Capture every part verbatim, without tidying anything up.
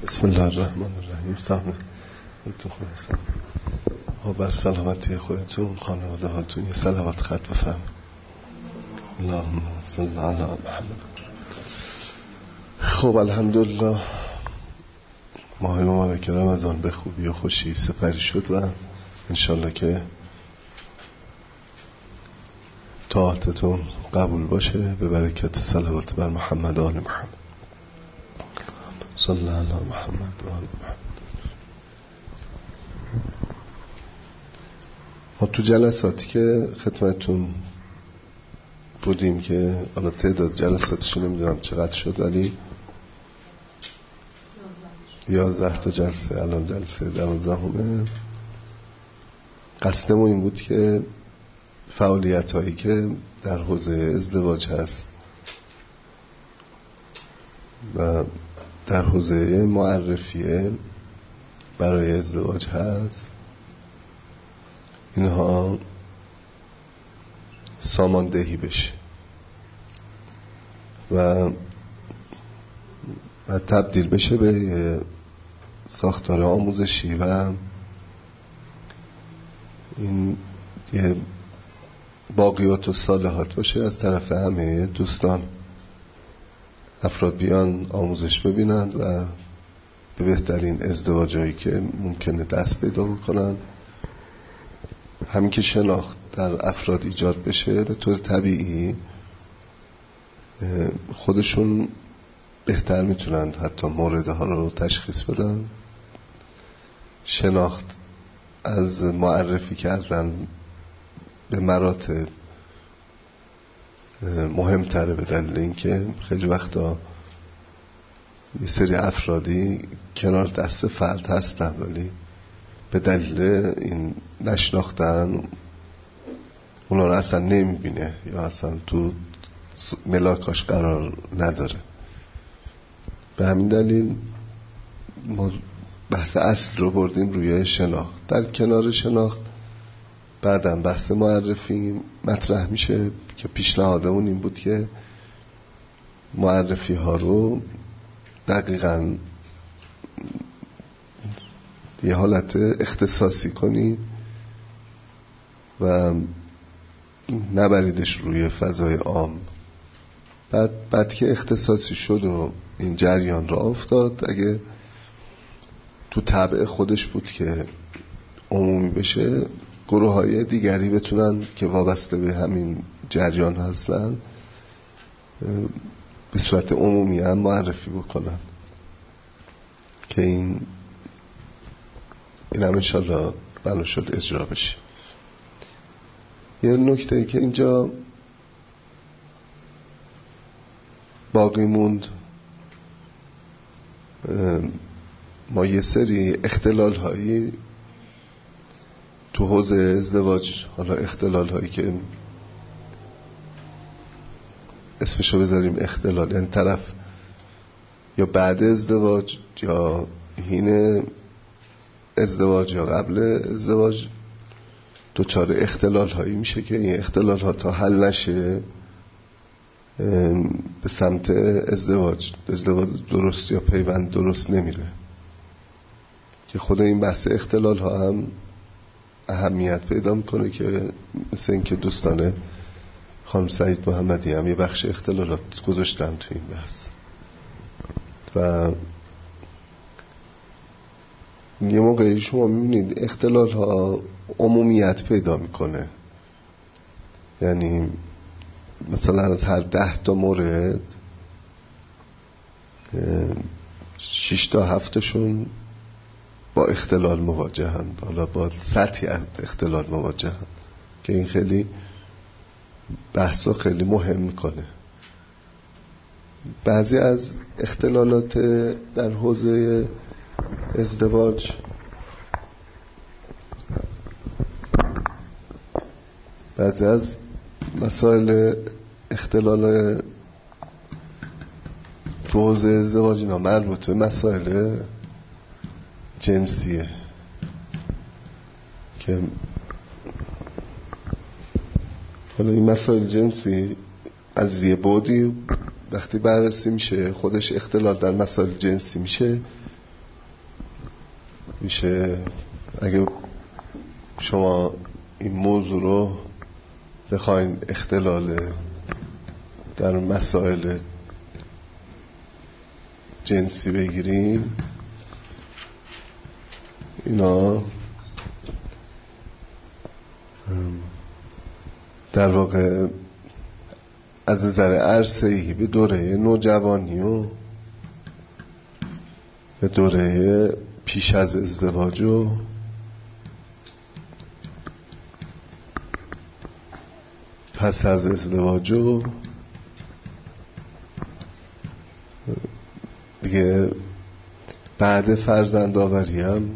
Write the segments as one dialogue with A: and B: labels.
A: بسم الله الرحمن الرحیم. سلام ها بر سلامتی خودتون، خانواده هاتون یه صلوات خط بفرمایید. اللهم صل علی محمد. خب الحمدلله ماه مبارک رمضان به خوبی و خوشی سپری شد و انشالله که طاعتتون قبول باشه به برکت صلوات بر محمد و آل محمد. صلی الله علی محمد و آل محمد. ما تو جلساتی که خدمتتون بودیم که حالا تعداد جلساتشو نمیدونم چقدر شد ولی یازده تا جلسه، الان جلسه دوازدهمه. قصدمون این بود که فعالیت هایی که در حوزه ازدواج هست و در حوزه معرفیه برای ازدواج هست اینها ساماندهی بشه و و تبدیل بشه به ساختار آموزشی و این یه باقیات و صالحات باشه از طرف همه دوستان. افراد بیان آموزش ببینند و به بهترین ازدواجایی که ممکنه دست پیدا بکنن. همین که شناخت در افراد ایجاد بشه به طور طبیعی خودشون بهتر میتونن حتی موردها رو تشخیص بدن. شناخت از معرفی کردن به مراتب مهمتره به دلیل اینکه خیلی وقتا یه سری افرادی کنار دست فرد هستن ولی به دلیل این نشناختن اونا رو اصلا نمیبینه یا اصلا تو ملاکاش قرار نداره. به همین دلیل ما بحث اصل رو بردیم روی شناخت. در کنار شناخت بعداً بحث معرفی مطرح میشه که پیشنهادمون این بود که معرفی ها رو دقیقاً یه حالت اختصاصی کنی و نبریدش روی فضای عام. بعد بعد که اختصاصی شد و این جریان را افتاد، اگه تو طبع خودش بود که عمومی بشه، گروه های دیگری بتونن که وابسته به همین جریان هستن به صورت عمومی هم معرفی بکنن که این این هم انشالله بنا شد اجرا بشه. یه نکته ای که اینجا باقی موند، ما یه سری اختلال هایی تو حوزه ازدواج، حالا اختلال هایی که اسمشو بذاریم اختلال، این طرف یا بعد ازدواج یا حین ازدواج یا قبل ازدواج دوچار اختلال هایی میشه که این اختلال ها تا حل نشه به سمت ازدواج ازدواج درست یا پیوند درست نمیره. که خود این بحث اختلال ها هم اهمیت پیدا میکنه که مثل این که دوستان خانم سعید محمدی هم یه بخش اختلالات گذاشتن تو این بحث و یه موقعی شما میبینید اختلال ها عمومیت پیدا میکنه. یعنی مثلا از هر ده تا مورد شش تا هفتشون با اختلال مواجهند، حالا با سطحی اختلال مواجهند که این خیلی بحثا خیلی مهم میکنه. بعضی از اختلالات در حوزه ازدواج بعضی از مسائل اختلال تو حوزه ازدواج اینا مربوط به مسائل جنسیه که حالا این مسائل جنسی از یه بعدی وقتی بررسی میشه خودش اختلال در مسائل جنسی میشه، میشه اگه شما این موضوع رو بخواین اختلال در مسائل جنسی بگیریم، اینا در واقع از نظر عرصه‌ای به دوره نوجوانی و به دوره پیش از ازدواج و پس از ازدواج و دیگه بعد فرزند آوری هم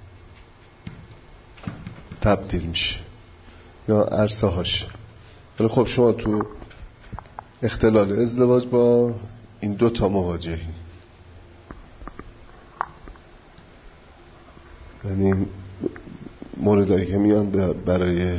A: تبدیل میشه یا عرصه هاش. ولی خب شما تو اختلال ازدواج با این دوتا مواجهی، یعنی موردایی که میان برای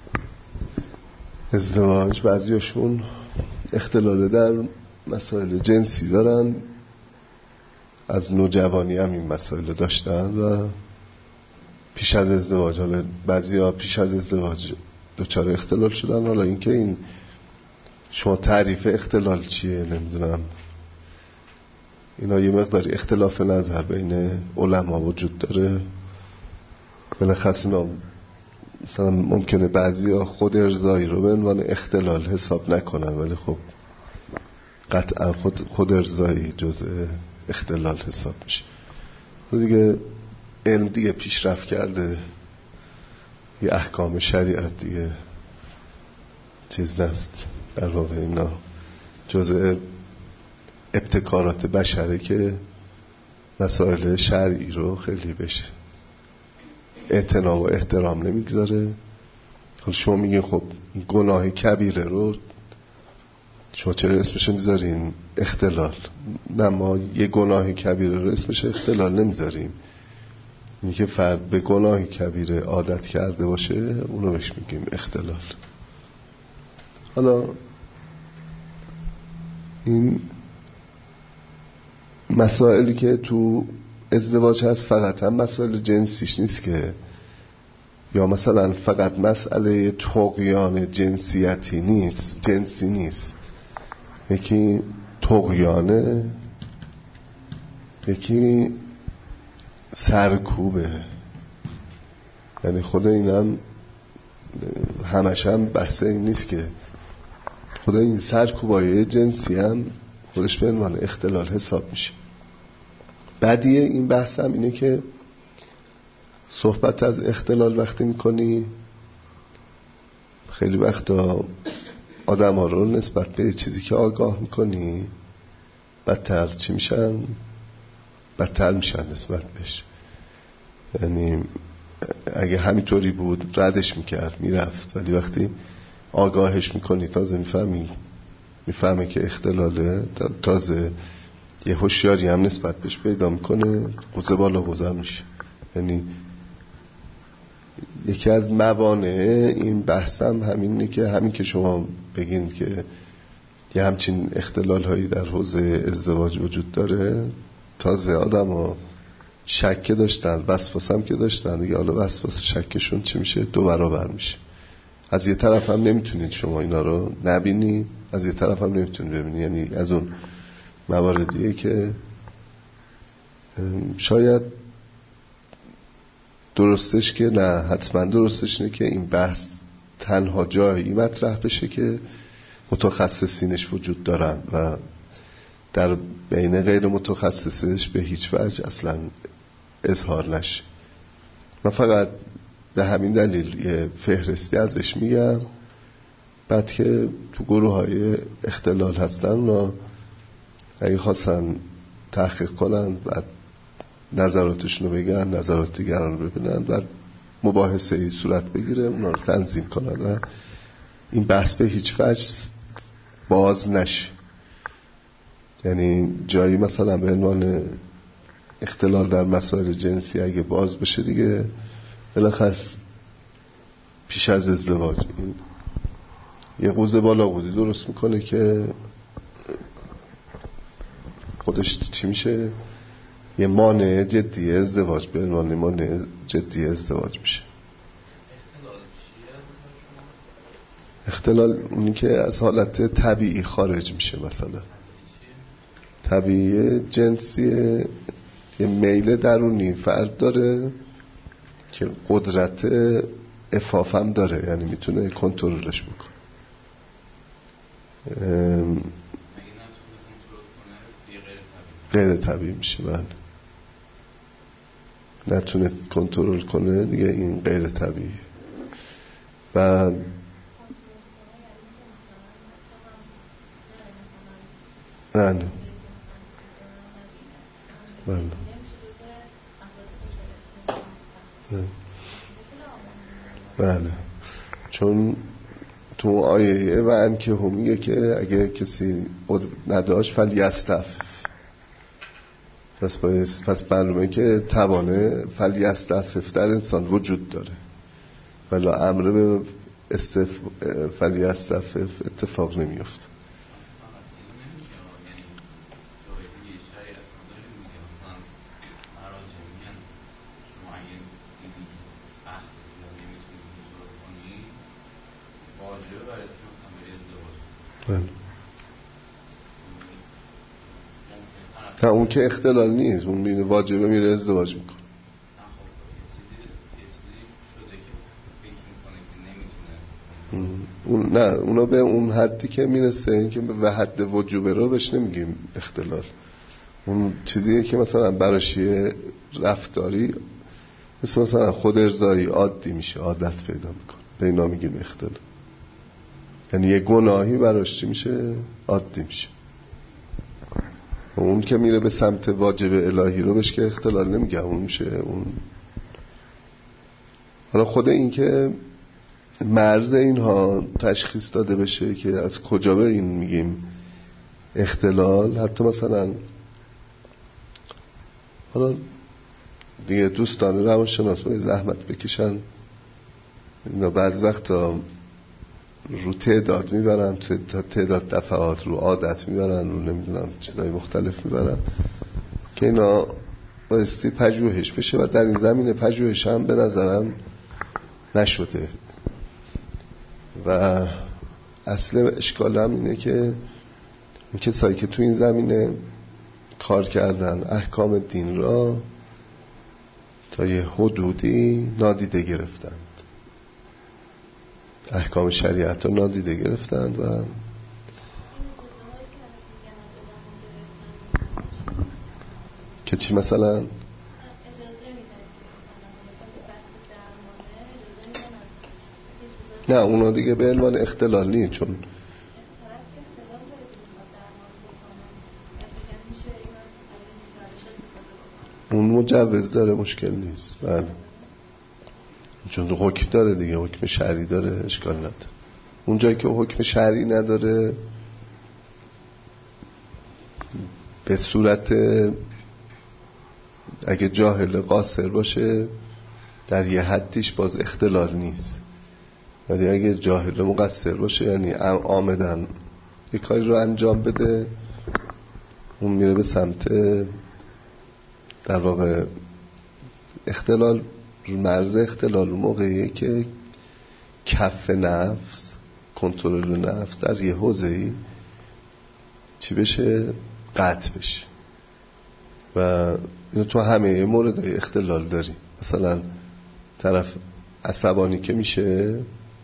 A: ازدواج، بعضیاشون اختلال در مسائل جنسی دارن، از نوجوانی هم این مسائل داشتن و پیش از ازدواج، حالا بعضیا پیش از ازدواج دچار اختلال شدن. حالا اینکه این شما تعریف اختلال چیه نمیدونم، اینا یه مقداری اختلاف نظر بین علما وجود داره. بالاخص اینا مثلا ممکنه بعضیا خود ارضایی رو به عنوان اختلال حساب نکنن، ولی خب قطعا خود خود ارضایی جزء اختلال حساب میشه. دیگه علم دیگه پیشرفت کرده، یه احکام شریعت دیگه چیز نست، در واقع اینا جزء ابتکارات بشره که مسائل شرعی رو خیلی بشه اعتنا و احترام نمیگذاره. حالا شما میگین خب این گناه کبیره رو شما چرا اسمش میذارین اختلال؟ نه، ما یه گناه کبیره رو اسمش اختلال نمیذاریم. اینی که فرد به گناه کبیره عادت کرده باشه اونو بهش میگیم اختلال. حالا این مسائلی که تو ازدواج هست فقط هم مسائل جنسیش نیست که، یا مثلا فقط مسئله طغیان جنسیتی نیست، جنسی نیست. یکی طغیانه، یکی سرکوبه. یعنی خود اینم همش هم بحث این نیست که خود این سرکوبای جنسی هم خودش به عنوان اختلال حساب میشه. بعدیه این بحث هم اینه که صحبت از اختلال وقتی میکنی خیلی وقتا آدم ها رو نسبت به چیزی که آگاه میکنی بدتر چی میشن؟ بدتر میشن نسبت بهش. یعنی اگه همینطوری بود ردش میکرد میرفت، ولی وقتی آگاهش میکنی تازه میفهمی میفهمه که اختلاله، تازه یه هوشیاری هم نسبت بهش پیدا میکنه، قوزه بالا قوزه میشه. یعنی یکی از موانع این بحثم همینه که همین که شما بگین که یه همچین اختلال هایی در حوزه ازدواج وجود داره، تازه آدم ها شک داشتن، وسواس هم که داشتن دیگه، حالا وسواس شکشون چی میشه؟ دو برابر میشه. از یه طرف هم نمیتونید شما اینا رو نبینی، از یه طرف هم نمیتونید ببینی. یعنی از اون مواردیه که شاید درستش که نه، حتما درستش اینه که این بحث تنها جایی مطرح بشه که متخصصینش وجود دارن و در بین غیر متخصصش به هیچ وجه اصلا اظهار نشه. من فقط به همین دلیل یه فهرستی ازش میگم، بعد که تو گروه های اختلال هستن و اگه خواستن تحقیق کنن بعد نظراتشون رو بگن، نظرات دیگران رو ببینن، بعد مباحثه ای صورت بگیره، اونا رو تنظیم کنن و این بحث به هیچ وجه باز نشه. یعنی جایی مثلا به عنوان اختلال در مسائل جنسی اگه باز بشه دیگه بالاخص پیش از ازدواج این یه قوزه بالا قوزی درست میکنه که خودش چی میشه؟ یه مانع جدی ازدواج به عنوان مانع جدی ازدواج میشه. اختلال اونی که از حالت طبیعی خارج میشه. مثلا طبیعی جنسی یه میل درونی فرد داره که قدرت عفاف هم داره، یعنی میتونه کنترلش بکنه. غیر طبیعی میشه. من نتونه کنترل کنه دیگه، این غیر طبیعی. و بله بله بله چون تو آیه و انکه هم میگه که اگه کسی نداشت فلیستعفف، پس باید پس معلومه که توانه فلیستعفف در انسان وجود داره، ولی امر به استف... فلیستعفف اتفاق نمیفته. نه اون که اختلال نیست، اون میره واجبه میره ازدواج میکنه. اون نه اونا به اون حدی که میرسه، این که به حد وجوبه رو بهش نمیگیم اختلال. اون چیزیه که مثلا براشیه رفتاری مثل مثلا خود ارضایی عادی میشه، عادت پیدا میکنه، به اینا میگیم اختلال. یعنی یه گناهی براش چی میشه؟ عادی میشه. اون که میره به سمت واجب الهی رو بهش که اختلال نمیگه، اون میشه اون. حالا خود این که مرز اینها تشخیص داده بشه که از کجا به این میگیم اختلال، حتی مثلا حالا دیگه دوستان روانشناس باید زحمت بکشن، اینا بعض وقتا رو تعداد میبرن، تعداد دفعات رو عادت میبرن، رو نمیدونم چیزای مختلف میبرن که اینا بایستی پژوهش بشه و در این زمینه پژوهش هم به نظرم نشده. و اصل اشکال هم اینه که این کسایی که تو این زمینه کار کردن احکام دین را تا یه حدودی نادیده گرفتند، احکام شریعت رو نادیده گرفتند و که چی مثلا نه اونا دیگه به عنوان اختلال نیست، چون اون مجوز داره، مشکل نیست. بله چون حکم داره دیگه، حکم شرعی داره، اشکال نداره. اون جایی که حکم شرعی نداره به صورت اگه جاهل قاصر باشه در یه حدیش باز اختلال نیست، ولی اگه جاهل مقصر باشه یعنی عامدن یه کاری رو انجام بده، اون میره به سمت در واقع اختلال. مرز اختلال موقعیه که کف نفس، کنترل نفس در یه حوزه‌ای چی بشه؟ قطع بشه. و اینو تو همه مورد اختلال داری. مثلا طرف عصبانی که میشه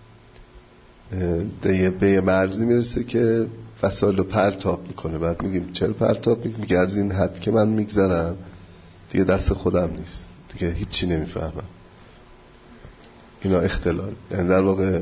A: به یه مرزی میرسه که وسایل رو پرتاب میکنه، بعد میگیم چرا پرتاب میکنه؟ میگه از این حد که من میگذرم دیگه دست خودم نیست، دیگه هیچی نمیفهمم. اینا اختلال. یعنی در واقع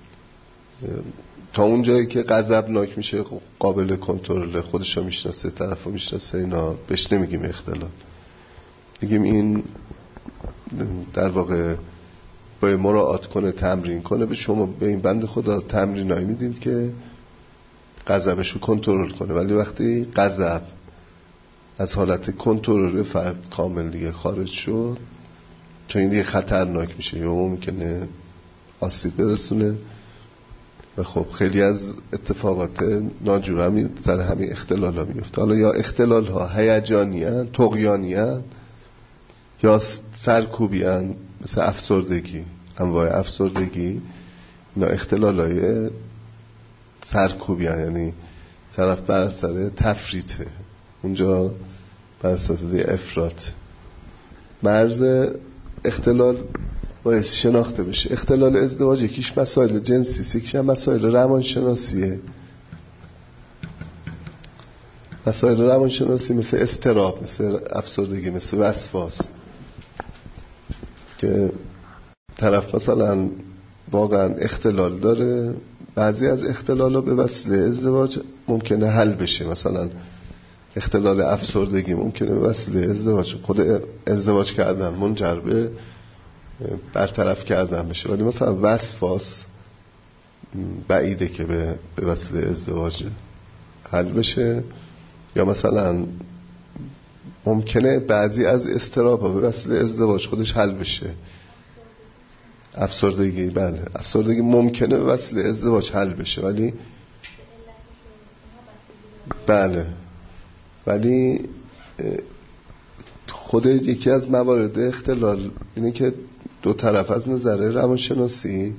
A: تا اون جایی که غضبناک میشه قابل کنترل، خودشو میشناسه، طرفو میشناسه، اینا بهش نمیگیم اختلال. میگیم این در واقع باید مراعات کنه، تمرین کنه. به شما به این بند خدا تمرینایی میدید که غضبشو کنترل کنه، ولی وقتی غضب از حالت کنترل فرد کامل دیگه خارج شد، چون این دیگه خطرناک میشه یا ممکنه آسیب برسونه و خب خیلی از اتفاقات ناجور هم در همین اختلال ها میفته. حالا یا اختلال ها هیجانی هن، طغیانی هن، یا سرکوبی هن، مثل افسردگی، انواع افسردگی. اینا اختلال های سرکوبی هن، یعنی طرف بر اثر تفریطه، اونجا بر اثر افراط. مرز اختلال باید شناخته بشه. اختلال ازدواج یکیش مسائل جنسی، یکیش هم مسائل روانشناسیه. مسائل روانشناسی مثل اضطراب، مثل افسردگی، مثل وسواس، که طرف مثلا واقعا اختلال داره. بعضی از اختلال‌ها به وسیله ازدواج ممکنه حل بشه. مثلا اختلال افسردگی ممکنه به وسیله ازدواج، خود ازدواج کردن منجر به برطرف کردن بشه. ولی مثلا وسواس بعیده که به به وسیله ازدواج حل بشه. یا مثلا ممکنه بعضی از اضطراب‌ها به وسیله ازدواج خودش حل بشه. افسردگی، بله، افسردگی ممکنه به وسیله ازدواج حل بشه، ولی بله، ولی خود یکی از موارد اختلال اینه که دو طرف از نظر روانشناسی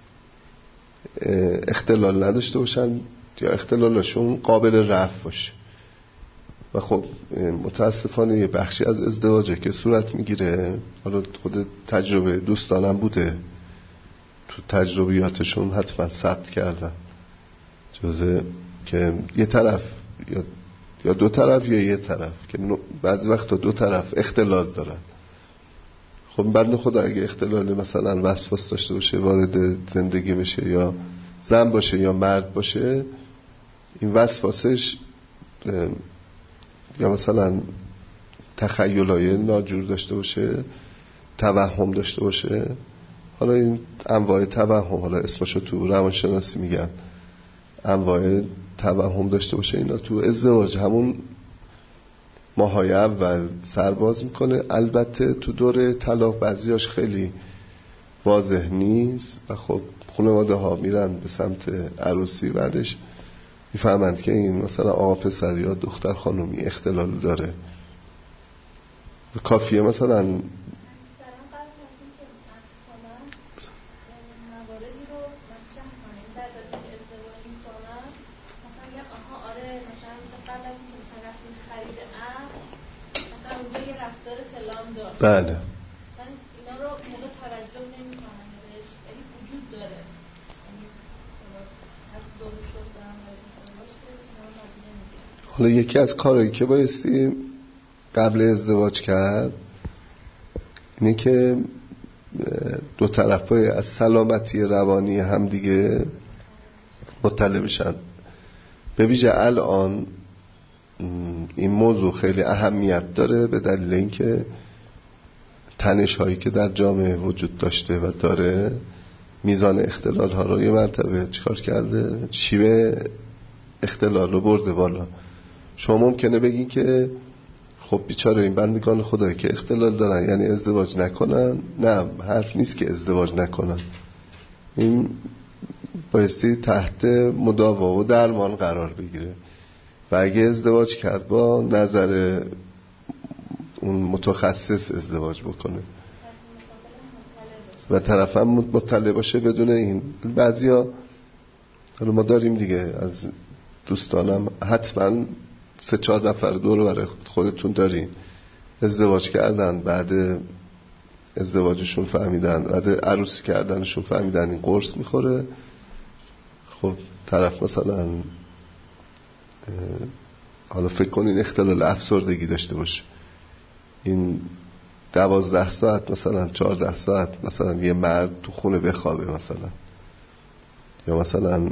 A: اختلال نداشته باشن یا اختلالشون قابل رفع باشه. و خب متاسفانه یه بخشی از ازدواجه که صورت میگیره، حالا خود تجربه دوستانم بوده، تو تجربیاتشون حتما ثبت کردن، جزه که یه طرف یا یا دو طرف یا یه طرف، که بعضی وقتا دو طرف اختلال دارن. خب بنده خدا اگه اختلال مثلا وسواس داشته باشه، وارد زندگی بشه، یا زن باشه یا مرد باشه، این وسواسش یا مثلا تخیلای ناجور داشته باشه، توهم داشته باشه. حالا این انواع توهم، حالا اسمشو تو روانشناسی میگن انواع توهم داشته باشه، اینا تو ازدواج همون ماهای اول سرباز میکنه. البته تو دوره طلاق بعضیاش خیلی واضح نیست و خب خانواده ها میرن به سمت عروسی، بعدش میفهمند که این مثلا آقا پسر یا دختر خانومی اختلال داره. کافیه مثلا بله
B: اینا رو موقع توجه نمی‌کنن بهش، یعنی وجود داره، یعنی از دور شدن.
A: حالا یکی از کارهایی که بایستی قبل ازدواج کرد اینه که دو طرف باید از سلامتی روانی هم دیگه مطلع بشن. به ویژه الان این موضوع خیلی اهمیت داره، به دلیل اینکه تنش هایی که در جامعه وجود داشته و داره میزان اختلال ها رو یه مرتبه چیکار کرده، شیوه اختلال رو برده بالا. شما ممکنه بگی که خب بیچاره این بندگان خدایی که اختلال دارن یعنی ازدواج نکنن. نه، حرف نیست که ازدواج نکنن، این بایستی تحت مداوا و درمان قرار بگیره. و اگه ازدواج کرد با نظر اون متخصص ازدواج بکنه و طرف هم مطلع باشه بدون این. بعضی ها حالا ما داریم دیگه، از دوستانم حتما سه چهار نفر دور برای خودتون دارین ازدواج کردن، بعد ازدواجشون فهمیدن، بعد عروسی کردنشون فهمیدن این قرص میخوره. خب طرف مثلا حالا فکر کنین اختلال افسردگی داشته باشه، این دوازده ساعت مثلا چهارده ساعت مثلا یه مرد تو خونه بخوابه مثلا، یا مثلا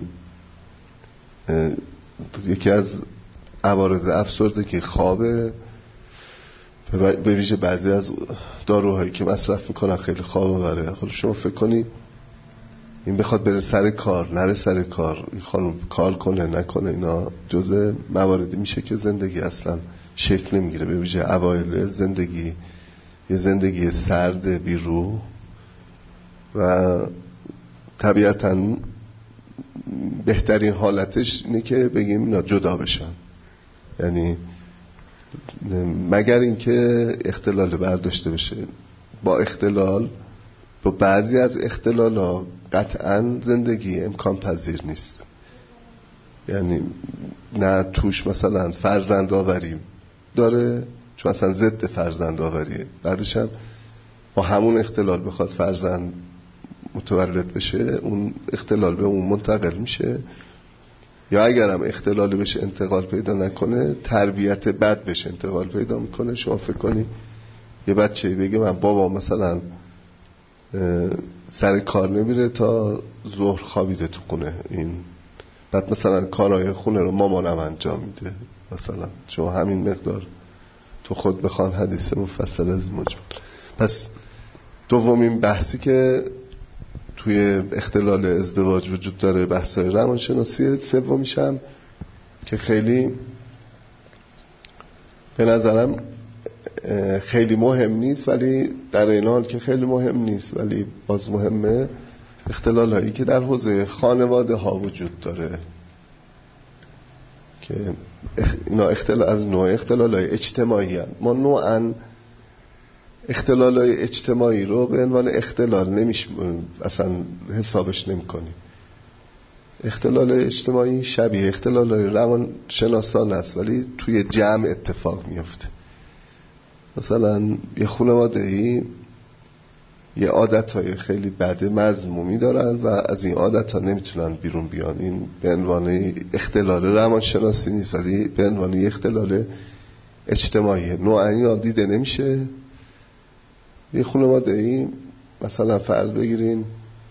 A: یکی از عوارض افسردگی خوابه. به ویژه بعضی از داروهایی که مصرف میکنن خیلی خواب بره. خب شما فکر کنی این بخواد بره سر کار، نره سر کار، این خانم کار کنه نکنه، اینا جزء مواردی میشه که زندگی اصلا شکل نمیگیره. به ویژه اوایل زندگی یه زندگی سرد بی روح و طبیعتاً بهترین حالتش اینه که بگیم اینا جدا بشن، یعنی مگر اینکه اختلال برداشته بشه. با اختلال، با بعضی از اختلال‌ها قطعاً زندگی امکان پذیر نیست، یعنی نه توش مثلا فرزند آوری داره چون اصلا ضد فرزند آوریه، بعدش هم با همون اختلال بخواد فرزند متولد بشه اون اختلال به اون منتقل میشه، یا اگرم اختلال بشه انتقال پیدا نکنه تربیت بد بشه انتقال پیدا میکنه. شما فکر کنی یه بچه بگه من بابا مثلا سر کار نمیره تا ظهر خوابیده تو خونه، این بعد مثلا کارهای خونه رو مامانم انجام میده مثلا، شما همین مقدار تو خود بخوان حدیث مفصل از مجمل. پس دومین بحثی که توی اختلال ازدواج وجود داره بحث‌های روانشناسی. سومیش هم که خیلی به نظرم خیلی مهم نیست ولی در این حال که خیلی مهم نیست ولی باز مهمه، اختلال هایی که در حوزه خانواده ها وجود داره که اینا اختلال از نوع اختلال های اجتماعی هست. ما نوعاً اختلال های اجتماعی رو به عنوان اختلال نمیش اصلا حسابش نمی کنیم. اختلال اجتماعی شبیه اختلال های روان شناسان است ولی توی جمع اتفاق میفته. مثلا یه خانواده‌ای یه عادتهای خیلی بد مذمومی دارن و از این عادتها نمیتونن بیرون بیان. این به عنوان اختلال روانشناسی نیست ولی به عنوان اختلال اجتماعی نوعاً دیده نمیشه. یه خانواده‌ای مثلا فرض بگیرین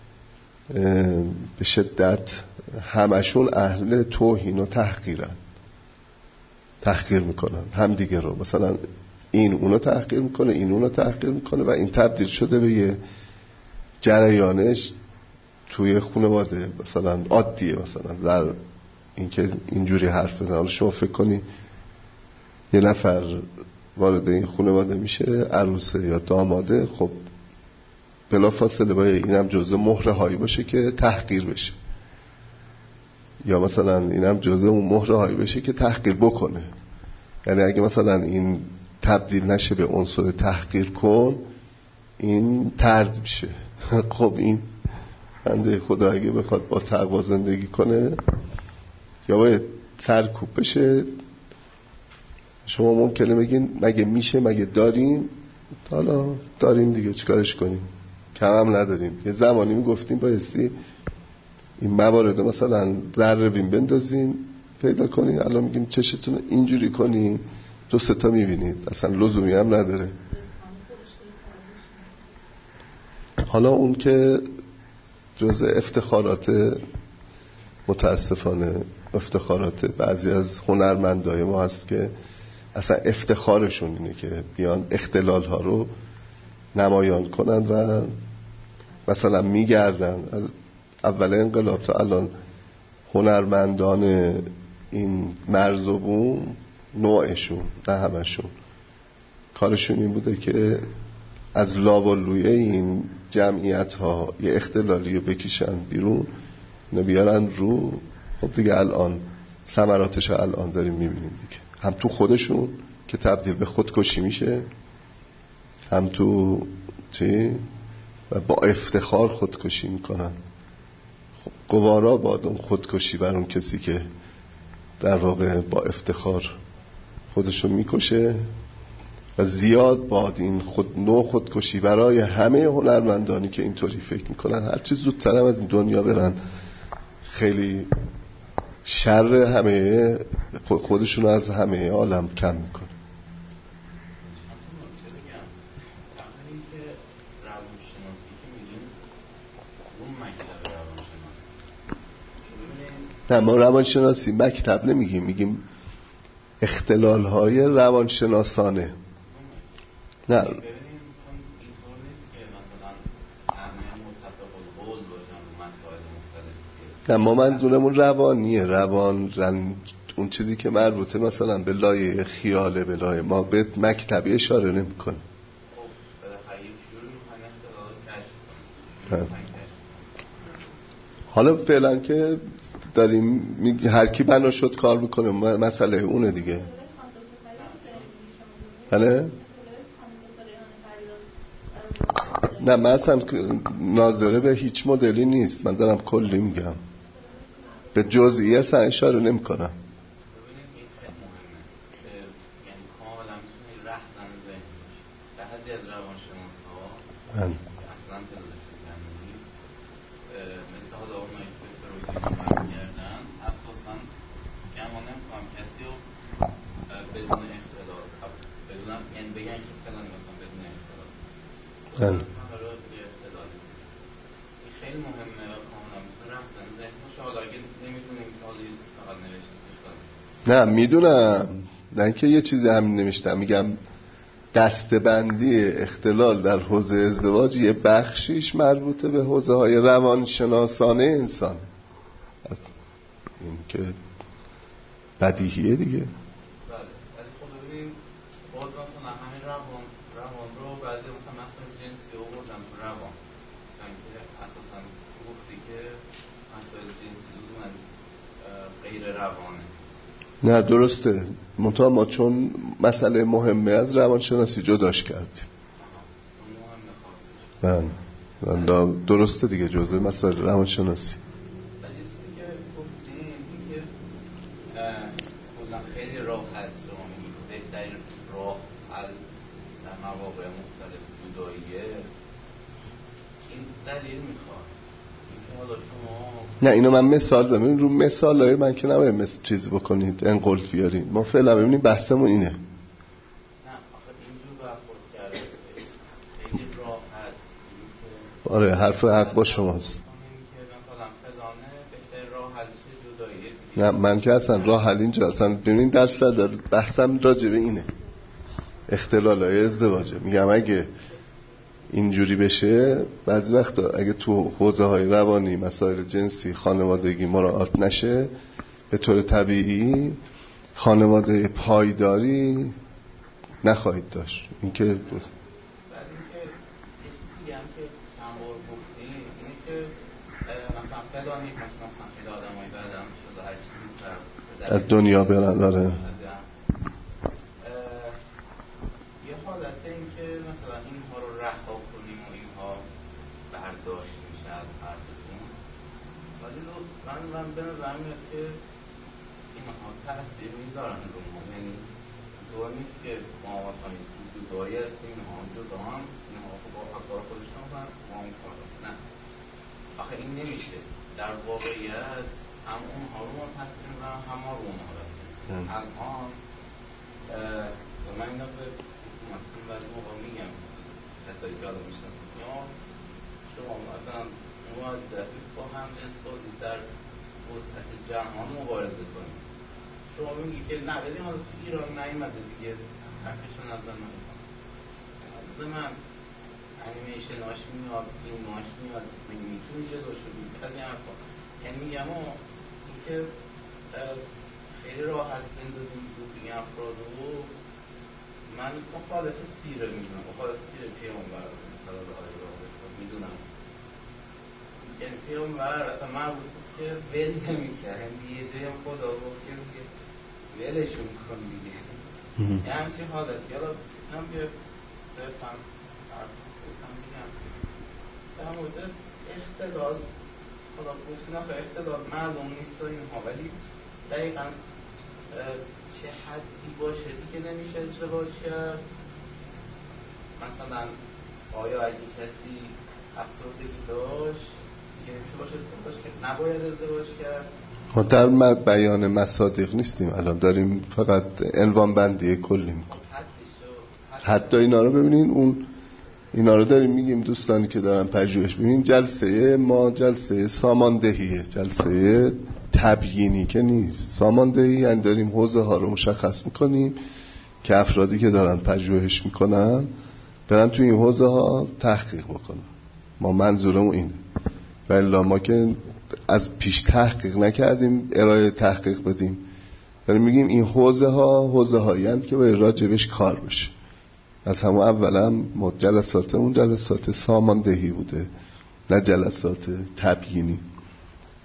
A: به شدت همشون اهل توهین و تحقیرن، تحقیر میکنن هم دیگه رو، مثلا این اونو تحقیر میکنه این اونو تحقیر میکنه و این تبدیل شده به یه جریانش توی خانواده مثلا عادیه. مثلا در اینکه اینجوری حرف بزنه، شما فکر کنی یه نفر وارد این خانواده میشه، عروسه یا داماده، خب بلا فاصله باید اینم جزء مهره هایی باشه که تحقیر بشه، یا مثلا اینم جزء اون مهره هایی بشه که تحقیر بکنه. یعنی اگه مثلا این تبدیل نشه به عنصر تحقیر کن، این طرد میشه. خب این بنده خدا اگه بخواد با تقوا زندگی کنه یا باید سرکوب بشه. شما ممکنه بگین مگه میشه، مگه داریم؟ حالا داریم دیگه، چیکارش کنیم؟ کم هم نداریم. یه زمانی میگفتیم بایستی این موارد مثلا ذره بین بندازین پیدا کنین، الان میگیم چشتون اینجوری کنین دو سه تا میبینید، اصلا لزومی هم نداره. حالا اون که جزء افتخارات متاسفانه افتخارات بعضی از هنرمندای ما هست که اصلا افتخارشون اینه که بیان اختلال ها رو نمایان کنن و مثلا میگردن از اول انقلاب تا الان هنرمندان این مرز و بوم نوعشون نه همشون کارشون این بوده که از لاولوی این جمعیت ها یه اختلالی رو بکشن بیرون نبیارن رو. خب دیگه الان ثمراتش الان داریم میبینیم دیگه، هم تو خودشون که تبدیل به خودکشی میشه، هم تو چی و با افتخار خودکشی میکنن. خب گوارا باد اون خودکشی بر اون کسی که در واقع با افتخار خودشون میکشه و زیاد باد این خود نوع خودکشی برای همه هنرمندانی که اینطوری فکر میکنن هرچی زودتر هم از این دنیا برن، خیلی شر همه خودشون از همه عالم کم میکنه. نه ما روانشناسی مکتب نمیگیم، میگیم اختلال های روانشناسانه. نه نه ما منظورمون روانیه، روان رن... اون چیزی که مربوطه مثلا به لایه خیاله، به لایه ما به مکتبی اشاره نمی کنیم. حالا فعلا که داریم هر کی بنا شد کار میکنه، مسئله اونه دیگه. بله؟ نه من اصلا ناظره به هیچ مدلی نیست، من دارم کلی میگم، به جزئیات اصلا اشاره نمی کنم.
C: اصلا پدیدار نیست، مثل حالا اونایی که فرویدی کردن اساسا گمان نمی‌کنم کسی رو بدون اختلال بدون یعنی بگن که فلانی مثلا بدون اختلال
A: بله
C: برای اختلال این خیلی مهمه و کاملا میتونه رفتن ذهن باشه. حالا اگه نمیدونیم که حالا یه چیزی فقط نوشته
A: نه میدونم، نه اینکه یه چیزی همین نوشتم، میگم دسته‌بندی اختلال در حوزه ازدواج یه بخشیش مربوطه به حوزه های روانشناسانه انسان. این که بدیهیه دیگه.
C: بله ولی خب ببینیم باز مثلا همین روان روان رو بعضی مثلا مسائل جنسی آوردن تو روان، چون که اساسا گفتی که مسائل جنسی لزوما غیر روانه.
A: نه درسته، منتها ما چون مسئله مهمه از روانشناسی جداش کردیم. بله درسته دیگه، جزء مسائل روانشناسی.
C: ولی چیزی که گفتیم این که کلا خیلی راحت شما میگید بهترین راه حل در مواقع مختلف جداییه، این دلیل میخواد اینکه حالا شما
A: نه اینو من مثال زمین رو مثال های من که نباید مثل چیز بکنید انقلت بیارید، ما فعلا ببینیم بحثمون اینه.
C: نه آخه اینجور برخورد کرده خیلی راحت اینکه
A: آره حرف حق با شماست. نه من که اصلا راه حل اینجا اصلا ببینید درصد بحثم راجع به اینه، اختلال های ازدواجه. میگم اگه اینجوری بشه بعضی وقتا اگه تو حوزه های روانی مسائل جنسی خانوادگی مراعات نشه، به طور طبیعی خانواده پایداری نخواهید داشت. این که
C: بعد اینکه یه چیزی هم که چند بار گفتیم اینه که مثلا فلانی مثلا خیلی آدمایی بعدم شده هر چیزی
A: از دنیا برن. داره
C: یه حالت این که مثلا اینها رو رها کنیم و اینها برداشت میشه از حرفتون، ولی من من به نظر میاد که اینها تاثیر میذارن رو ما. یعنی طور نیست که ما مثلا جدایی هستیم، اینها هم جدا هم اینها با افکار خودشون هم ما هم کار نه، آخه این نمیشه. در واقعیت هم اونها رو ما تصمیم و هم ما رو اونها رسیم. الان من اینا به مثلا بعضی موقع میگم کسایی که آدم میشناسم یا شما مثلا دقیق با هم جنس بازی در وسعت جهان مبارزه کنیم، شما میگی که نه بدیم حالا تو ایران نیومده دیگه حرفشون نظر نمیکنم مثل من انیمیشن هاش میاد فیلم هاش میاد میتونی جداش رو بید از این حرفا. یعنی میگم اون این که خیلی راحت بندازیم بود این افراد رو من مخالف سیره میدونم، مخالف سیره پیامبر مثلا آقای راهبه میدونم. یعنی پیامبر اصلا مربوط بود که ول نمی‌کرد، یعنی یه جایی هم خدا گفت که ولشون کن دیگه. یه همچین حالتی. حالا هم که صرفا حرف گفتم میگم در مورد اختلال، حالا گفتیم آخه اختلال معلوم نیست و اینها، ولی دقیقا چه حدی باشه دیگه نمیشه ازدواج کرد. مثلا آیا اگه کسی افسردگی داشت دیگه نمیشه باشه ازدواج کرد، نباید ازدواج کرد.
A: ما در بیان مصادیق نیستیم، الان داریم فقط عنوان بندی کلی میکنیم. حتی اینا رو ببینین، اون اینا رو داریم میگیم دوستانی که دارن پژوهش. ببینین جلسه ما جلسه ساماندهیه، جلسه تبیینی که نیست. ساماندهی یعنی داریم حوزه ها رو مشخص میکنیم که افرادی که دارن پژوهش میکنن برن توی این حوزه ها تحقیق بکنن. ما منظورمون اینه، ولی ما که از پیش تحقیق نکردیم ارائه تحقیق بدیم، داریم میگیم این حوزه ها حوزه هایی هستند که باید راجبش کار بشه. از همون اولا ما جلساتمون جلسات ساماندهی بوده، نه جلسات تبیینی.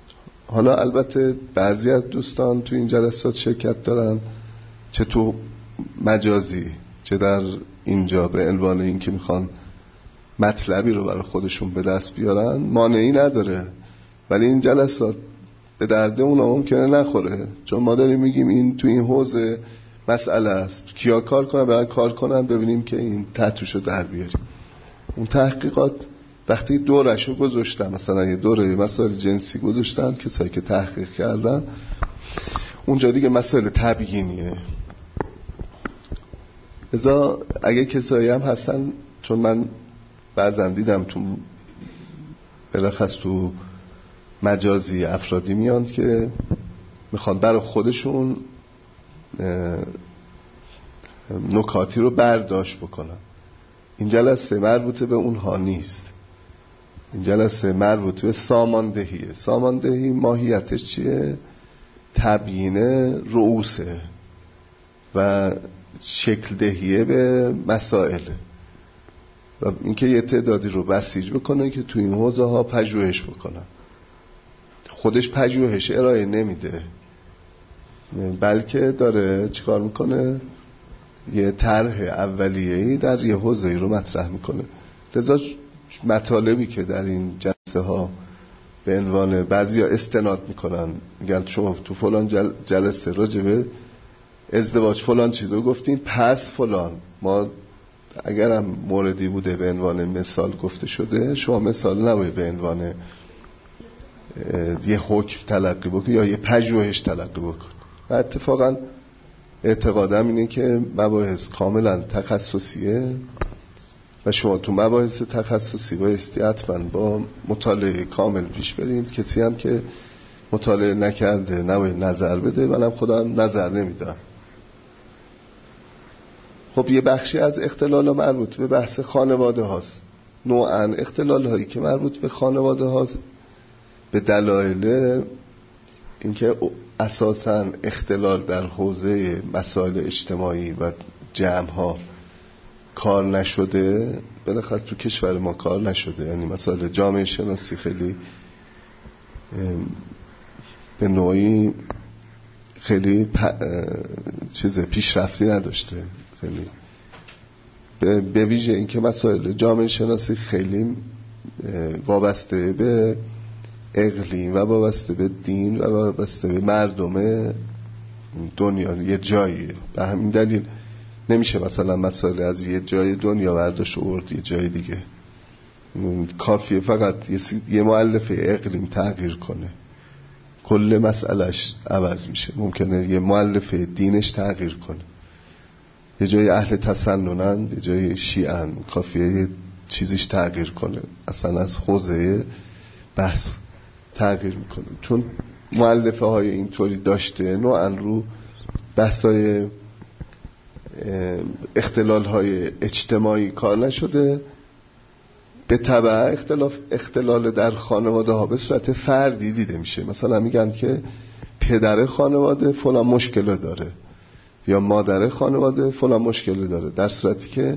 A: حالا البته بعضی از دوستان تو این جلسات شرکت دارن، چه تو مجازی چه در اینجا، به عنوان این که میخوان مطلبی رو برای خودشون به دست بیارن، مانعی نداره، ولی این جلسات به درد اونا ممکنه نخوره، چون ما داریم میگیم این تو این حوزه مسئله است، کیا کار کنن برای کار کنن، ببینیم که این تحتوشو در بیاریم. اون تحقیقات وقتی دورشو گذاشتن، مثلا یه دوره مسائل جنسی گذاشتن، کسایی که تحقیق کردن اونجا دیگه مسائل تبیینیه. ازا اگه کسایی هم هستن، چون من بعضن دیدم تو بلخص تو مجازی افرادی میان که میخوان برای خودشون نکاتی رو برداشت بکنن. این جلسه مربوطه به اونها نیست، این جلسه مربوطه به ساماندهیه. ساماندهی ماهیتش چیه؟ تبیین رؤوسه و شکل دهیه به مسائل و اینکه یه تعدادی رو بسیج بکنه که تو این حوزه ها پژوهش بکنن. خودش پژوهش ارائه نمیده، بلکه داره چیکار میکنه؟ یه طرح اولیه‌ای در یه حوزه‌ای رو مطرح میکنه. لذا مطالبی که در این جلسه ها به عنوان بعضیا استناد میکنن، میگن شما تو فلان جل جلسه راجبه ازدواج فلان چیزو گفتین، پس فلان ما اگرم موردی بوده به عنوان مثال گفته شده، شما مثال نباید به عنوان یه حکم تلقی بکن یا یه پژوهش تلقی بکن. و اتفاقا اعتقادم اینه که مباحث کاملا تخصصیه و شما تو مباحث تخصصی بایستی حتما با مطالعه کامل پیش برید. کسی هم که مطالعه نکرده نباید نظر بده، منم خودم نظر نمیدم. خب یه بخشی از اختلال مربوط به بحث خانواده هاست. نوعاً اختلال هایی که مربوط به خانواده هاست به دلایل اینکه اساساً اختلال در حوزه مسائل اجتماعی و جمع ها کار نشده، بالاخره تو کشور ما کار نشده، یعنی مسائل جامعه شناسی خیلی به نوعی خیلی چیز پیشرفتی نداشته، خیلی به ویژه اینکه مسائل جامعه شناسی خیلی وابسته به اقلیم و وابسته به دین و وابسته به مردم دنیا یه جاییه. به همین دلیل نمیشه مثلا مسائل از یه جای دنیا برداشت آورد یه جای دیگه. کافیه فقط یه, یه مؤلفه اقلیم تغییر کنه کل مسئلهش عوض میشه. ممکنه یه مؤلفه دینش تغییر کنه، یه جای اهل تسننن یه جای شیعن، کافیه یه چیزیش تغییر کنه، اصلا از حوزه بحث تغییر میکنه. چون مؤلفه های اینطوری داشته نوعاً رو بحثای اختلال های اجتماعی کار نشده، به تبع اختلاف اختلال در خانواده ها به صورت فردی دیده میشه. مثلا میگن که پدر خانواده فلان مشکل داره یا مادر خانواده فلان مشکل داره، در صورتی که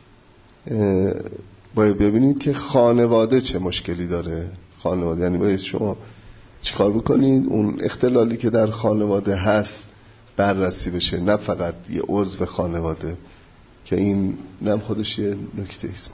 A: باید ببینید که خانواده چه مشکلی داره. خانواده یعنی باید شما چیکار بکنید اون اختلالی که در خانواده هست بررسی بشه، نه فقط یه عضو خانواده، که این نم خودش یه نکته است.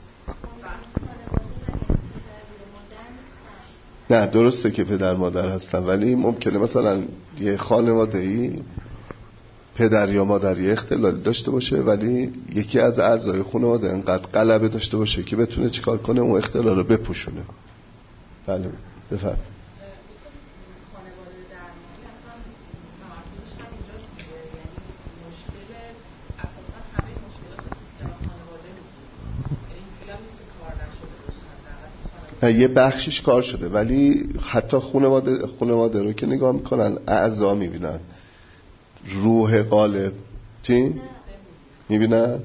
A: نه درسته که پدر مادر هستن، ولی ممکنه مثلا یه خانواده‌ای پدر یا مادر یه اختلالی داشته باشه، ولی یکی از اعضای خانواده انقدر غلبه داشته باشه که بتونه چیکار کنه اون اختلال رو بپوشونه. بله بفرمایید. یه بخشش کار شده، ولی حتی خانواده خانواده رو که نگاه میکنن اعضا میبینن، روح غالب چی؟ میبینن؟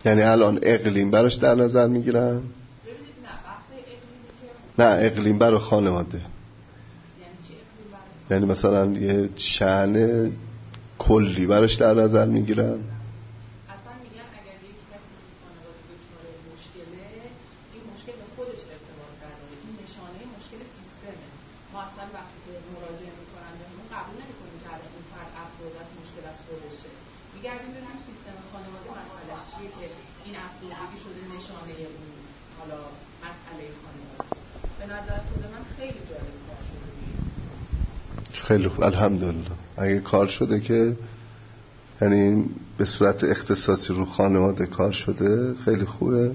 A: یعنی الان اقلیم براش در نظر میگیرن؟
B: ببینید نه بحث اقلیمی که
A: نه اقلیم برای خانواده،
B: یعنی چی اقلیم برای
A: یعنی مثلا یه شأن کلی براش در نظر میگیرن؟
B: اصلا میگن اگر یک کسی تو خانواده دچار مشکله، این مشکل به خودش ارتباط داره، این نشانه مشکل سیستمه. ما اصلا وقتی که مراجعه میکنن بهمون قبول نمیکنیم که الان این فرد افسرده است، مشکل از خودشه. میگردیم ببینیم سیستم خانواده مسئلهش چیه که این افسردگی شده نشانه اون حالا مسئله خانواده. به نظر خود من خیلی جالب کار شده.
A: خیلی خوب، الحمدلله. اگه کار شده که یعنی به صورت اختصاصی رو خانواده کار شده، خیلی خوبه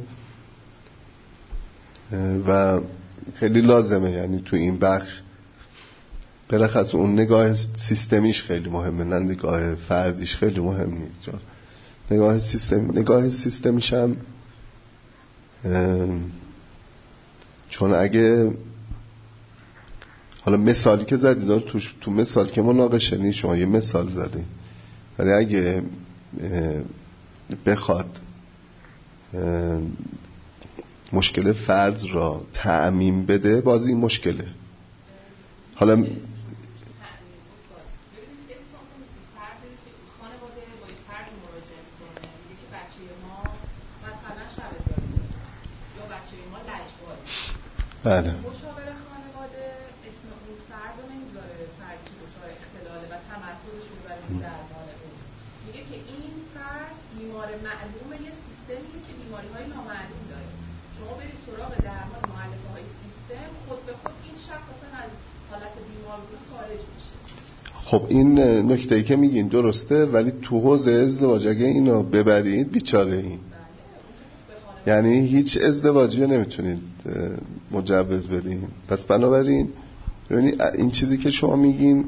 A: و خیلی لازمه. یعنی تو این بخش بلخص اون نگاه سیستمیش خیلی مهمه، نه نگاه فردیش خیلی مهم نیست. نگاه سیستم نگاه سیستمیش هم چون اگه حالا مثالی که زدید تو تو مثال که مناقشه نیست، شما یه مثال زدید، ولی اگه بخواد مشکل فرد را تعمیم بده، باز این مشکله. حالا بله
B: مشاور خانواده اسم اون فرد رو نمیذاره، فردی که دچار اختلاله و تمرکزش رو بر درمان اون. میگه که این فرد بیمار معلومه، یه سیستمیه که بیماری‌های نامعلوم داره. شما برید سراغ درمان مؤلفه‌های سیستم، خود به خود این شخص اصلا از حالت بیمار بود خارج میشه.
A: خب این نکته‌ای که میگین درسته، ولی تو حوزه ازدواج اگه اینو ببرید بیچاره این، یعنی هیچ ازدواجی رو نمیتونید مجوز بدین. پس بنابراین ببینید این چیزی که شما میگین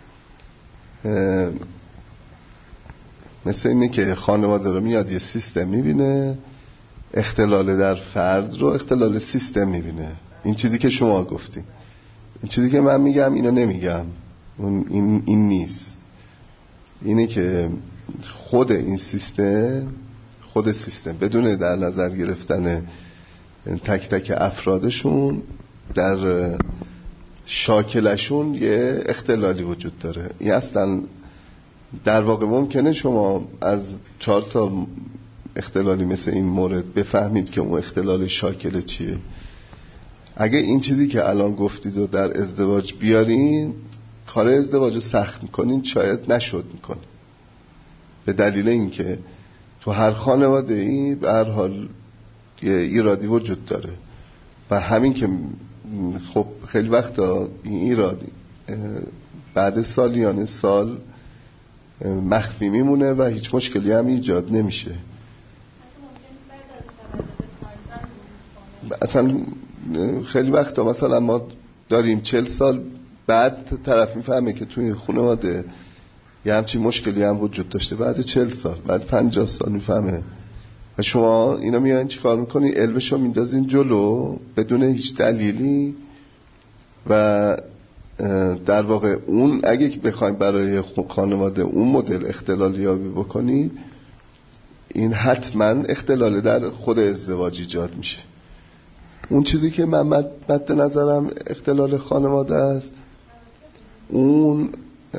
A: مثل اینه که خانواده رو میاد یه سیستم میبینه، اختلال در فرد رو اختلال سیستم میبینه. این چیزی که شما گفتین. این چیزی که من میگم اینو نمیگم، این, این نیست. اینه که خود این سیستم خود سیستم بدون در نظر گرفتن تک تک افرادشون در شاکلشون یه اختلالی وجود داره. این اصلا در واقع ممکنه شما از چهار تا اختلالی مثل این مورد بفهمید که اون اختلال شاکل چیه. اگه این چیزی که الان گفتید و در ازدواج بیارین، کار ازدواج رو سخت میکنین، شاید نشد میکنین، به دلیل اینکه تو هر خانواده ای به هر حال یه ایرادی وجود داره و همین که خب خیلی وقتا این ایرادی بعد سالیان سال مخفی میمونه و هیچ مشکلی هم ایجاد نمیشه. اصلا خیلی وقتا مثلا ما داریم چل سال بعد طرف میفهمه که توی خانواده یه همچین مشکلی هم وجود داشته، بعد چل سال بعد پنجاه سال میفهمه و شما اینا میان چی کار میکنی؟ علمشو میندازین جلو بدون هیچ دلیلی و در واقع اون اگه بخوایم برای خانواده اون مدل اختلال یابی بکنید، این حتما اختلال در خود ازدواج ایجاد میشه. اون چیزی که من مد نظرم اختلال خانواده است، اون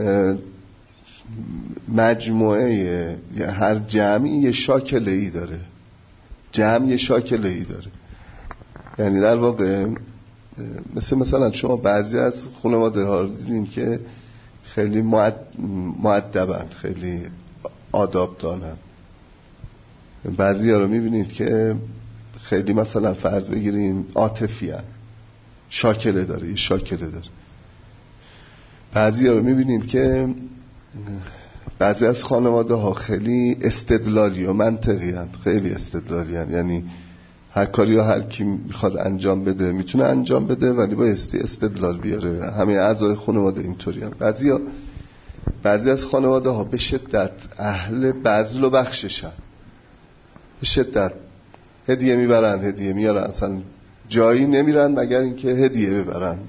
A: مجموعه هر جمعی یه شاکله ای داره، جمع یه شاکله ای داره. یعنی در واقع مثل مثلا شما بعضی از خانواده ها رو دیدین که خیلی مؤدبند، خیلی آداب دارن. بعضی ها رو میبینید که خیلی مثلا فرض بگیرین عاطفی هن، شاکله داره، یه شاکله داره. بعضی ها رو میبینید که بعضی از خانواده ها خیلی استدلالی و منطقی هن، خیلی استدلالی هن. یعنی هر کاری یا هر کی میخواد انجام بده میتونه انجام بده، ولی بایستی استدلال بیاره. همه اعضای خانواده اینطوری هن. بعضی ها بعضی از خانواده ها به شدت اهل بذل و بخششن، به شدت هدیه میبرن، هدیه میارن، اصلا جایی نمیرن مگر اینکه هدیه ببرن.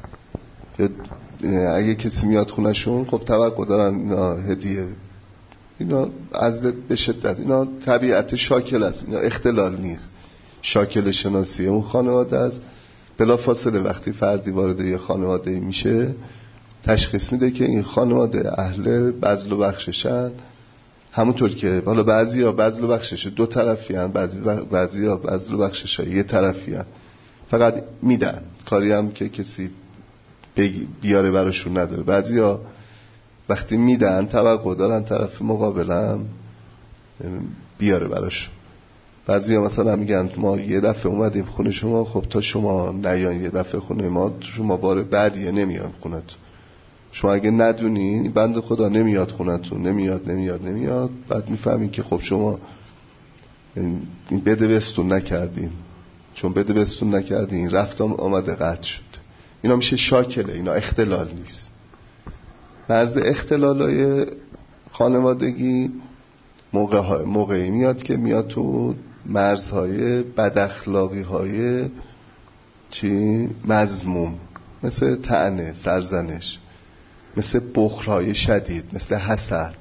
A: اگه کسی میاد خونشون خب توقع دارن هدیه اینا عزله به شدت، اینا طبیعت شاکل است، اینا اختلال نیست. شاکل شناسی اون خانواده است. بلافاصله وقتی فردی وارد یه خانواده میشه تشخیص میده که این خانواده اهل بذل و بخششن. همونطور که حالا بعضیا بذل و بخشش دو طرفی ان، بعضی بعضیا بذل و بخشش یه طرفی ان، فقط میدن، کاری هم که کسی بیاره براشون نداره. بعضیا وقتی میدن توقع دارن طرف مقابلم بیاره براشون. بعضیا مثلا میگن ما یه دفعه اومدیم خونه شما، خب تا شما نیان یه دفعه خونه ما، شما بار بعدیه نمیان خونتون. شما اگه ندونین بنده خدا نمیاد خونتون، نمیاد نمیاد نمیاد بعد میفهمین که خب شما این بده بستون نکردین، چون بده بستون نکردین رفت آمده قطع شد. اینا میشه شاکله، اینا اختلال نیست. بعضی اختلالای خانوادگی موقع موقعی میاد که میاد تو مرزهای بد اخلاقی های چی مذموم، مثل طعنه، سرزنش، مثل بخل‌های شدید، مثل حسد.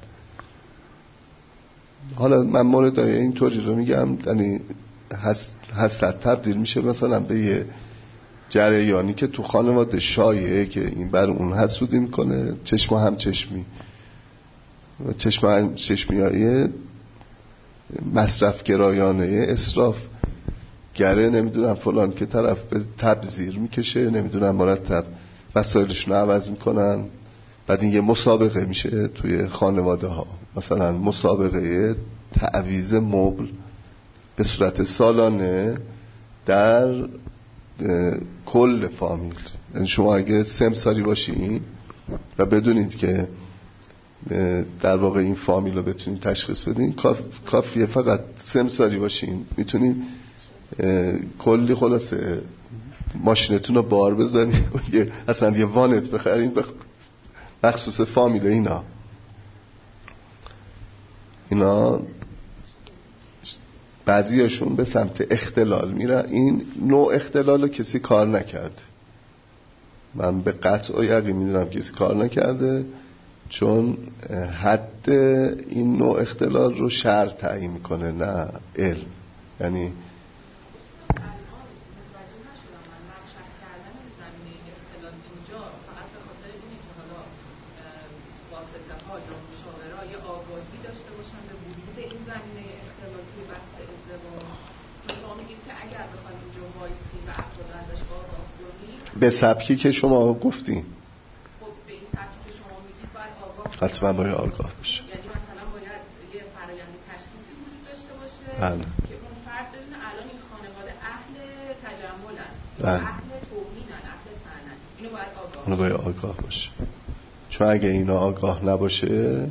A: حالا من موردای اینطوری رو میگم، یعنی حسد تبدیل میشه مثلا به یه جریانی که تو خانواده شایعه که این بر اون حسودی میکنه، چشم هم چشمی و چشم هم چشمی های مصرف گرایانه، اسراف گره، نمیدونم فلان که طرف به تبذیر میکشه، نمیدونم مرتب وسایلشون رو عوض میکنن. بعد این یه مسابقه میشه توی خانواده ها، مثلا مسابقه تعویض مبل به صورت سالانه در کل فامیل. یعنی شما اگه سمساری باشین و بدونید که در واقع این فامیل رو بتونید تشخیص بدین، کاف، کافیه فقط سمساری باشین، میتونید کلی خلاصه ماشینتون رو بار بزنید و اصلا یه وانت بخرین بخ... مخصوص فامیل اینا اینا بعضیاشون به سمت اختلال میرن. این نوع اختلال رو کسی کار نکرده، من به قطع و یقین میدونم کسی کار نکرده، چون حد این نوع اختلال رو شرع تعیین میکنه نه علم. یعنی به سبکی که شما گفتین،
B: خب به این سبکی که شما میگید باید آگاه
A: حتما باید آگاه باشه.
B: یعنی مثلا باید یه فرآیند تشخیصی وجود داشته باشه
A: بله.
B: که اون فرد بدونه الان این خانواده اهل تجملن،
A: بله.
B: اهل توهینن، اهل طعنن. اینو باید آگاه
A: اونو باید آگاه باشه، چون اگه اینا آگاه نباشه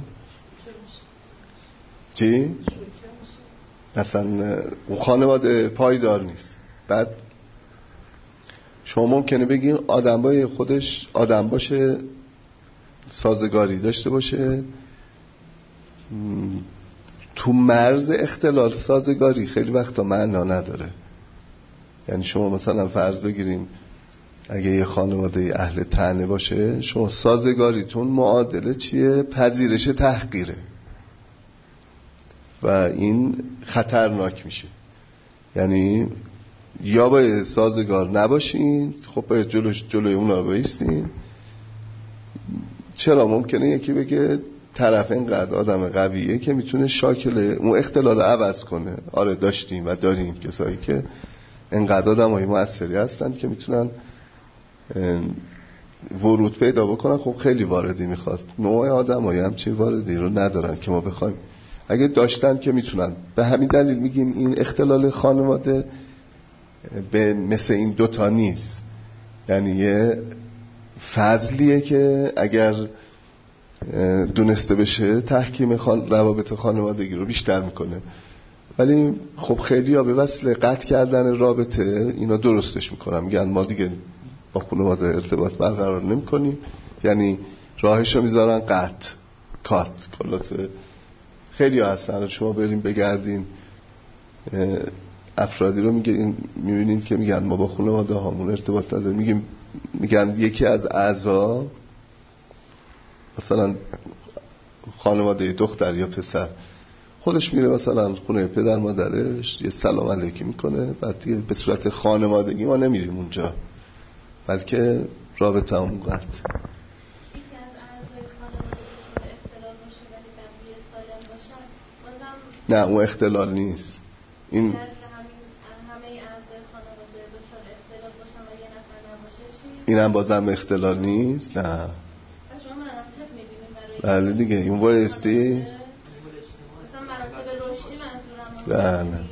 A: چی؟ مثلا اون خانواده پایدار نیست. بعد شما ممکنه بگین آدم بای خودش آدم باشه، سازگاری داشته باشه، تو مرز اختلال سازگاری خیلی وقتا معنا نداره. یعنی شما مثلا فرض بگیریم اگه یه خانواده اهل طعنه باشه، شما سازگاریتون معادله چیه؟ پذیرش تحقیره و این خطرناک میشه. یعنی یا باید سازگار نباشین، خب باید جلوش جلوی اونا رو بایستین. چرا؟ ممکنه یکی بگه طرف اینقدر آدم قویه که میتونه شاکل اون اختلال عوض کنه. آره داشتیم و داریم کسایی که اینقدر آدم های مؤثری هستن که میتونن ورود پیدا بکنن. خب خیلی واردی میخواد، نوع آدم های همچی واردی رو ندارن که ما بخوایم. اگه داشتن که میتونن. به همین دلیل میگیم این اختلال خانواده به مثل این دوتا نیست. یعنی یه فضلیه که اگر دونسته بشه تحکیم خان... روابط خانوادگی رو بیشتر میکنه. ولی خب خیلی ها به وسیله قطع کردن رابطه اینا درستش میکنن، میگن ما دیگه با خانواده ارتباط برقرار نمی کنیم، یعنی راهش رو میذارن قطع کات. خلاصه خیلی ها هستن، شما بریم بگردین افرادی رو میگین میبینین که میگن ما با خانواده هامون ارتباط نداریم. میگیم میگن یکی از اعضا مثلا خانواده دختر یا پسر خودش میره مثلا خونه پدر مادرش یه سلام علیکی میکنه، بعد دیگه به صورت خانوادگی ما نمیریم اونجا، بلکه رابطه همون قطع. نه اون اختلال نیست. این این هم بازم اختلال نیست. نه بله دیگه این بایستی
B: مثلا مراتب رشدی منظورم.
A: بله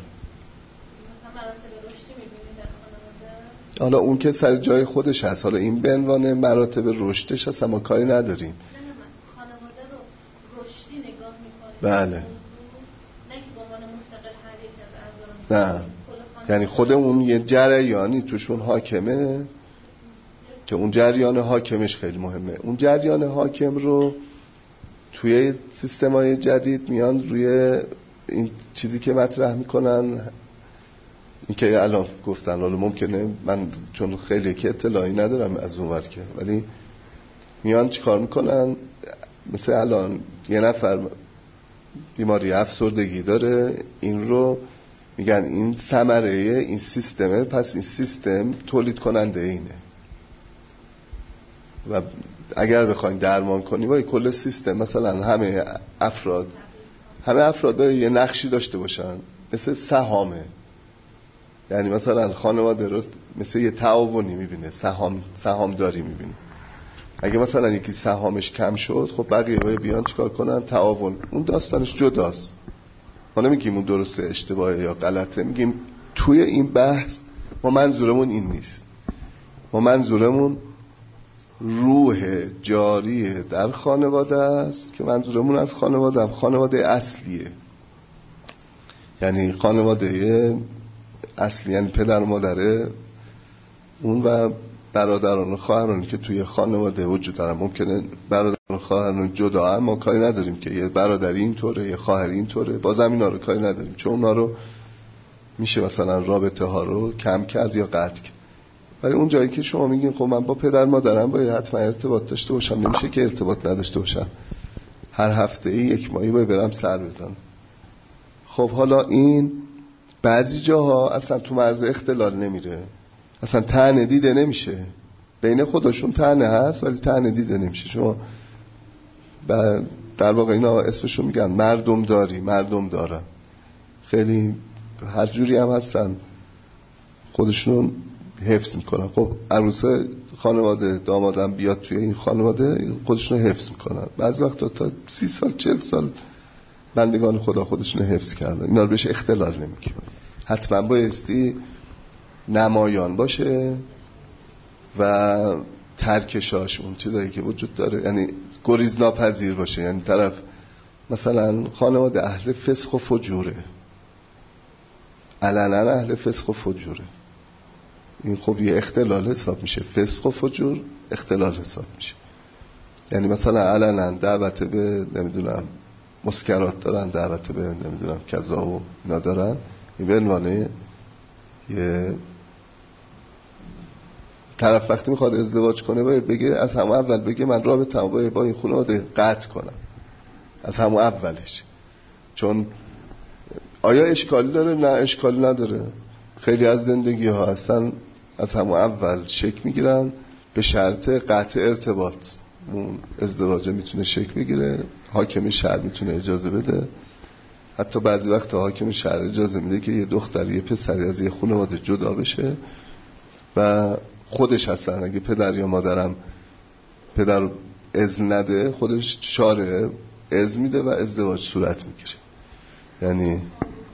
A: حالا اون که سر جای خودش هست، حالا این به عنوان مراتب رشدش هست، ما کاری نداریم.
B: خانواده رو رشدی نگاه میکنه.
A: بله
B: نه به عنوان مستقل هر یک از اعضا.
A: نه یعنی خود اون یه جریانی توشون حاکمه که اون جریان حاکمش خیلی مهمه. اون جریان حاکم رو توی سیستم‌های جدید میان روی این چیزی که مطرح میکنن، این که الان گفتن، حالا ممکنه من چون خیلی که اطلاعی ندارم از اون ور که، ولی میان چیکار میکنن، مثل الان یه نفر بیماری افسردگی داره، این رو میگن این ثمره این سیستمه، پس این سیستم تولید کننده اینه و اگر بخوایم درمان کنیم باید کل سیستم، مثلا همه افراد همه افراد باید یه نقشی داشته باشن، مثل سهامه. یعنی مثلا خانواده رو مثل یه تعاونی میبینه، سهام سهامداری میبینه. اگه مثلا یکی سهامش کم شد، خب بقیه باید بیان چیکار کنن؟ تعاون. اون داستانش جداست. ما نمیگیم اون درسته اشتباهه یا غلطه، میگیم توی این بحث ما منظورمون این نیست. ما منظورمون روح جاری در خانواده است که منظورمون از خانواده هم خانواده اصلیه، یعنی خانواده اصلی، یعنی پدر و مادره اون و برادران و خواهرانی که توی خانواده وجود دارن. ممکنه برادران و خواهران جدا هم، ما کاری نداریم که یه برادری اینطوره یه خواهری اینطوره، بازم اینا رو کاری نداریم، چون اونا رو میشه مثلا رابطه ها رو کم کرد یا قطع کرد. ولی اون جایی که شما میگین خب من با پدر مادرم باید حتما ارتباط داشته باشم، نمیشه که ارتباط نداشته باشم، هر هفته ای یک ماهی باید برم سر بزنم. خب حالا این بعضی جاها اصلا تو مرز اختلال نمیره، اصلا طعنه دیده نمیشه، بین خودشون طعنه هست ولی طعنه دیده نمیشه. شما در واقع اینا اسمشون میگن مردم داری، مردم دارن، خیلی هر جوری هم هستن خودشون حفظ میکنن. خب عروسه خانواده دامادم بیاد توی این خانواده خودشون حفظ میکنن، بعضی وقتا تا سی سال چل سال بندگان خدا خودشون حفظ کردن. اینا رو بهش اختلال نمیگیم. حتما بایستی نمایان باشه و ترکشاش اون چیزایی که وجود داره، یعنی گریز ناپذیر باشه. یعنی طرف مثلا خانواده اهل فسق و فجوره، علنا اهل فسق و فجوره، این خب یه اختلال حساب میشه. فسق و فجور اختلال حساب میشه. یعنی مثلا علنا دعوت به نمیدونم مسکرات دارن، دعوت به نمیدونم کذا و اینا دارن، این به عنوان یه طرف وقتی میخواد ازدواج کنه باید بگه از همون اول بگه من رابطه‌مو باید با این خانواده قطع کنم از همون اولش. چون آیا اشکالی داره؟ نه اشکالی نداره. خیلی از زندگی ها هستن از همون اول شکل میگیرن به شرط قطع ارتباط. اون ازدواج میتونه شکل بگیره، حاکم شهر میتونه اجازه بده، حتی بعضی وقت حاکم شهر اجازه میده که یه دختری یه پسری از یه خانواده جدا بشه و خودش هستن اگه پدر یا مادرم پدر اذن نده خودش شارع اذن میده و ازدواج صورت میگیره. یعنی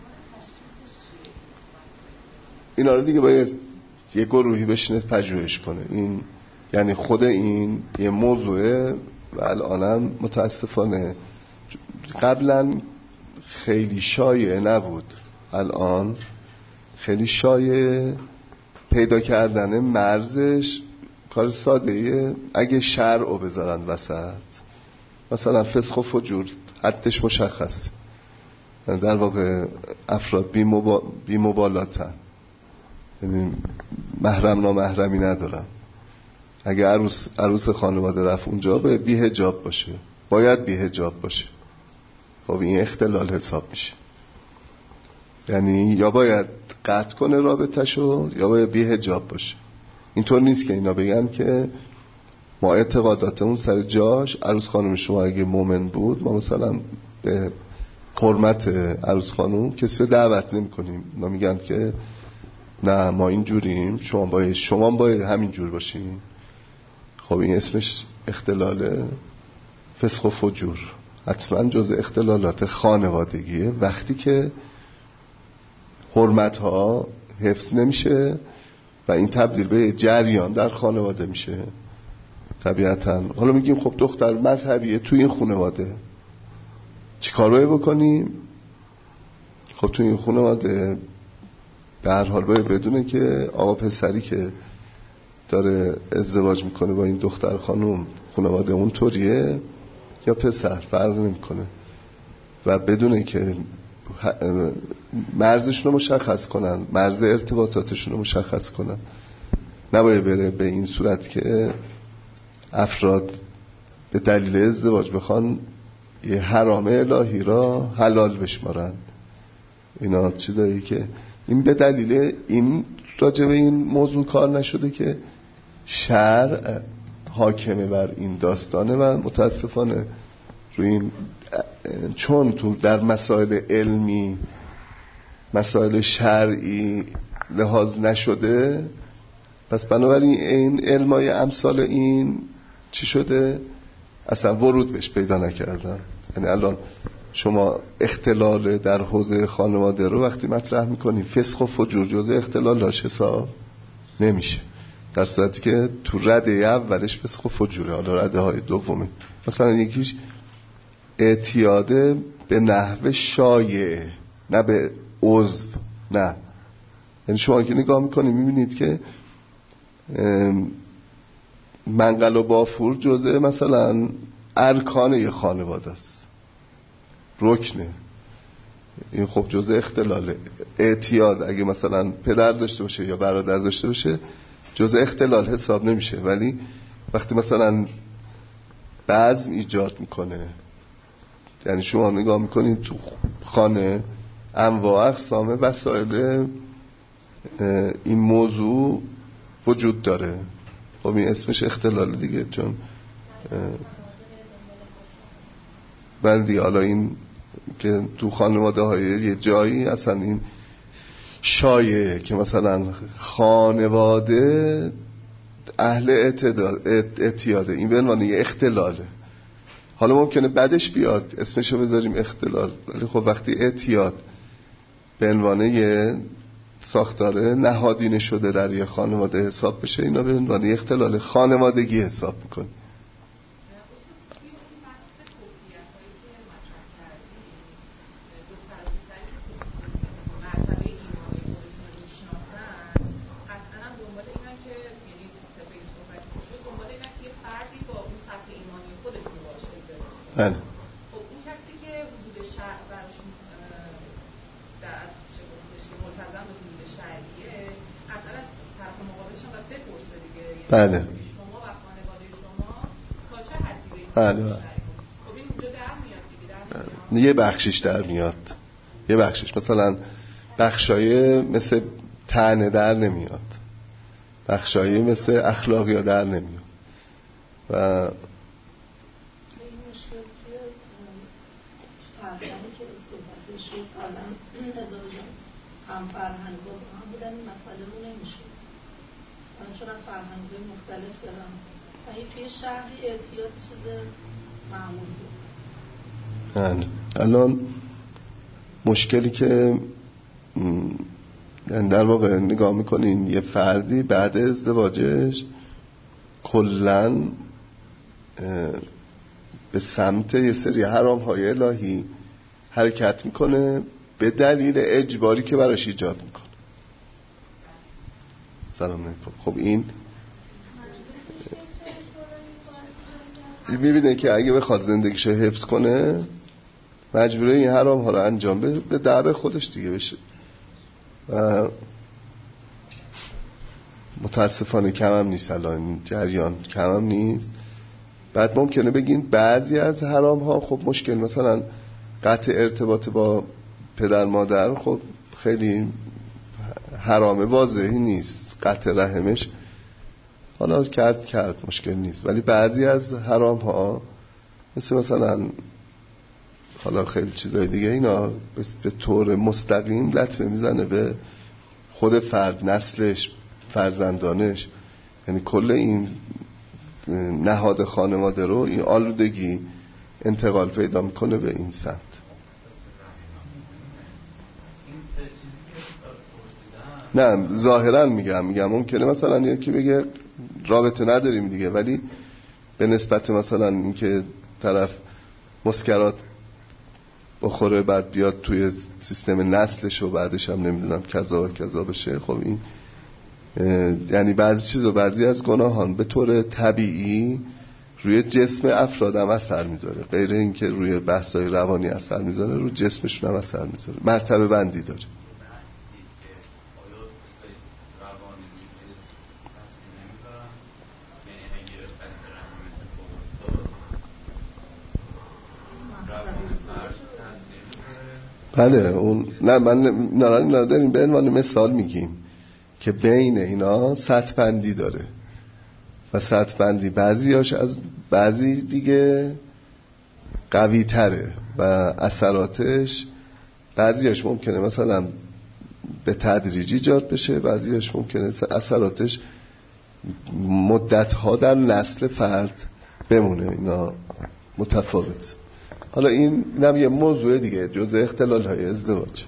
A: اینا رو دیگه باید یه گروهی بشینه پژوهش کنه. این یعنی خود این یه موضوعه و الانم متاسفانه، قبلا خیلی شایع نبود، الان خیلی شایع پیدا کردن مرزش کار ساده ایه. اگه شرعو بذارن وسط، مثلا فسق و فجور حدش مشخص، یعنی در واقع افراد بی, مبا... بی مبالاتن، یعنی محرم نامحرمی ندارن. اگه عروس عروس خانواده رفت اونجا باید بی حجاب باشه، باید بی حجاب باشه. خب این اختلال حساب میشه. یعنی یا باید قطع کنه رابطه‌شو یا باید بی حجاب باشه. اینطور نیست که اینا بگن که ما اعتقاداتمون سر جاش، عروس خانم شما اگه مومن بود ما مثلا به حرمت عروس خانم کسی رو دعوت نمی کنیم. اونا میگن که نه ما اینجوریم، شما باید شما باید همین جور باشین. خب این اسمش اختلال فسق و فجور، حتما جز اختلالات خانوادگیه وقتی که حرمت ها حفظ نمیشه و این تبدیل به جریان در خانواده میشه. طبیعتا حالا میگیم خب دختر مذهبیه توی این خانواده چی کار باید بکنیم؟ خب توی این خانواده به هر حال باید بدونه که آقا پسری که داره ازدواج میکنه با این دختر خانم خانواده اون طوریه یا پسر فرق نمیکنه و بدونه که مرزشون رو مشخص کنن، مرز ارتباطاتشون رو مشخص کنن. نباید بره به این صورت که افراد به دلیل ازدواج بخوان یه حرام الهی را حلال بشمارن. اینا چیزایی که این به دلیل این راجع به این موضوع کار نشده که شرع حاکمه بر این داستانه و متاسفانه روی این، چون تو در مسائل علمی مسائل شرعی لحاظ نشده، پس بنابراین این علمای امثال این چی شده؟ اصلا ورود بهش پیدا نکردن. یعنی الان شما اختلال در حوزه خانواده رو وقتی مطرح میکنی فسق و فجور جزء اختلالاش حساب نمیشه، در صورتی که تو رده اولش فسق و فجوره. حالا رده های دومی مثلا یکیش اعتیاده به نحو شایع نه به عضو، نه. یعنی شما که نگاه میکنید میبینید که منقل و بافور جزء مثلا ارکان یه خانواده است، رکنه. این خب جزء اختلاله. اعتیاد اگه مثلا پدر داشته باشه یا برادر داشته باشه جزء اختلال حساب نمیشه، ولی وقتی مثلا بزم ایجاد میکنه، یعنی شما نگاه میکنید تو خانه انواع اقسام وسایل این موضوع وجود داره. خب این اسمش اختلال دیگه، چون بلدی حالا این که تو خانواده های یه جایی اصلا این شایعه که مثلا خانواده اهل اعتیاده، این به عنوان یه اختلاله. حالا ممکنه بعدش بیاد اسمشو بذاریم اختلال، ولی خب وقتی اعتیاد به عنوان یه ساختاره نهادینه شده در یه خانواده حساب بشه، اینا به عنوان یه اختلال خانوادگی حساب میکنه. بله.
B: خب اون کسی که حدود شرع براشون در از چه گفتش که ملتزم به حدود شرعیه، اصلا از طرف مقابلش هم باید بپرسه دیگه.
A: بله.
B: شما و خانواده شما تا چه حدی به این
A: بله.
B: شرعی؟ خب این اونجا در میاد دیگه، در میاد.
A: یه بخشش در میاد. یه بخشش مثلا بخشای مثل طعنه در نمیاد. بخشای مثل اخلاقی در نمیاد. و
D: هم فرهنگ و هم بودن این مسئله رو نمیشه. من چون فرهنگ مختلف دارم مثلا توی شهری اعتیاد چیز معمول بود.
A: الان مشکلی که در واقع نگاه میکنین یه فردی بعد ازدواجش کلن به سمت یه سری حرام های الهی حرکت میکنه به دلیل اجباری که براش ایجاد میکنه. سلام علیکم. خب این میبینه که اگه بخواد زندگیشو حفظ کنه مجبوره این حرام ها رو انجام بده به دعوه خودش دیگه بشه. و متاسفانه کم هم نیست الان جریان، کم هم نیست. بعد ممکنه بگین بعضی از حرام ها خب مشکل، مثلا قطع ارتباط با پدر مادر خب خیلی حرام واضحی نیست، قطع رحمش حالا کرد کرد مشکل نیست، ولی بعضی از حرام ها مثل مثلا حالا خیلی چیزای دیگه اینا به طور مستقیم لطمه میزنه به خود فرد، نسلش، فرزندانش، یعنی کل این نهاد خانواده رو این آلودگی انتقال پیدا میکنه به این سمت. نه ظاهرا میگم میگم ممکنه مثلا یکی بگه رابطه نداریم دیگه، ولی به نسبت مثلا اینکه طرف مسکرات بخوره بعد بیاد توی سیستم نسلش و بعدش هم نمیدونم کذا و کذا بشه، خب این یعنی بعضی چیزا، بعضی از گناهان به طور طبیعی روی جسم افراد هم اثر میذاره، غیر اینکه روی بحثای روانی اثر میذاره، روی جسمشون هم اثر میذاره، مرتبه بندی داره. بله اون نه من نارانی نداریم، به عنوان مثال میگیم که بین اینا سطح بندی داره و سطح بندی بعضیاش از بعضی دیگه قوی تره و اثراتش بعضیاش ممکنه مثلا به تدریجی ایجاد بشه، بعضیاش ممکنه اثراتش مدت‌ها در نسل فرد بمونه، اینا متفاوت. حالا این نم یه موضوع دیگه جزء اختلال های ازدواج.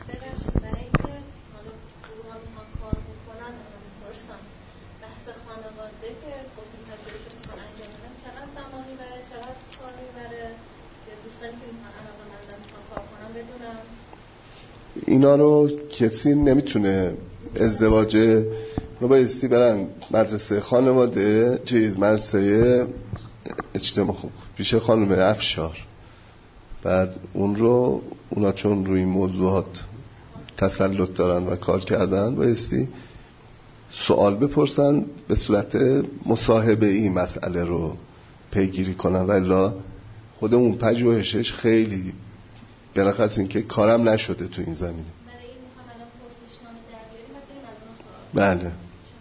A: اینا رو کسی نمیتونه ازدواج رو بایستی برن مدرسه خانواده چیز مدرسه اجتماع خوب پیش خانم افشار، بعد اون رو اونا چون روی موضوعات تسلط دارن و کار کردن بایستی سوال بپرسن به صورت مصاحبه ای مسئله رو پیگیری کنن، ولی خودمون پژوهشش خیلی برخص این که کارم نشده تو این زمینه. بله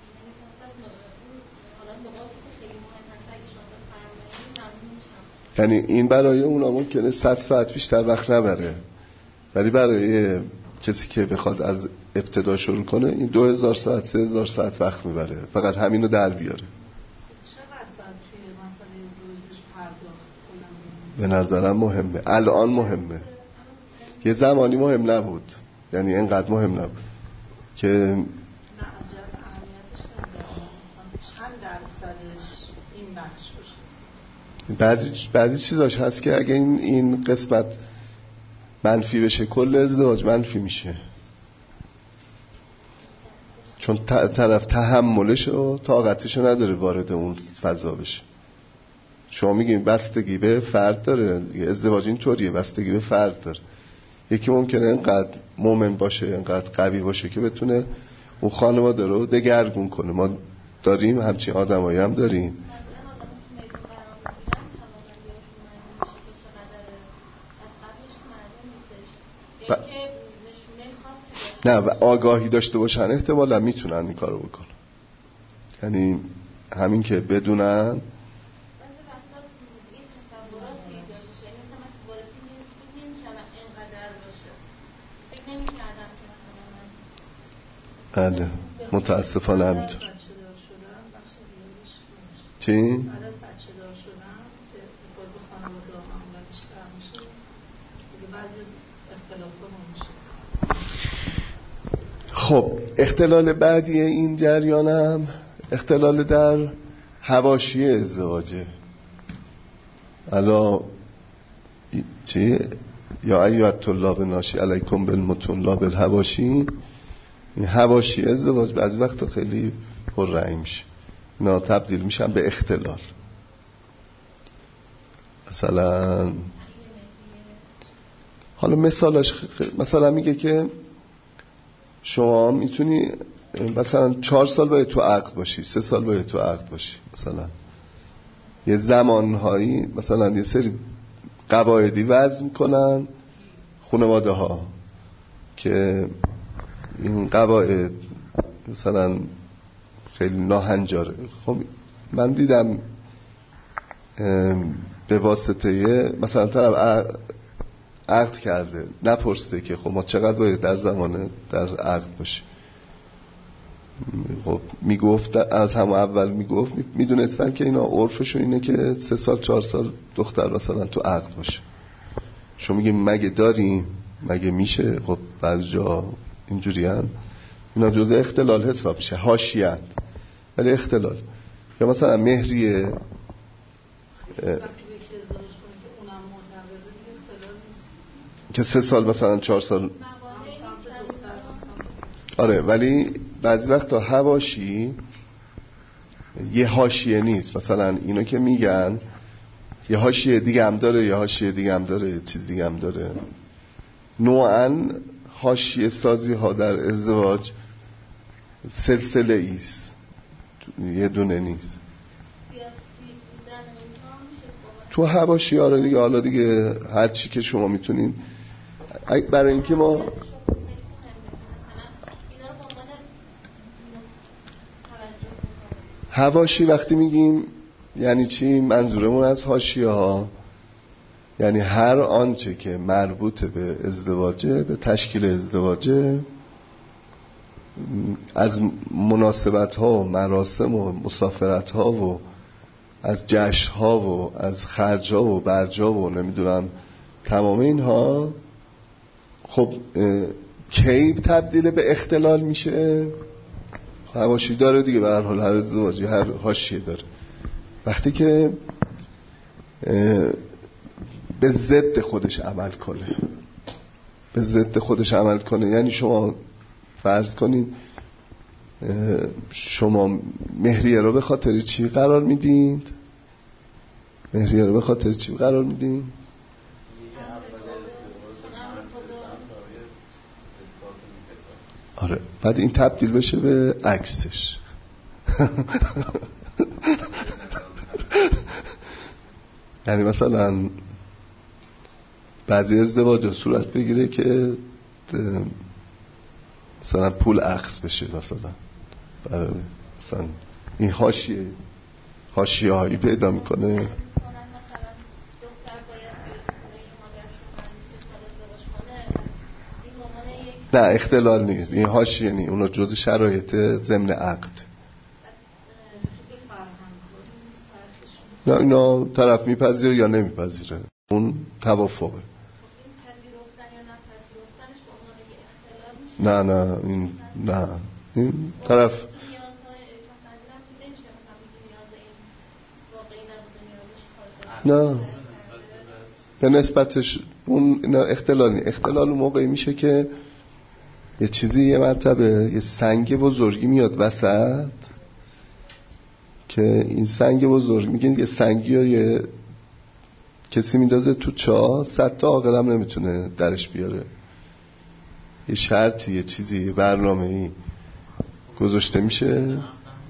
A: یعنی این برای اونا ممکنه صد ساعت بیشتر وقت نبره، ولی برای کسی که بخواد از ابتدا شروع کنه این دو هزار ساعت سه هزار ساعت وقت میبره فقط همینو در بیاره.
D: چقدر باید توی مسئله ازدواجش پرداخت کنم؟
A: به نظرم مهمه، الان مهمه، یه زمانی مهم نبود، یعنی اینقدر مهم نبود که
D: نه از جهت اهمیتش نمیدونم چند درصدش این بخش باشه.
A: بعضی بعضی چیزاش هست که اگه این این قسمت منفی بشه کل ازدواج منفی میشه، چون طرف تحملش و طاقتش نداره وارد اون فضا بشه. شما میگین بستگی به فرد داره، ازدواج این طوریه، بستگی به فرد داره. یکی ممکنه اینقدر مومن باشه، اینقدر قوی باشه که بتونه اون خانواده رو دگرگون کنه. ما داریم همچین آدمایی هم داریم. ب... نه و آگاهی داشته باشن احتمالا میتونن این کارو بکنن، یعنی همین که بدونن بله متاسفانه همینطور. چی؟
D: بعد از بچه دار شدن که خود به خانواده ها معمولا بیشتر میشه، بعضی اختلاف ها میشه.
A: خب اختلال بعدی این جریانم اختلال در حواشی ازدواجه. الا چی؟ یا ایوه طلاب ناشی علیکم بالمتون لا بالحواشی. این حواشی ازدواج بعضی وقتا خیلی پررنگ میشه، اینا تبدیل میشن به اختلال. مثلا حالا مثالش مثلا میگه که شما میتونی مثلا چهار سال باید تو عقد باشی، سه سال باید تو عقد باشی مثلا، یه زمانهایی مثلا یه سری قواعدی وضع میکنن خانواده ها که این قواعد مثلا خیلی ناهنجاره. خب من دیدم به واسطه مثلا طرف عقد کرده نپرسته که خب ما چقدر باید در زمان در عقد باشه. خب میگفت از همون اول میگفت میدونستن که اینا عرفشون اینه که سه سال چهار سال دختر مثلا تو عقد باشه. شما میگیم مگه داریم مگه میشه؟ خب بعض جا اینجوری هن. اینا جزء اختلال حساب میشه، حاشیه‌اند ولی اختلال. یا مثلا مهریه که سه سال مثلا چهار سال آره، ولی بعضی وقتا حواشی یه حاشیه نیست. مثلا اینو که میگن یه حاشیه دیگه هم داره، یه حاشیه دیگه هم داره، یه چیز دیگه هم داره. نوعاً حاشیه سازی ها در ازدواج سلسله ایست، یه دونه نیست. تو حواشی ها رو دیگه حالا دیگه هر چی که شما میتونین، برای اینکه ما حواشی وقتی میگیم یعنی چی؟ منظورمون از حاشیه ها یعنی هر آنچه که مربوط به ازدواجه، به تشکیل ازدواجه، از مناسبت ها و مراسم و مسافرت ها و از جشن ها و از خرج ها و برج ها و نمیدونم تمام اینها، خب کی تبدیل به اختلال میشه؟ حواشی داره دیگه، به هر حال هر ازدواجی هر حاشیه داره. وقتی که به ضد خودش عمل کنه، به ضد خودش عمل کنه، یعنی شما فرض کنید شما مهریه رو به خاطر چی قرار میدید؟ مهریه رو به خاطر چی قرار میدید؟ آره، بعد این تبدیل بشه به عکسش. یعنی مثلا بعضی ازدواج صورت بگیره که مثلا پول اخذ بشه، مثلا برای مثلا این حاشیه حاشیه هایی پیدا میکنه. نه اختلال نیست، این حاشیه نیست، اونا جزء شرایط ضمن عقد. نه اینا طرف میپذیره یا نمیپذیره، اون توافقه. نه نه این نه این طرف نه به نسبتش اون اینا اختلال نیست. اختلال اون موقعی میشه که یه چیزی یه مرتبه یه سنگ بزرگی میاد وسط، که این سنگ بزرگ میگن یه سنگی یا یه کسی میندازه تو چاه، صد تا عاقل هم نمیتونه درش بیاره. یه شرطی، یه چیزی، یه برنامه‌ای گذاشته میشه.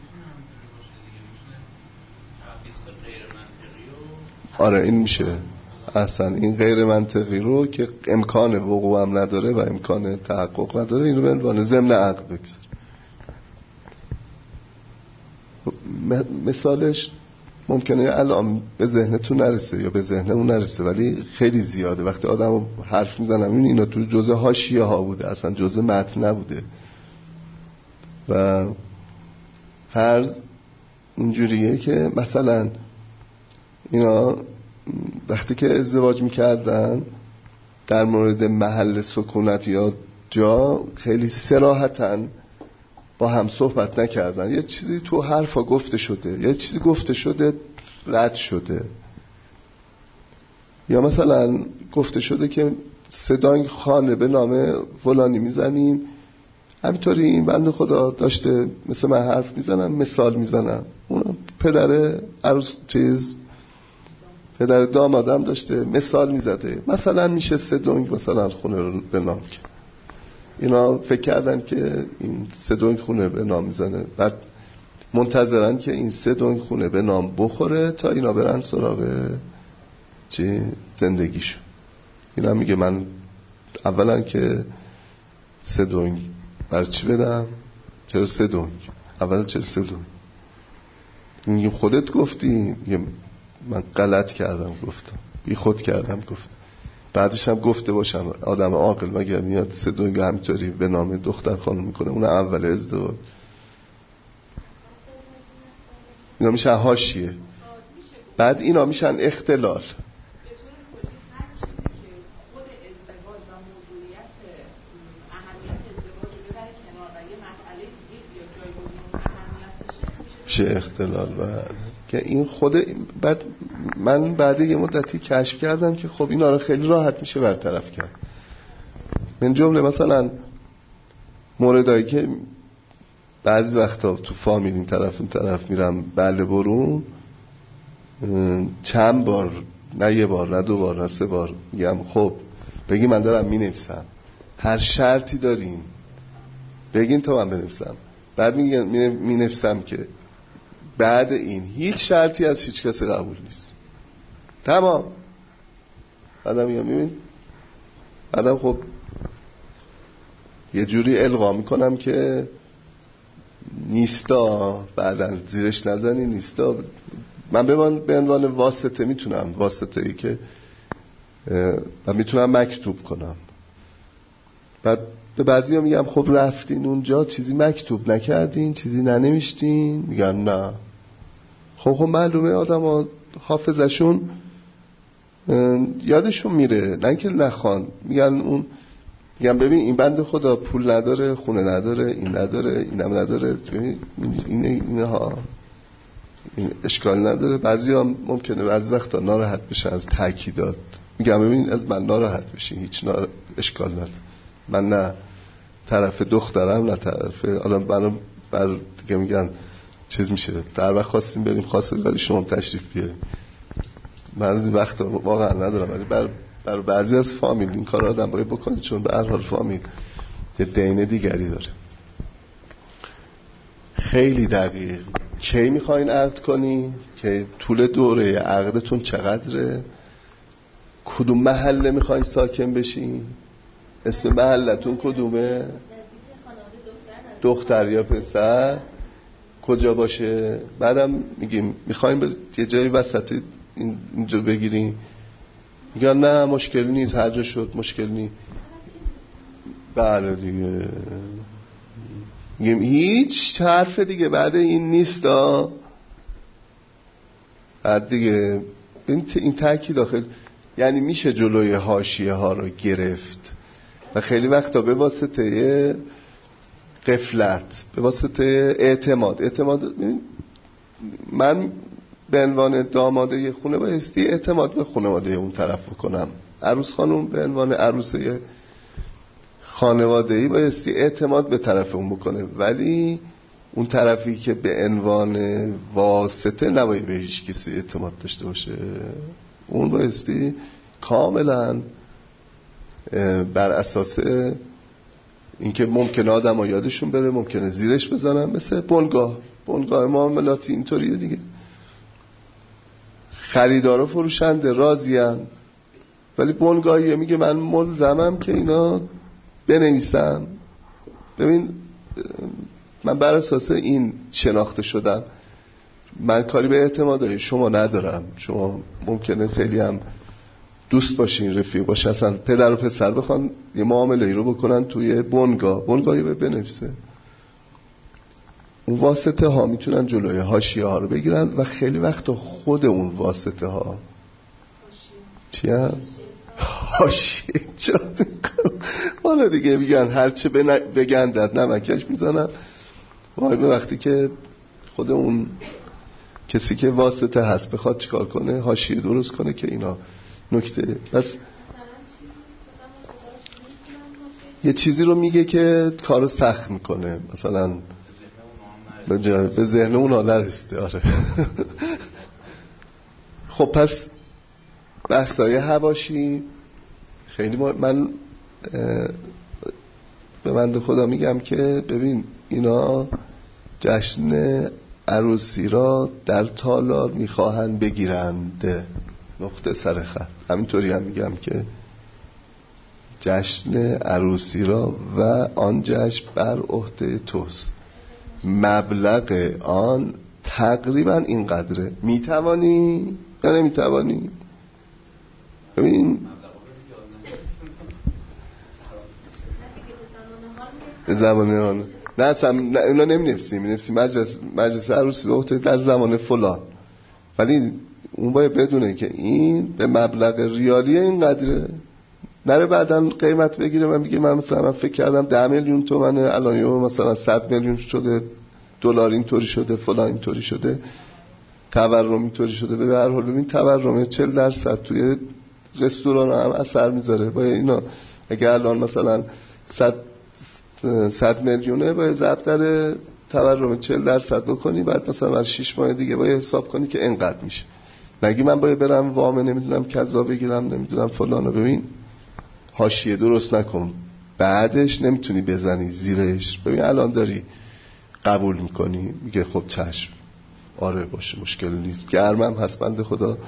A: آره این میشه اصلا این غیر منطقی رو که امکان وقوع هم نداره و امکان تحقق نداره، اینو به عنوان ضمن عقد بگذار. مثالش ممکنه الان به ذهنتون نرسه یا به ذهنمون نرسه، ولی خیلی زیاده. وقتی آدم حرف میزنم این اینا تو جزء حاشیه ها بوده، اصلا جزء متن نبوده. و فرض اینجوریه که مثلا اینا وقتی که ازدواج میکردن در مورد محل سکونت یا جا خیلی صراحتاً با هم صحبت نکردن. یه چیزی تو حرفا گفته شده، یه چیزی گفته شده رد شده، یا مثلا گفته شده که صدای خانه به نام فلانی میزنیم، همینطوری این بنده خدا داشته مثل من حرف میزنم، مثال میزنم، اون پدر عروس چیز پدر دامادم داشته مثال میزده، مثلا میشه سدونگ مثلا خونه رو به نام کرد. اینا فکر کردن که این سدونگ خونه به نام میزنه. بعد منتظرن که این سه دنگ خونه به نام بخوره تا اینا برن سراغ چی زندگیشون. اینا میگه من اولا که سه دنگ بر چی بدم؟ چرا سه دنگ؟ اولا چرا سه دنگ؟ میگه خودت گفتی. میگه من غلط کردم گفتم، بی خود کردم گفتم. بعدش هم گفته باشم آدم عاقل مگر میاد سه دنگ همینطوری به نام دختر خانم میکنه؟ اون اول ازدواج. اینا میشن حاشیه. بعد اینا میشن اختلال. چه اختلال بعد که این خود بعد من بعد یه مدتی کشف کردم که خب اینا رو خیلی راحت میشه برطرف کرد. من جمله مثلا موردایی که بعضی وقتا تو فامیل این طرف اون طرف میرم بله برون، چند بار نه یه بار نه دو بار نه سه بار میگم خب بگی من دارم مینویسم، هر شرطی دارین بگین تا من بنویسم. بعد میگم مینویسم که بعد این هیچ شرطی از هیچ کسی قبول نیست. تمام. بعدم میگم میبین بعدم خب یه جوری القا میکنم که نیستا، بعدا زیرش نزنی نیستا. من به عنوان واسطه میتونم واسطه ای که و میتونم مکتوب کنم. بعد به بعضی ها میگم خب رفتین اونجا چیزی مکتوب نکردین، چیزی ننوشتین؟ میگن نه. خب خب معلومه آدم ها حافظشون یادشون میره، نه که نخوان. میگن اون میگم ببین این بنده خدا پول نداره، خونه نداره، این نداره، اینم نداره، ببین اینه اینها این اشکال نداره. بعضی هم ممکنه بعضی وقتا ناراحت بشن از تاکیدات. میگم ببین از من ناراحت بشین، هیچ نار... اشکال نداره. من نه طرف دخترم نه طرف الان منو بعض دیگه میگن چیز میشه در وقت خواستیم بریم خواستگاری شما تشریف بیاریم. من از این وقتا واقعا ندارم، ولی بر بر بعضی از فامیل این کار آدم باید بکنه، چون به هر حال فامیل یه دین دیگری داره. خیلی دقیق کی میخواین عقد کنی، که طول دوره عقدتون چقدره، کدوم محله میخواین ساکن بشین، اسم محلتون کدومه، دختر یا پسر، کجا باشه. بعدم میگیم میخوایم به یه جایی وسط اینجا بگیریم، میگن نه مشکل نیست هر جا شد مشکل نیست. بله دیگه میگیم هیچ حرف دیگه بعد این نیست ها. بعد دیگه این تاکید داخل یعنی میشه جلوی حاشیه ها رو گرفت و خیلی وقتا به واسطه غفلت، به واسطه اعتماد اعتماد من به عنوان داماده یه خونه بایستی اعتماد به خانواده اون طرف بکنم. عروس خانم به عنوان عروسه خانواده‌ای بایستی اعتماد به طرف اون بکنه، ولی اون طرفی که به عنوان واسطه نباید به هیچ کسی اعتماد داشته باشه. اون بایستی کاملا بر اساس اینکه ممکنه آدم ها یادشون بره، ممکنه زیرش بزنن، مثل بنگاه بنگاه معاملاتی اینطوریه دیگه. خریدار و فروشنده راضین، ولی بنگاهیه میگه من ملزمم که اینا بنویسم. ببین من بر اساس این شناخته شدم، من کاری به اعتمادهای شما ندارم. شما ممکنه خیلی هم دوست باشین، رفیق باشین، اصلا پدر و پسر بخوان یه معامله ای رو بکنن توی بنگاه، بنگاهی به بنویسه. اون واسطه ها میتونن جلوی حاشیه ها رو بگیرن و خیلی وقتا خود اون واسطه ها چی هم؟ حاشیه ایجاد میکنن. حالا دیگه میگن هرچه بگندد نمکش میزنن. وای به وقتی که خود اون کسی که واسطه هست بخواد چیکار کنه، حاشیه درست کنه که اینا نکته بس یه چیزی رو میگه که کارو سخت میکنه، مثلا به ذهن اونا نرسیده. آره خب پس بحثای حواشی خیلی ما من به بنده خدا میگم که ببین اینا جشن عروسی را در تالار میخواهند بگیرند، نقطه سر خط. همینطوری هم میگم که جشن عروسی را و آن جشن بر عهده توست، مبلغ آن تقریبا اینقدره. میتوانی یا نمیتوانی؟ ببین زمان آن نه اصلا اونا نمی نفسیم می نفسیم مجلس, مجلس عروسی به عهده در زمان فلان، ولی اون باید بدونه که این به مبلغ ریالی اینقدره، نره بعدم قیمت بگیره من بگه من مثلا من فکر کردم ده میلیون تومنه الان مثلا صد میلیون شده، دلار اینطوری شده، فلان اینطوری شده، تورم اینطوری شده. به هر حال این تورم چهل درصد توی رستوران هم اثر میذاره. باید اینا اگه الان مثلا صد صد میلیونه باید ضرب در تورم چهل درصد بکنی، بعد مثلا بعد شش ماه دیگه باید حساب کنی که اینقدر میشه. نگی من باید برم وام نمیدونم کذا بگیرم نمیدونم فلانو. ببین حاشیه درست نکن، بعدش نمیتونی بزنی زیرش. ببین الان داری قبول میکنی، میگه خب چشم آره باشه مشکل نیست، گرمم هست بنده خدا،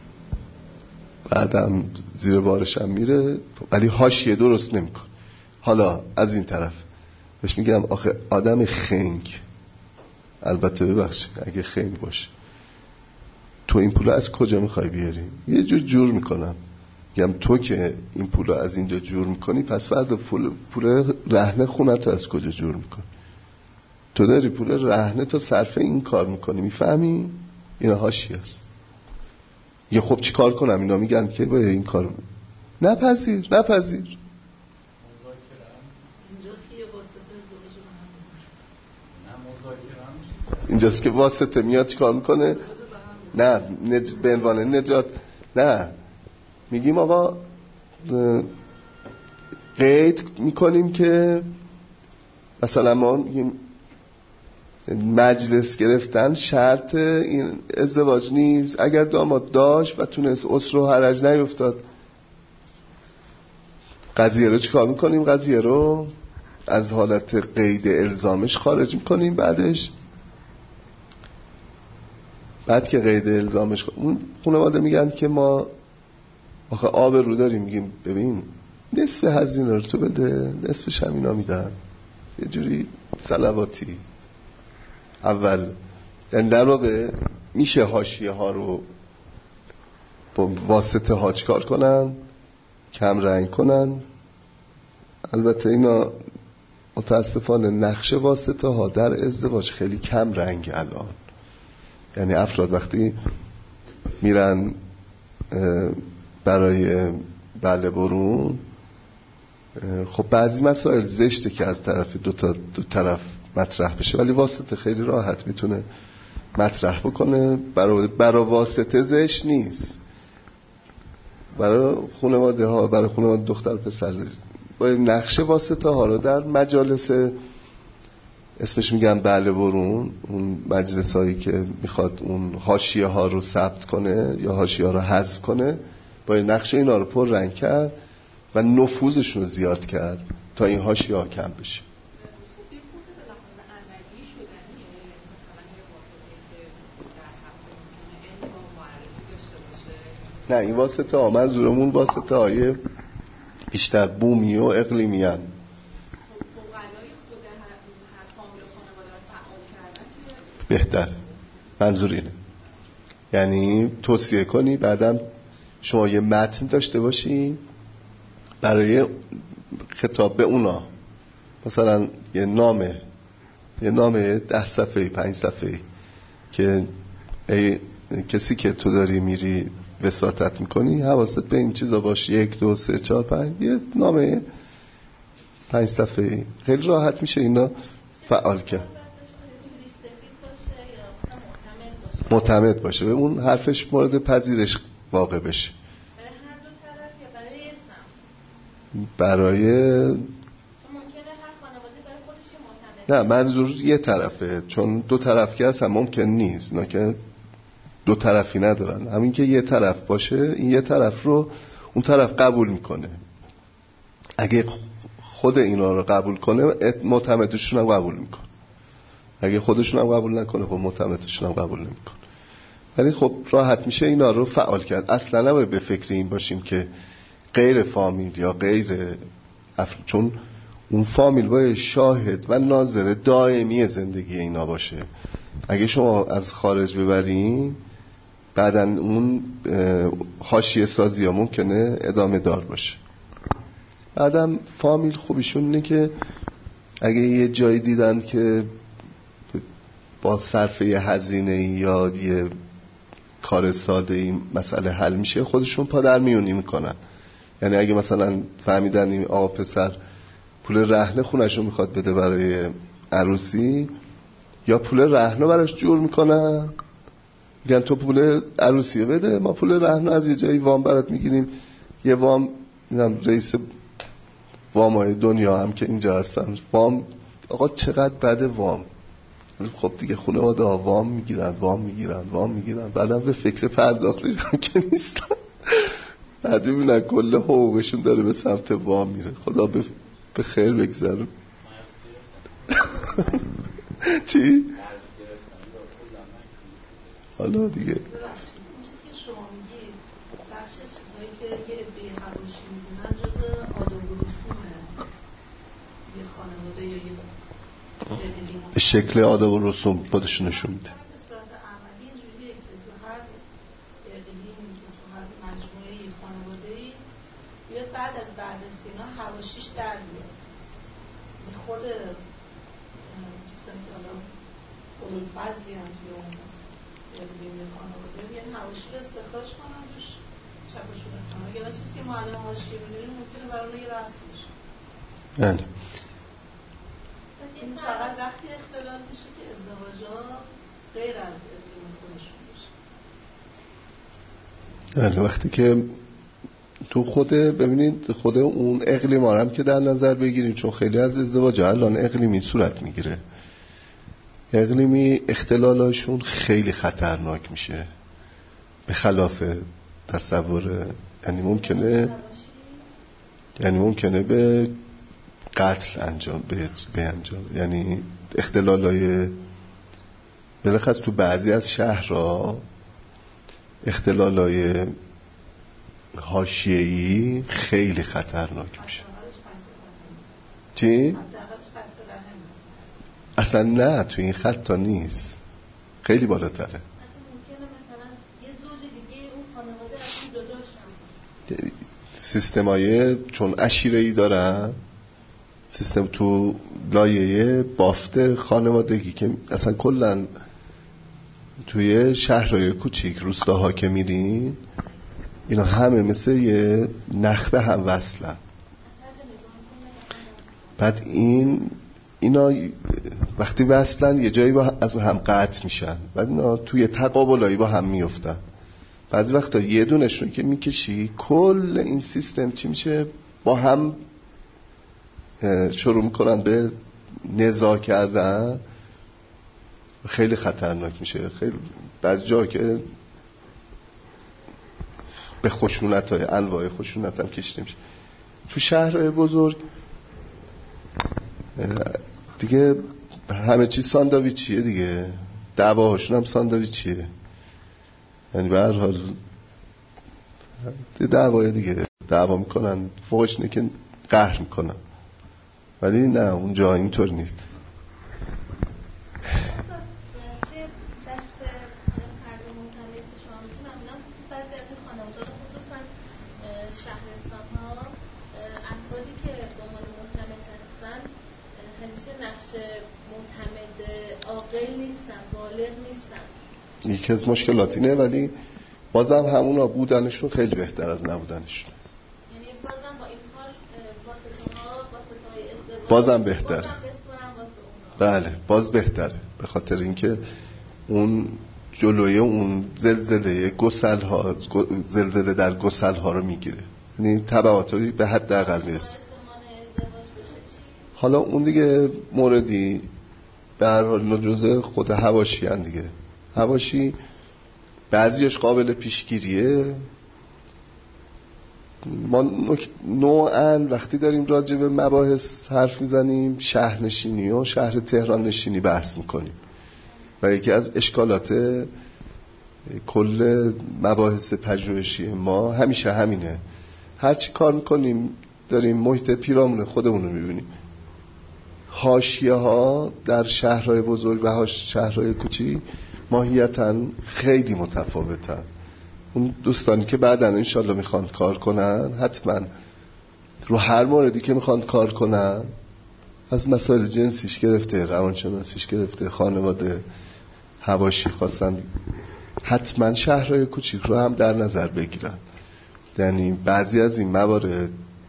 A: بعدم زیر بارشم میره، ولی حاشیه درست نمیکن. حالا از این طرف بهش میگم آخه آدم خنگ، البته ببخشید اگه خنگ باشه، تو این پول از کجا میخوای بیاری؟ یه جور جور میکنم، میگم تو که این پول از اینجا جور میکنی پس فردا پول پول رهن خونت از کجا جور میکنی؟ تو داری پول رهنه تو صرف این کار میکنی، میفهمی؟ اینا حاشیه است. یه خب چی کار کنم؟ اینا میگن که باید این کار نپذیر نپذیر اینجاست که واسطه میاد چی کار میکنه؟ نه نج... به عنوان نجات نه، میگیم آقا قید میکنیم که مثلا ما میگیم مجلس گرفتن شرط این ازدواج نیست، اگر داماد داشت و تونست عسر و حرج نیفتاد. قضیه رو چیکار میکنیم؟ قضیه رو از حالت قید الزامش خارج میکنیم. بعدش بعد که قید الزامش اون خانواده میگن که ما آخه آب رو داریم، میگیم ببین نصف هزینه رو تو بده، نصفش هم اینا میدن، یه جوری صلواتی. اول در واقع میشه حاشیه ها رو با واسطه ها چکار کنن؟ کم رنگ کنن. البته اینا متاسفانه نقش واسطه ها در ازدواج خیلی کم رنگ الان. یعنی افراد وقتی میرن برای بله برون، خب بعضی مسائل زشته که از طرف دو تا دو طرف مطرح بشه، ولی واسطه خیلی راحت میتونه مطرح بکنه. برای برای واسطه زشت نیست، برای خانواده ها، برای خانواده دختر پسر زشت. باید نقش واسطه ها رو در مجالس اسمش میگن بله برون، اون مجلس هایی که میخواد اون حاشیه ها رو ثبت کنه یا حاشیه ها رو حذف کنه، باید نقش اینا رو پر رنگ کرد و نفوذشون رو زیاد کرد تا این حاشیه ها کم بشه. نه این واسطه ها منظورمون واسطه های بیشتر بومی و اقلیمی هن. بهتر منظور اینه، یعنی توصیه کنی بعدم شما یه متن داشته باشی برای خطاب به اونا، مثلا یه نامه یه نامه ده صفحه پنج صفحه که ای کسی که تو داری میری وساطت میکنی حواست به این چیزا باشه، یک دو سه چهار پنج، یه نامه پنج صفحه خیلی راحت میشه اینا فعال کرد. معتمد باشه، به اون حرفش مورد پذیرش واقع بشه. برای نه منظور یه طرفه، چون دو طرف که هستن ممکن نیست، نه که دو طرفی ندارن، همین که یه طرف باشه این یه طرف رو اون طرف قبول میکنه. اگه خود اینا رو قبول کنه معتمدشون رو قبول میکنه. اگه خودشون هم قبول نکنه خب معتمدشون هم قبول نمیکنه. ولی خب راحت میشه اینا رو فعال کرد. اصلا نباید به فکر این باشیم که غیر فامیل یا غیر افر... چون اون فامیل باید شاهد و ناظر دائمی زندگی اینا باشه. اگه شما از خارج ببرین بعدن اون حاشیه سازی ها ممکنه ادامه دار باشه. بعدم فامیل خوبیشون اینه که اگه یه جایی دیدن که با صرف یه هزینه یا یه کار ساده این مسئله حل میشه خودشون پادر میونی میکنن. یعنی اگه مثلا فهمیدن این آقا پسر پول رهنه خونش رو میخواد بده برای عروسی یا پول رهنه براش جور میکنن، میگن تو پول عروسی بده ما پول رهنه از یه جایی وام برات میگیریم. یه وام اینم رئیس وامای دنیا هم که اینجا هستن وام آقا چقدر بده وام. خب دیگه خونه ها دا وام میگیرن وام میگیرن وام میگیرن بعدم به فکر پرداختش هم که نیستن. بعد میبینن کل حقوقشون داره به سمت وام میره. خدا به خیر بگذارم. چی؟ حالا دیگه
D: چیزی که شما میگید بخش چیزهایی که یه عده حواشی میدونن جز آداب و رسومه یه خانواده یا یه
A: به شکل آداب و رسوم خودشون نشون میده.
D: به صورت عملی اینجوریه که تو هر اقلیم تو هر مجموعه خانواده‌ای بیاد بعد از بررسی اینا حواشیش در بیاد. خود کسانی که حالا اولوالفضلی هم توی اون اقلیم خانواده بیان حواشی رو استخراج کنن توش چپشون کنن. یه چیزی که ما الان حواشی می‌بینیم ممکنه برای یه رسم بشه.
A: بله.
D: این فقط وقتی اختلال میشه که ازدواج‌ها غیر از اقلیم خودشون بشه.
A: بله وقتی که تو خود ببینید خود اون اقلیم هم که در نظر بگیریم چون خیلی از ازدواج‌ها الان اقلیمی صورت میگیره. اقلیمی اختلالاشون خیلی خطرناک میشه به خلاف تصور. یعنی ممکنه یعنی ممکنه به قتل انجام به انجام یعنی اختلالای بلخص تو بعضی از شهرها اختلالای حاشیه‌ای خیلی خطرناک میشه. چی؟ اصلا نه تو این خط تا نیست خیلی بالاتره.
E: ممکنه مثلا یه زوج دیگه اون خانواده از اون جدا شن.
A: سیستمای چون عشیره‌ای دارن سیستم تو لایه بافت خانوادگی که اصلا کلن توی شهرهای کوچیک روستاها که میرین اینا همه مثل یه نخبه هم وصلن. بعد این اینا وقتی وصلن یه جایی با از هم قطع میشن بعد اینا توی تقابلایی با هم میفتن. بعضی وقتا یه دونشون که میکشی کل این سیستم چی میشه با هم شروع میکنن به نزاع کردن. خیلی خطرناک میشه. خیلی بعضی جا که به خشونت های انواع خشونت هم کشیده میشه. تو شهرهای بزرگ دیگه همه چیز ساندویچیه دیگه. دعواهاشون هم ساندویچیه. یعنی به هر حال دعوای دیگه دعوا میکنن فوقش اینه که قهر میکنن. ولی نه اونجا اینطور نیست. یکی از مشکلات اینه ولی بازم همونا بودنشون خیلی بهتر از نبودنشون.
E: یعنی بازم با این حال واسطه‌ها واسطه‌های ازدواج
A: بازم بهتره. بله باز بهتره به خاطر اینکه اون جلوی اون زلزله گسل ها زلزله در گسل ها رو میگیره. یعنی تبعاتی به حد اقل میرسه. حالا اون دیگه موردی به هر حال جزء خود حواشی ان دیگه. حواشی بعضیش قابل پیشگیریه ما نوعاً وقتی داریم راجع به مباحث حرف میزنیم شهرنشینی و شهر تهران نشینی بحث میکنیم و یکی از اشکالات کل مباحث پژوهشی ما همیشه همینه. هر چی کار میکنیم داریم محیط پیرامون خودمون رو میبینیم. حاشیه ها در شهرهای بزرگ و شهرهای کوچیک ماهیتاً خیلی متفاوتن. اون دوستانی که بعداً انشالله میخوان کار کنن حتما رو هر موردی که میخوان کار کنن از مسائل جنسیش گرفته روانشناسیش گرفته خانواده حواشی خواستن حتما شهرهای کوچیک رو هم در نظر بگیرن. یعنی بعضی از این موارد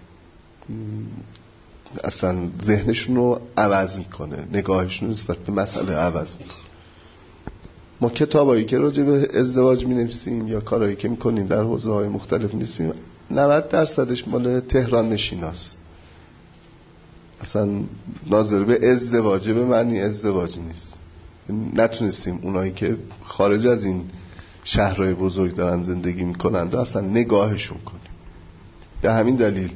A: اصلا ذهنشون رو عوض میکنه، نگاهشون نسبت به مسئله عوض میکنه. ما کتابایی که راجع به ازدواج می‌نویسیم یا کارهایی که می‌کنیم در حوزه‌های مختلف می‌نویسیم نود درصدش مال تهران نشیناست. اصلا ناظر به ازدواج به معنی ازدواج نیست. نتونستیم اونایی که خارج از این شهرهای بزرگ دارن زندگی می‌کنن و اصلا نگاهشون کنیم. به همین دلیل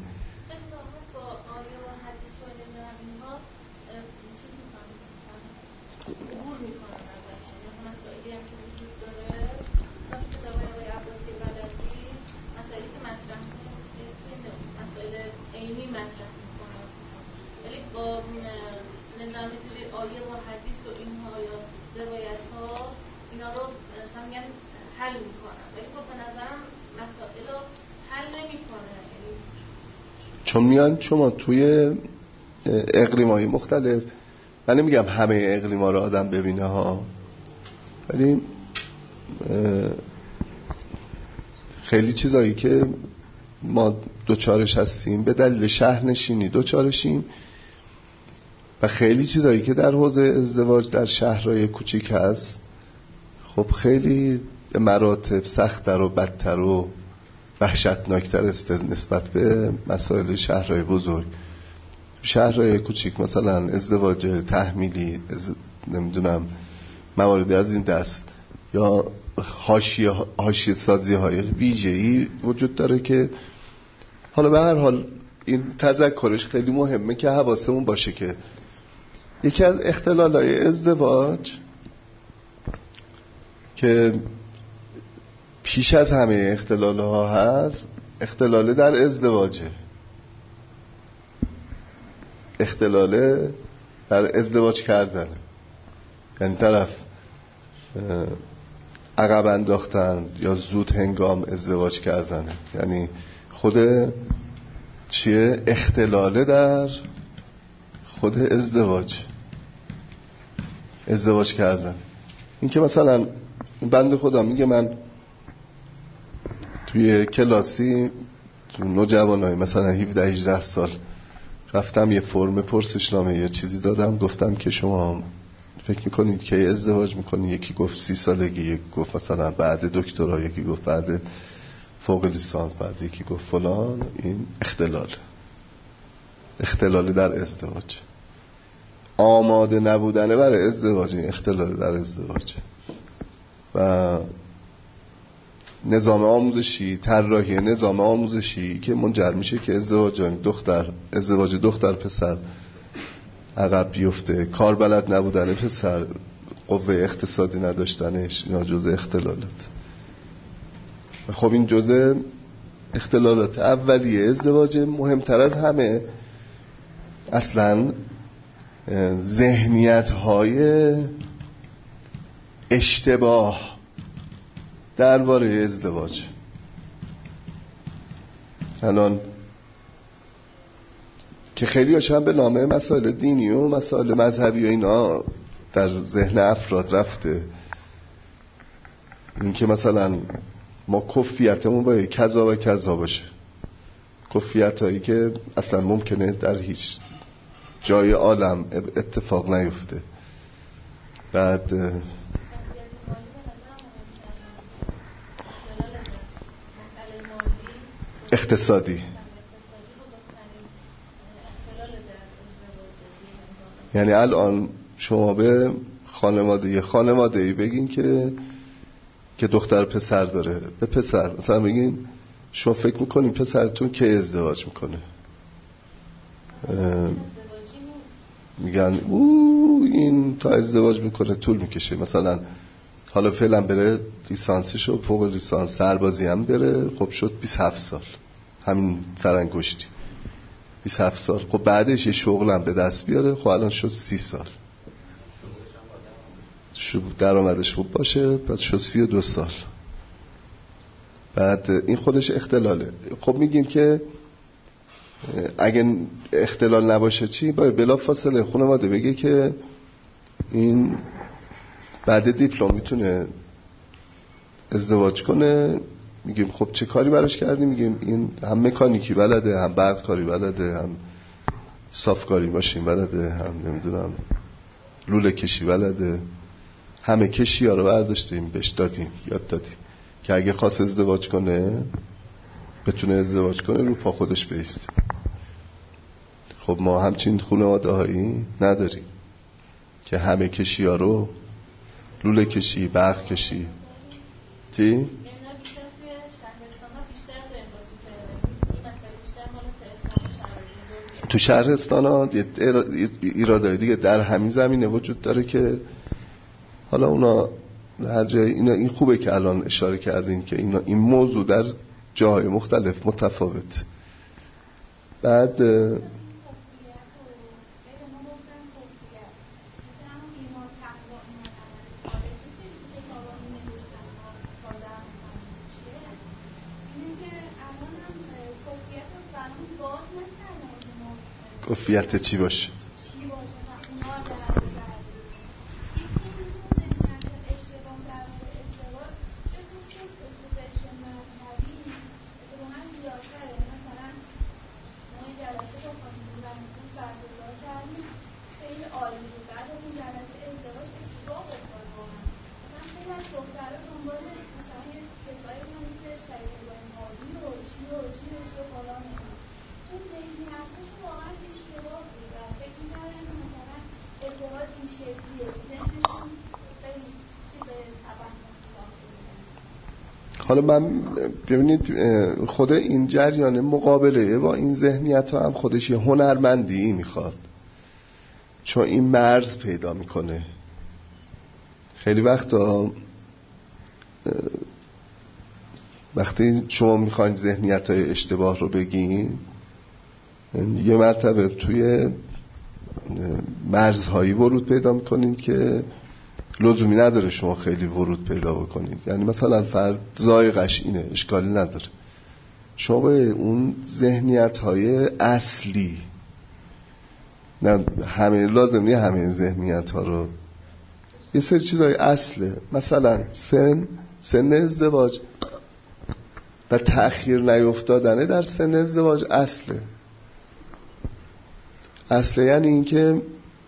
A: چون میان شما توی اقلیم‌های مختلف، من نمیگم همه اقلیم‌ها رو آدم ببینه ها، ولی خیلی چیزایی که ما دوچارش هستیم به دلیل شهرنشینی دوچارشیم و خیلی چیزایی که در حوزه ازدواج در شهرهای کوچیک هست خب خیلی مراتب سخت‌تر و بدتر و وحشتناکتر است نسبت به مسائل شهرهای بزرگ. شهرهای کوچیک مثلا ازدواج تحمیلی از نمیدونم مواردی از این دست یا حاشیه حاشیه سازی های ویژه‌ای وجود داره که حالا به هر حال این تذکرش خیلی مهمه که حواسمون باشه که یکی از اختلالای ازدواج که پیش از همه اختلال ها هست اختلال در ازدواجه، اختلال در ازدواج کردن، یعنی طرف عقب انداختن یا زود هنگام ازدواج کردن، یعنی خود چیه اختلاله در خود ازدواج ازدواج کردن. این که مثلا بنده خدا میگه من توی کلاسی تو نوجوانای مثلا هفده هجده سال رفتم یه فرم پرسشنامه یا چیزی دادم، گفتم که شما فکر میکنید که ازدواج میکنید؟ یکی گفت سی سالگی، یکی گفت مثلا بعد دکترا، یکی گفت بعد فوق لیسانس، بعد یکی گفت فلان. این اختلال اختلال در ازدواج، آماده نبودن برای ازدواج، این اختلال در ازدواج. و نظام آموزشی، طراحی نظام آموزشی که منجر میشه که ازدواج دختر ازدواج دختر پسر عقب بیفته، کار بلد نبودن پسر، قوه اقتصادی نداشتنش، اینا جزء اختلالات. و خب این جزء اختلالات اولیه ازدواج. مهمتر از همه اصلا ذهنیت های اشتباه درباره ازدواج. الان که خیلی هاشم به نامه مسائل دینی و مسائل مذهبی و اینا در ذهن افراد رفته، این که مثلا ما کفیتمون باید کذا و کذا باشه، کفیت هایی که اصلا ممکنه در هیچ جای عالم اتفاق نیفته. بعد اقتصادی، یعنی الان شما به خانواده یه خانواده ای بگین که که دختر پسر داره، به پسر مثلا بگین شما فکر میکنین پسرتون که ازدواج میکنه؟ میگن او این تا ازدواج میکنه طول میکشه، مثلا حالا فعلا بره لیسانسشو، فوق لیسانس سربازی هم بره، خب شد بیست و هفت سال، همین سرانگشتی بیست و هفت سال. خب بعدش یه شغلم به دست بیاره، خب الان شد سی سال، درآمدش خوب باشه، پس شد سی و دو سال. بعد این خودش اختلاله. خب میگیم که اگه اختلال نباشه چی؟ باید بلا فاصله خانواده بگه که این بعد دیپلم میتونه ازدواج کنه. میگیم خب چه کاری براش کردیم؟ میگیم این هم مکانیکی بلده، هم برق کاری بلده، هم صافکاری ماشین بلده، هم نمیدونم لوله کشی بلده. همه کشی ها رو برداشتیم بهش دادیم، یاد دادیم که اگه خواست ازدواج کنه بتونه ازدواج کنه، رو پا خودش بیسته. خب ما همچین خانواده هایی نداریم که همه کشی ها رو، لوله کشی، برق کشی تی؟ تو شهرستان ها ایرادای دیگه در همین زمینه وجود داره که حالا اونا هر جای اینا، این خوبه که الان اشاره کردین که اینا این موضوع در جاهای مختلف متفاوت. بعد کفیت چی باشه؟ حالا من ببینید خود این جریان مقابله با این ذهنیت ها هم خودش یه هنرمندی میخواد، چون این مرز پیدا میکنه. خیلی وقتا وقتی شما میخواین ذهنیت های اشتباه رو بگین، یه مرتبه توی مرزهایی ورود پیدا میکنین که لزومی نداره شما خیلی ورود پیدا بکنید. یعنی مثلا فرد ذائقه‌اش اینه، اشکالی نداره، شما به اون ذهنیت های اصلی، نه همه لازم نیه همه ذهنیت ها رو، یه سری چیزای اصله، مثلا سن سن ازدواج و تأخیر نیفتادنه در سن ازدواج اصله. اصله یعنی این که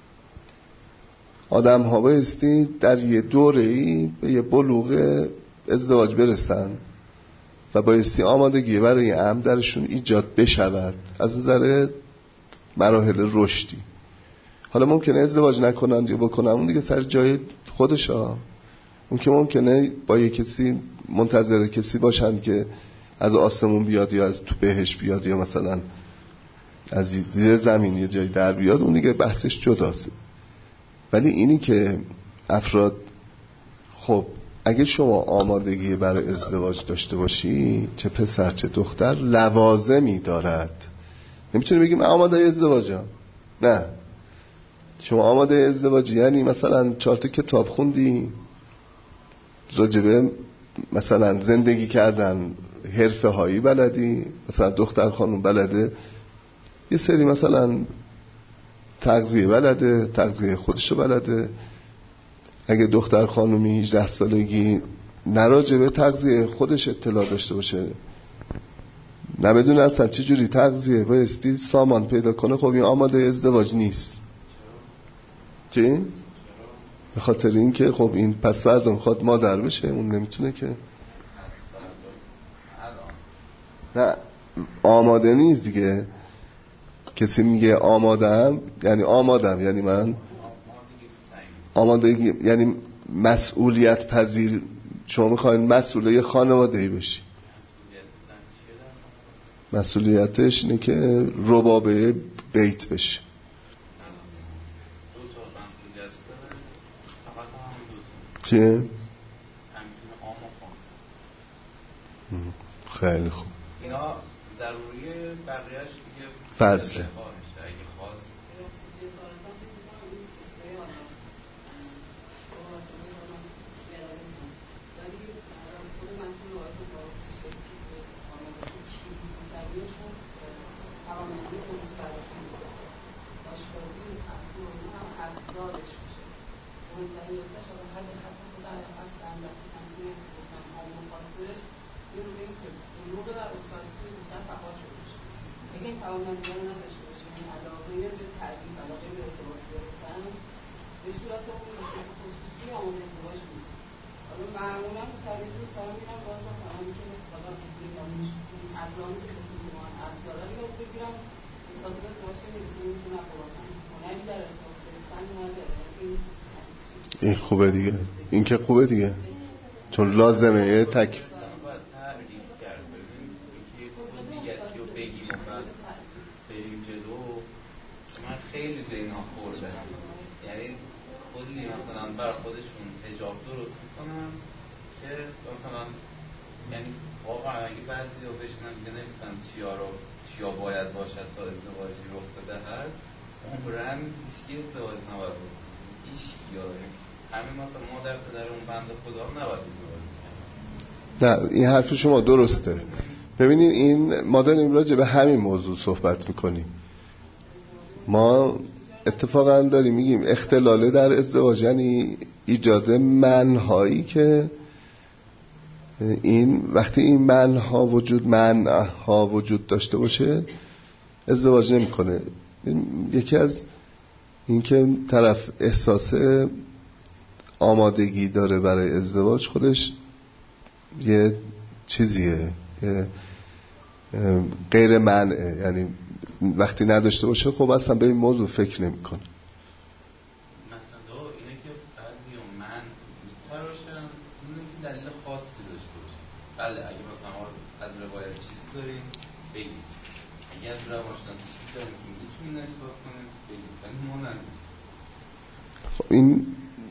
A: آدم ها بایستی در یه دوره‌ای به یه بلوغ ازدواج برسن و بایستی آمادگی برای عمل درشون ایجاد بشود از نظر مراحل رشدی. حالا ممکنه ازدواج نکنند یا بکنن، اون دیگه سر جای خودشا. اون که ممکنه با یه کسی منتظر کسی باشن که از آسمون بیاد یا از تو بهش بیاد یا مثلا از زیر زمین یه جای در بیاد، اون دیگه بحثش جداست. ولی اینی که افراد، خب اگه شما آمادگی برای ازدواج داشته باشی، چه پسر چه دختر، لوازمی دارد. نمیتونی بگیم آماده ازدواجم، نه. شما آماده ازدواجی یعنی مثلا چهار تا کتاب خوندی راجبه مثلا زندگی کردن، حرفه هایی بلدی، مثلا دختر خانم بلده یه سری مثلا تغذیه بلده، تغذیه خودشو بلده. اگه دختر خانومی هجده سالگی نراجبه تغذیه خودش اطلاع داشته باشه، نه بدون اصلا چه جوری تغذیه بایستی سامان پیدا کنه، خب این آماده ازدواج نیست. چی؟ به خاطر این که خب این پس فردا میخواد مادر بشه، اون نمیتونه که، نه آماده نیست دیگه. کسی میگه آمادم یعنی آمادم، یعنی من آماده، یعنی مسئولیت پذیر. شما میخواین مسئول یه خانواده‌ای بشی، مسئولیتش اینه که ربابه بیت بشه. چیه؟ خیلی خوب.
C: اینا ضروریه، بقیه‌اش دیگه
A: فضله.
C: اگه خواست
A: این خوبه دیگه، این که خوبه دیگه، چون لازمه یه تک
C: خیلی به اینا خوردن، یعنی خودی مثلا بر خودشون حجاب درست میکنن که مثلا یعنی واقعا اگه بعضی رو بشنن بنویسن چیا رو چیا باید باشد تا ازدواجی رخ بدهد، عمرن هیچکی ازدواج نباید بکنه، هیچکی یاره همین مثلا ما در پدر اون بند خدا نباید ازدواج
A: کنیم. نه این حرف شما درسته. ببینید این ما داریم راجع به همین موضوع صحبت میکنیم. ما اتفاقا داریم میگیم اختلال در ازدواج یعنی ایجاد منهایی که این وقتی این منها وجود منها وجود داشته باشه ازدواج نمیکنه. یکی از این که طرف احساس آمادگی داره برای ازدواج خودش یه چیزیه، یه غیر منعه، یعنی وقتی نداشته باشه خب اصلا به این موضوع فکر نمی کنه.
C: مثلا اینه که بعضی و من دوست‌تر باشن، اینه که دلیل خاصی داشته باشه. بله اگه مثلا از روایت چیزی داریم بگید، اگر از روانشناسی چیزی داریم که میتونیم اثبات کنیم بگید، ولی ما نمید.
A: خب این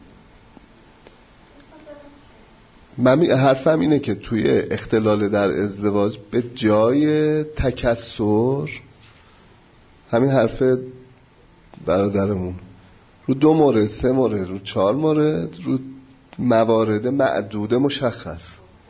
A: من حرفم اینه که توی اختلال در ازدواج به جای تکثر، همین حرف برادرمون، رو دو مورد سه مورد رو چهار مورد رو موارد معدود مشخص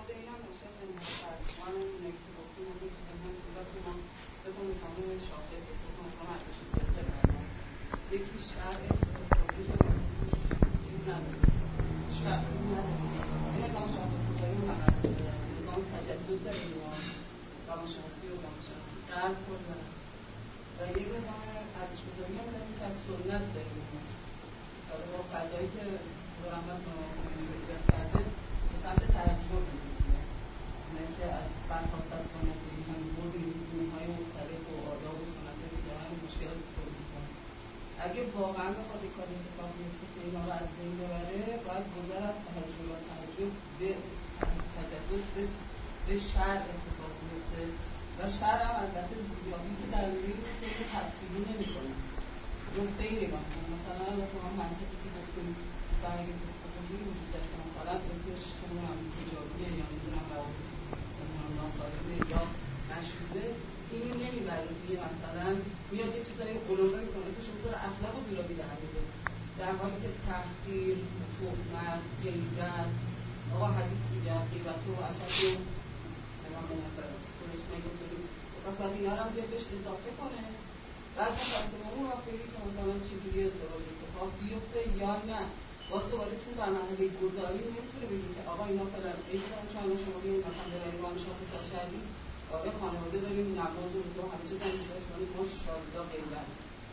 B: اگه واقعا بخواد این کار اتفاق بیفته که اینا رو از بین ببره، باید گذر از تهجد و تهجد به تجدد به شرع اتفاق بیفته و شرع هم البته زیادی که در روی خیلی تصویری نمی‌کنه، نقطه ای نگاه کنه. مثلا تو هم منطقی که گفتیم مثلا اگه پسیکولوژی وجود داشته مثلا اسمش چون تجاریه یا میدونم روابط ناسالمه یا مشروطه، اینو نمیبره توی مثلا میاد یه چیزایی قلوبه میکنه که شما داره اخلاق و زیرا بیدهنده در حالی که تحقیر، تهمت، غیبت، آقا حدیث میگه غیبت و اشد و نگاه به نظر خودش نگوتونی پس باید اینا رو هم بهش اضافه کنه. بعد ما تصمیم اون را بگی که مثلا چیزی ازدواج اتفاق بیفته یا نه. باز دوباره چون در مرحله گذاری نمیتونه بگی که آقا اینا فلان ایشون چون شما بگید مثلا در ایران شاخص شدید آقا خانواده داریم نماز و روزه و همه چیز هم میشه اسمانی ما شاهدا غیبت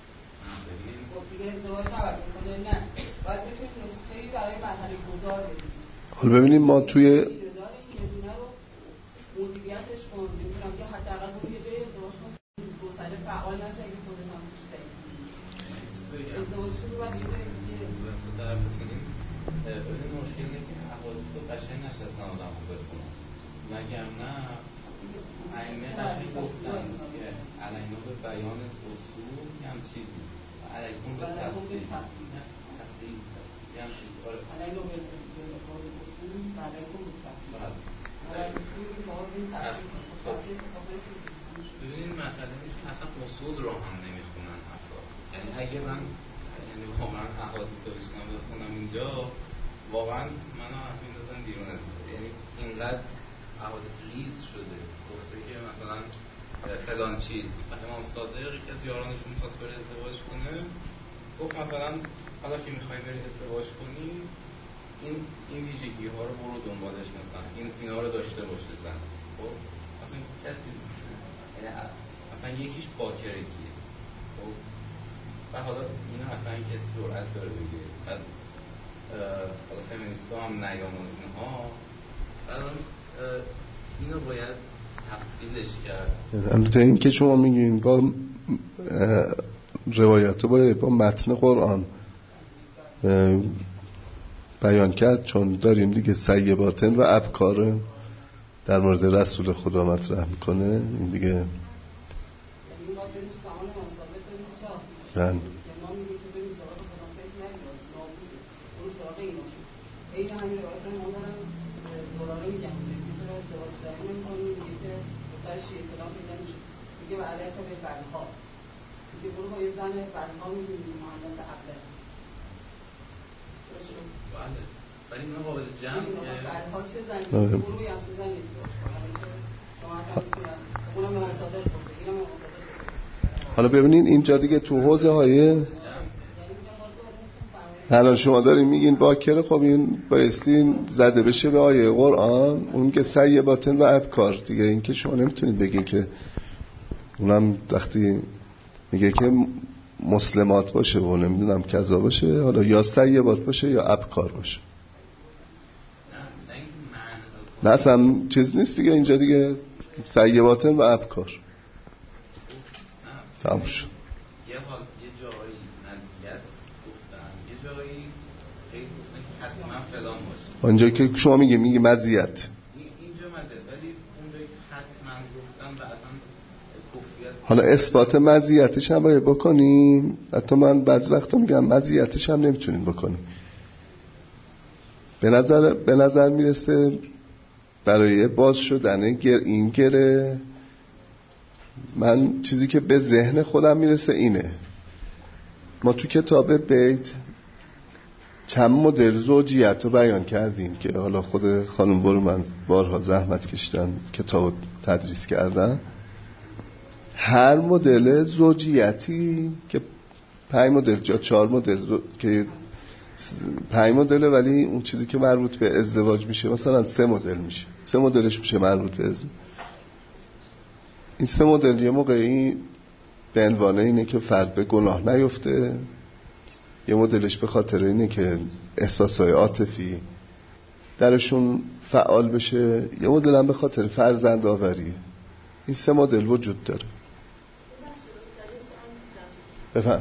B: خب دیگه ازدواج نباید میکنه، نه باید بتونیم نسخه‌ای برای مرحله گذار بدیم.
A: حالا ببینیم ما توی
B: این یدونه رو مدیریتش کن میتونم که حداقل اون یه جای ازدواج کن گسله فعال نشه اگه خودت هم توش دهید ازدواج شروع باید یه جای دیگه
C: طرف بکنیم. این مشکل نیست که حوادث رو قشنگ نشستن آدم رو بکنم، مگر نه ائمه قشنگ گفتن که علینا به بیان اصول هم چیزی علیکم به تصدیق تصدیق هم چیزی آره علینا به اصول و علیکم به تصدیق ببینید مسئله نیست که اصلا اصول رو هم نمیخونن افراد. یعنی اگه من یعنی واقعا احادیث رو بشنم بخونم اینجا واقعا منو میندازن بیرون از اینجا. یعنی اینقدر احادیث ریز شده گفته که مثلا فلان چیز مثلا امام صادق یکی از یارانشون می‌خواست بره ازدواج کنه گفت مثلا حالا که می‌خوای بری ازدواج کنی این این ویژگی ها رو برو دنبالش مثلا این اینا رو داشته باشه زن. خب مثلا کسی یعنی مثلا یکیش باکرگیه خب و حالا اینا مثلا کسی جرأت داره بگه بعد حالا فمینیستا هم نیامون اینها الان اینو باید تفصیلش کرد.
A: البته این که شما میگین با روایت باید با متن قرآن بیان کرد چون داریم دیگه سعی باطن و ابکار در مورد رسول خدا مطرح میکنه این دیگه من
B: این همین روایت ما دارم زراره میگم میتونه ازدواج داری نمی‌کنی میگه که دختر شیعه فلان پیدا میشه میگه و علیه تو به بلها میگه برو با یه زن بلها میبینی مهندس عقله
C: بله ولی اینا قابل جمع که
B: بلها چه زنی برو با یه همسون زن ازدواج کنی شما اصلا میتونن اونم به مصادر گفته اینم به مصادر گفته.
A: حالا ببینید اینجا دیگه تو حوزه های الان شما دارین میگین باکره خب این بایستی زده بشه به آیه قرآن اون که سعی باطن و ابکار دیگه این که شما نمیتونید بگین که اونم وقتی میگه که مسلمات باشه و نمیدونم کذا باشه حالا یا سعی باطن باشه یا ابکار باشه نه اصلا چیز نیست دیگه اینجا دیگه سعی باطن و ابکار تمام شد. اونجایی که شما میگه میگه مزیت
C: اینجا مزیت ولی اونجایی که حتما گفتم و اصلا کفریت
A: حالا اثبات مزیتش هم باید بکنیم حتی من بعض وقتا میگم مزیتش هم نمیتونیم بکنیم به نظر به نظر میرسه برای باز شدن گر این گره من چیزی که به ذهن خودم میرسه اینه ما تو کتاب بیت چند مدل زوجیت رو بیان کردیم که حالا خود خانم برو من بارها زحمت کشتن کتاب تدریس کردن هر مدل زوجیتی که پنج مدل یا چهار مدل زو... که پنج مدله ولی اون چیزی که مربوط به ازدواج میشه مثلا سه مدل میشه سه مدلش میشه مربوط به ازدواج این سه مدل یه موقعی به عنوان اینه که فرد به گناه نیفته یه مدلش به خاطر اینه که احساسهای عاطفی درشون فعال بشه یه مدل هم به خاطر فرزند آوریه این سه مدل وجود داره بفهم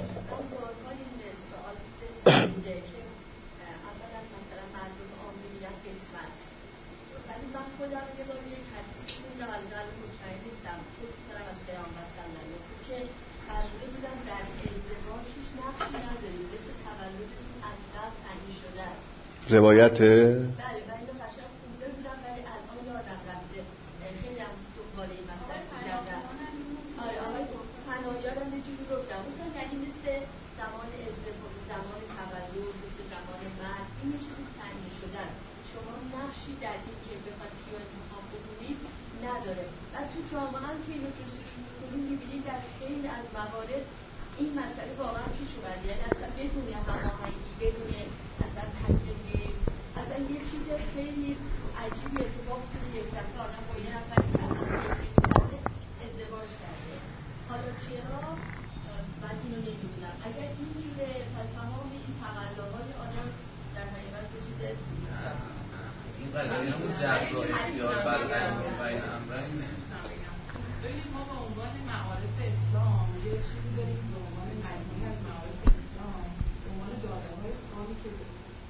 A: روایته؟
E: بله من اینو قشنگ خونده بودم ولی الان یادم رفته خیلی هم دنبال این مسئله بودم آره آقای پناهیارم یه جوری گفتم گفتم یعنی مثل زمان ازدواج زمان تولد مثل زمان مرگ این یه چیزی تعیین شده است شما نقشی در این که بخواد کیا انتخاب بکنید نداره و تو جامعه هم که اینو جستجو می‌کنید می‌بینید در خیلی از موارد این مسئله واقعا پیش اومده یعنی اصلا بدون هماهنگی بدون اصلا تصمیم اصلا یه چیز خیلی عجیبی اتفاق افتاده یک دفعه آدم با یه نفر که اصلا یک ازدواج کرده حالا چرا من اینو نمیدونم اگر اینجوره پس تمام این تقلاهای آدم در حقیقت به چیز
C: این قضایی همون جبرای اختیار برقرار و این امرش نه
B: ببینید ما با عنوان معارف اسلام یه چیزی داریم به عنوان مجموعی از معارف اسلام به عنوان داده‌های خامی که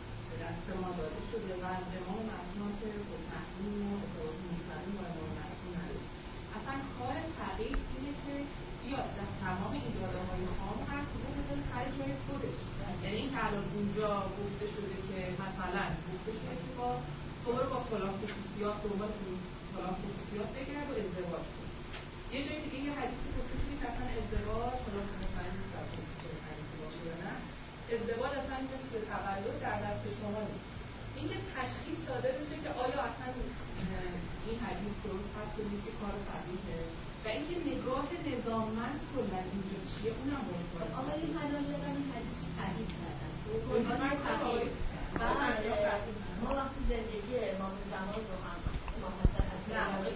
B: دست ما داده شده و از امام معصوم که خب محکوم و اتفاق مستقیم و امام معصوم تمام این داده‌های خام هر کدوم مثل سر جای خودش. یعنی این که الان اونجا گفته شده که مثلا گفته شده که با تو برو با فلان خصوصیات دنبال فلان خصوصیات بگرد و ازدواج کن. یه جای دیگه یه حدیثی گفته شده که اصلا ازدواج حالا مثلا نیست که حدیثی باشه یا نه، ازدواج اصلا مثل تولد در دست شما نیست. اینکه تشخیص داده بشه که آیا اصلا این حدیث درست هست و نیست که کار صحیحه و اینکه نگاه نظاممند کلا اینجا چیه اونم مهم.
E: آقای حنایی این حدیث تحریف کردن. بعد ما وقتی زندگی امام زمان رو هم امام حسن از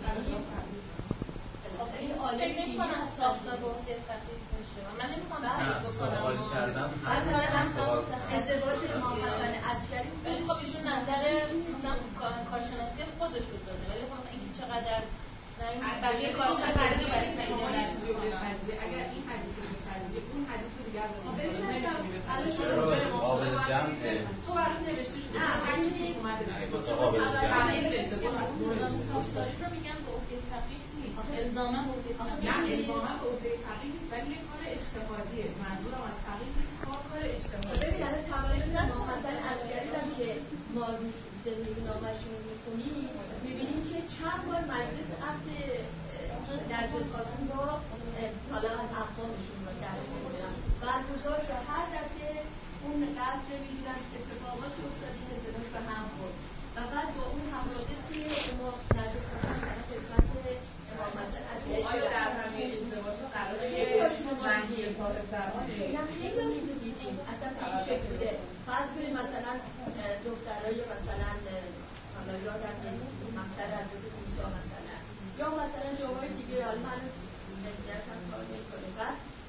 E: این عالم دینی ساخته بوده تحریف میشه. من نمیخوام تحریف بکنم. ازدواج امام حسن عسکری
D: خب ایشون نظر کارشناسی خودش رو داده، ولی خب اینکه چقدر
B: بقیه کارشناسی شما چیزی رو بپذیره. اگر این حدیث رو بپذیره اون حدیث رو دیگر
C: قابل جمعه
B: تو برای نوشته شده هرچی پیش اومده
D: ساختاری رو میگم به عهده فقیه نیست، الزاما به عهده فقیه
B: نه الزاما به عهده فقیه نیست، ولی یه کار اجتهادیه. منظورم از فقیه نیست، کار کار اجتهادیه.
E: ببین الان تولد امام حسن عسکری رو که ما زندگی نامه‌شون رو می‌خونیم می‌بینیم که چند بار مجلس عقد نرجس خاتون با حالا از اقوامشون رو در می‌کنن برگزار شد. هر دفعه اون قصر می‌گیرن اتفاقات افتادی ازدواج به هم خورد و بعد با اون حوادثی ما نرجس خاتون در خدمت امام حسن عسکری
B: آیا در همه ازدواج‌ها قراره که مهدی طالب زمانه
E: خیلی هاشون رو دیدیم اصلا به این شکل بوده. فرض کنیم مثلا دخترای مثلا حالا یادم نیست مقصد حضرت موسی مثلا یا مثلا جاهای دیگه حالا من نمیدونم هم کار میکنه و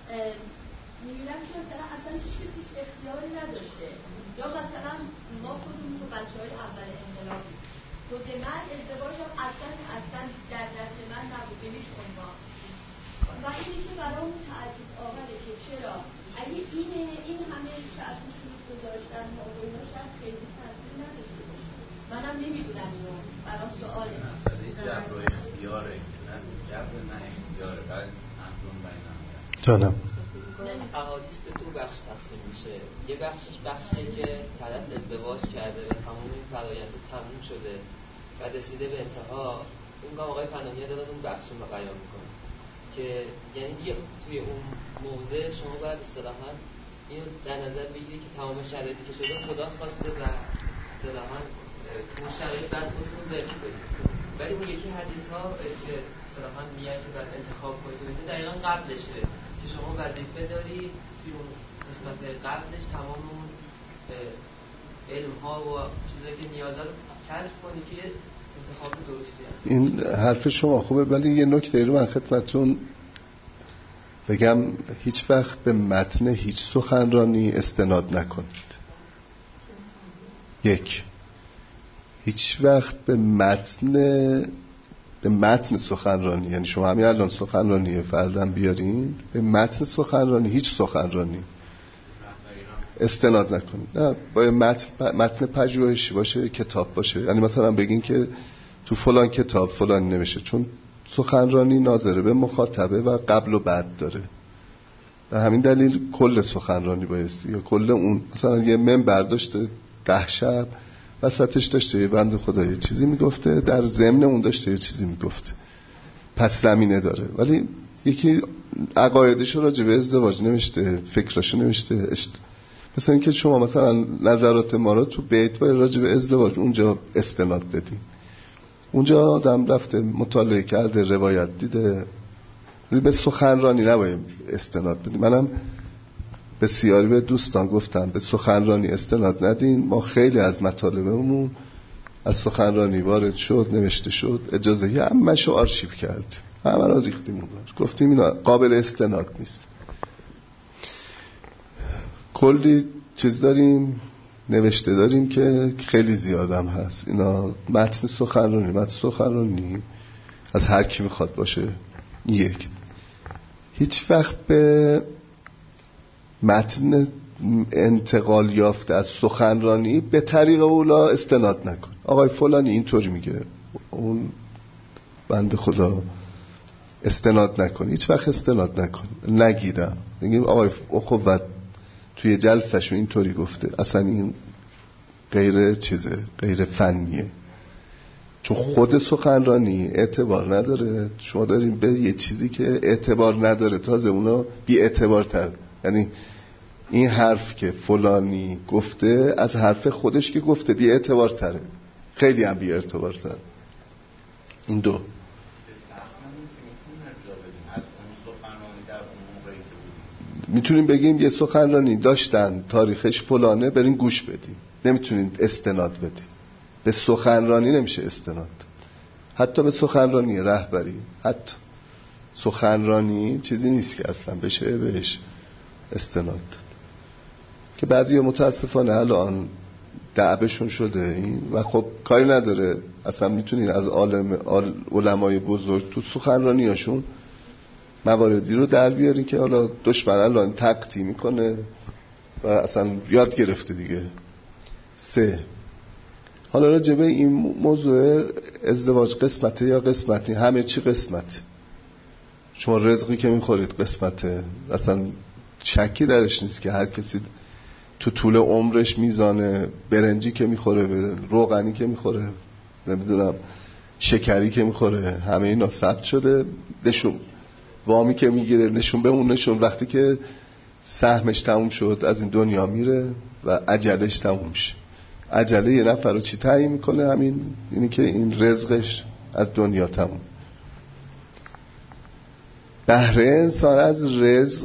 E: میبینم که مثلا اصلا هیچ کسی هیچ اختیاری نداشته. یا مثلا ما خودمون تو بچه های اول انقلابی خود من ازدواج هم اصلا اصلا در دست من نبود به هیچ عنوان و اینی که برای اون تعجب آوره که چرا اگه اینه این همه چطور شروع گذاشتن موقعینا شاید خیلی تاثیر نداشته باشه. منم نمیدونم اینو برام سواله.
C: مسئله جبر و اختیاره نه جبر نه اختیاره بعد اقلون بینم
A: جانم
F: احادیث به دو بخش تقسیم میشه. یه بخشش بخشیه که طرف ازدواج کرده و تمام این فرآیند تموم شده و رسیده به انتها. اون گام آقای فناهی دادن اون بخش رو بیان میکنه که یعنی دیگه توی اون موضع شما باید اصطلاحاً اینو در نظر بگیری که تمام شرایطی که شده خدا خواسته و اصطلاحاً اون شرایط بر خودتون ذکر بدید. ولی اون یکی حدیث ها که اصطلاحاً میگن که باید انتخاب کنید و اینه دقیقاً قبلشه که شما وظیفه داری توی اون قسمت قبلش تمام اون علم ها و چیزایی که نیازه رو کسب کنی که انتخاب درستی هست.
A: این حرف شما خوبه، ولی یه نکته رو من خدمتتون بگم. هیچ وقت به متن هیچ سخنرانی استناد نکنید. یک، هیچ وقت به متن به متن سخنرانی، یعنی شما همین الان سخنرانی فردم بیارین، به متن سخنرانی هیچ سخنرانی استناد نکنید. نه، باید متن متن پژوهشی باشه، کتاب باشه. یعنی مثلا بگین که تو فلان کتاب فلان نمیشه، چون سخنرانی ناظره به مخاطبه و قبل و بعد داره. به همین دلیل کل سخنرانی بایستی، یا کل اون مثلا یه منبر داشته ده شب وسطش داشته یه بنده خدا یه چیزی میگفته، در ضمن اون داشته یه چیزی میگفته، پس زمینه داره. ولی یکی عقایدشو راجع به ازدواج نوشته، فکراشو نوشته. اشت... مثلا اینکه شما مثلا نظرات ما رو تو بیت باید راجع به ازدواج اونجا استناد بدیم. اونجا آدم رفته مطالعه کرده، روایت دیده، به سخنرانی نباید استناد بدیم. منم بسیاری به دوستان گفتم به سخنرانی استناد ندین. ما خیلی از مطالبمون از سخنرانی وارد شد، نوشته شد، اجازه یه همشو آرشیو کرد، همه را ریختیم اون بار، گفتیم اینا قابل استناد نیست. کلی چیز داریم نوشته داریم که خیلی زیادم هست. اینا متن سخنرانی متن سخنرانی از هر کی میخواد باشه. یک، هیچ وقت به متن انتقال یافته از سخنرانی به طریق اولا استناد نکن. آقای فلانی اینطوری میگه، اون بنده خدا استناد نکن، هیچ وقت استناد نکن، نگیدم میگیم آقای اخوت توی جلسه‌شون اینطوری گفته، اصلا این غیر چیزه، غیر فنیه، چون خود سخنرانی اعتبار نداره. شما دارین به یه چیزی که اعتبار نداره تازه اونا بی اعتبار تر، یعنی این حرف که فلانی گفته از حرف خودش که گفته بی اعتبار تره، خیلی هم بی اعتبار تر. این دو میتونیم بگیم یه سخنرانی داشتن تاریخش فلانه، برین گوش بدین، نمیتونین استناد بدین. به سخنرانی نمیشه استناد، حتی به سخنرانی رهبری، حتی سخنرانی چیزی نیست که اصلا بشه بهش استناد داد، که بعضی متاسفانه الان دعبشون شده این و خب کاری نداره. اصلا میتونین از عالم علمای بزرگ تو سخنرانیاشون مواردی رو در بیارین که حالا دشمن الان تقطی میکنه و اصلا یاد گرفته دیگه. سه، حالا راجع به این موضوع ازدواج قسمته یا قسمتی؟ همه چی قسمت. شما رزقی که میخورید قسمته، اصلا شکی درش نیست که هر کسی تو طول عمرش میزانه برنجی که میخوره، روغنی که میخوره، نمیدونم شکری که میخوره، همه اینا ثبت شده. نشون وامی که میگیره نشون بمونشون وقتی که سهمش تموم شد از این دنیا میره و عجلش تموم میشه. عجله یه نفر رو چی تعیین میکنه؟ همین، اینی که این رزقش از دنیا تموم. بهره انسان از رزق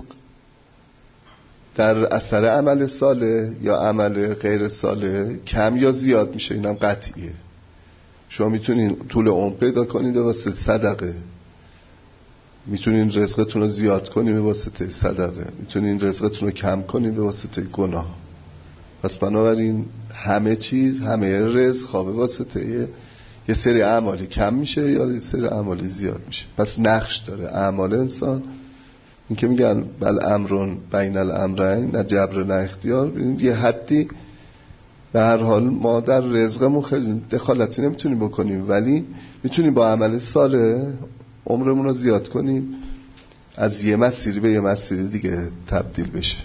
A: در اثر عمل صالح یا عمل غیر صالح کم یا زیاد میشه، اینم قطعیه. شما میتونین طول عمر پیدا کنید به واسطه صدقه، میتونین رزقتون رو زیاد کنید به واسطه صدقه، میتونین رزقتون رو کم کنید به واسطه گناه. پس بنابراین همه چیز، همه رزق خواه به واسطه یه, یه سری اعمالی کم میشه یا یه سری اعمالی زیاد میشه. پس نقش داره اعمال انسان. این که میگن بل امرون بین الامرین، نه جبر نه اختیار، یه حدی به هر حال ما در رزقمون خیلی دخالتی نمیتونیم بکنیم، ولی میتونیم با عمل صالح عمرمون رو زیاد کنیم، از یه مسیری به یه مسیری دیگه تبدیل بشه.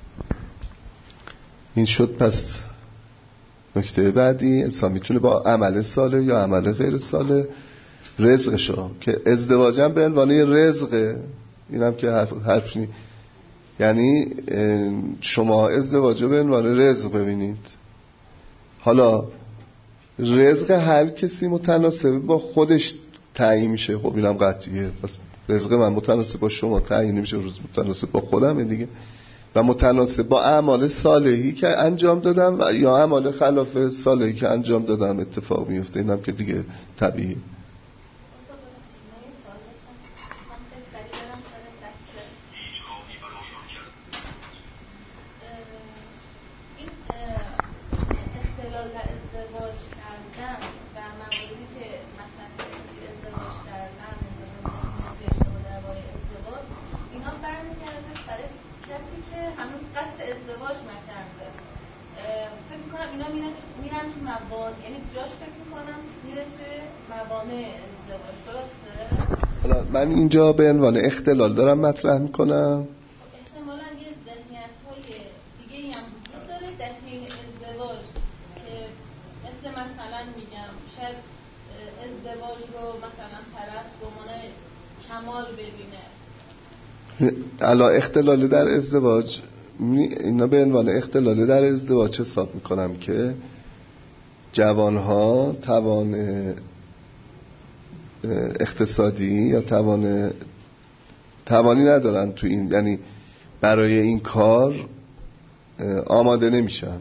A: این شد. پس نکته بعدی، انسان میتونه با عمل صالح یا عمل غیر صالح رزقشو، که ازدواجم به عنوان رزقه، اینم که حرف, حرف نی. یعنی شما ازدواجو به عنوان رزق ببینید. حالا رزق هر کسی متناسب با خودش تعیین میشه، خب اینم قطعیه. پس رزق من متناسب با شما تعیین میشه، روز متناسب با خودمه دیگه، و متناسب با اعمال صالحی که انجام دادم و یا اعمال خلاف صالحی که انجام دادم اتفاق میفته. اینم که دیگه طبیعیه. من اینجا به عنوان اختلال دارم مطرح میکنم.
D: احتمالاً یه ذهنیت‌های دیگه‌ای هم وجود داره در حین ازدواج که مثل مثلا میگم شاید ازدواج رو مثلا طرف به عنوان کمال ببینه.
A: الا اختلال در ازدواج، اینا به عنوان اختلال در ازدواج حساب میکنم که جوانها توان اقتصادی یا توان توانی ندارن تو این، یعنی برای این کار آماده نمیشن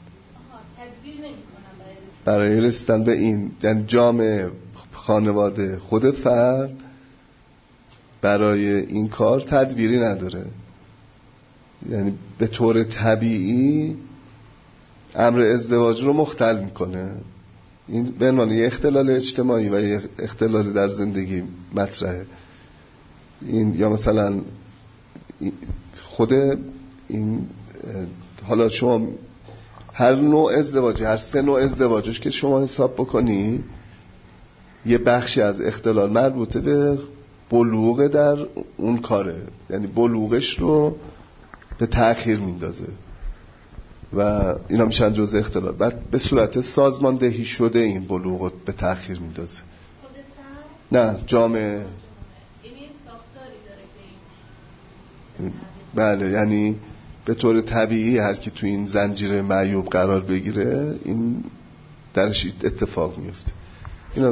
A: برای رسیدن به این، یعنی جامعه، خانواده، خود فرد برای این کار تدبیری نداره. یعنی به طور طبیعی امر ازدواج رو مختل میکنه. این به عنوان یه اختلال اجتماعی و یه اختلال در زندگی مطرحه. این یا مثلا خود این، حالا شما هر نوع ازدواجی، هر سه نوع ازدواجش که شما حساب بکنی، یه بخشی از اختلال مربوطه به بلوغ در اون کاره، یعنی بلوغش رو به تأخیر میندازه و اینا میشن جزء اختلال. بعد به صورت سازماندهی شده این بلوغ رو به تأخیر میندازه. نه جامعه.
B: این ساختاری داره که
A: بله، یعنی به طور طبیعی هر کی تو این زنجیره معیوب قرار بگیره این درش اتفاق میفته. اینا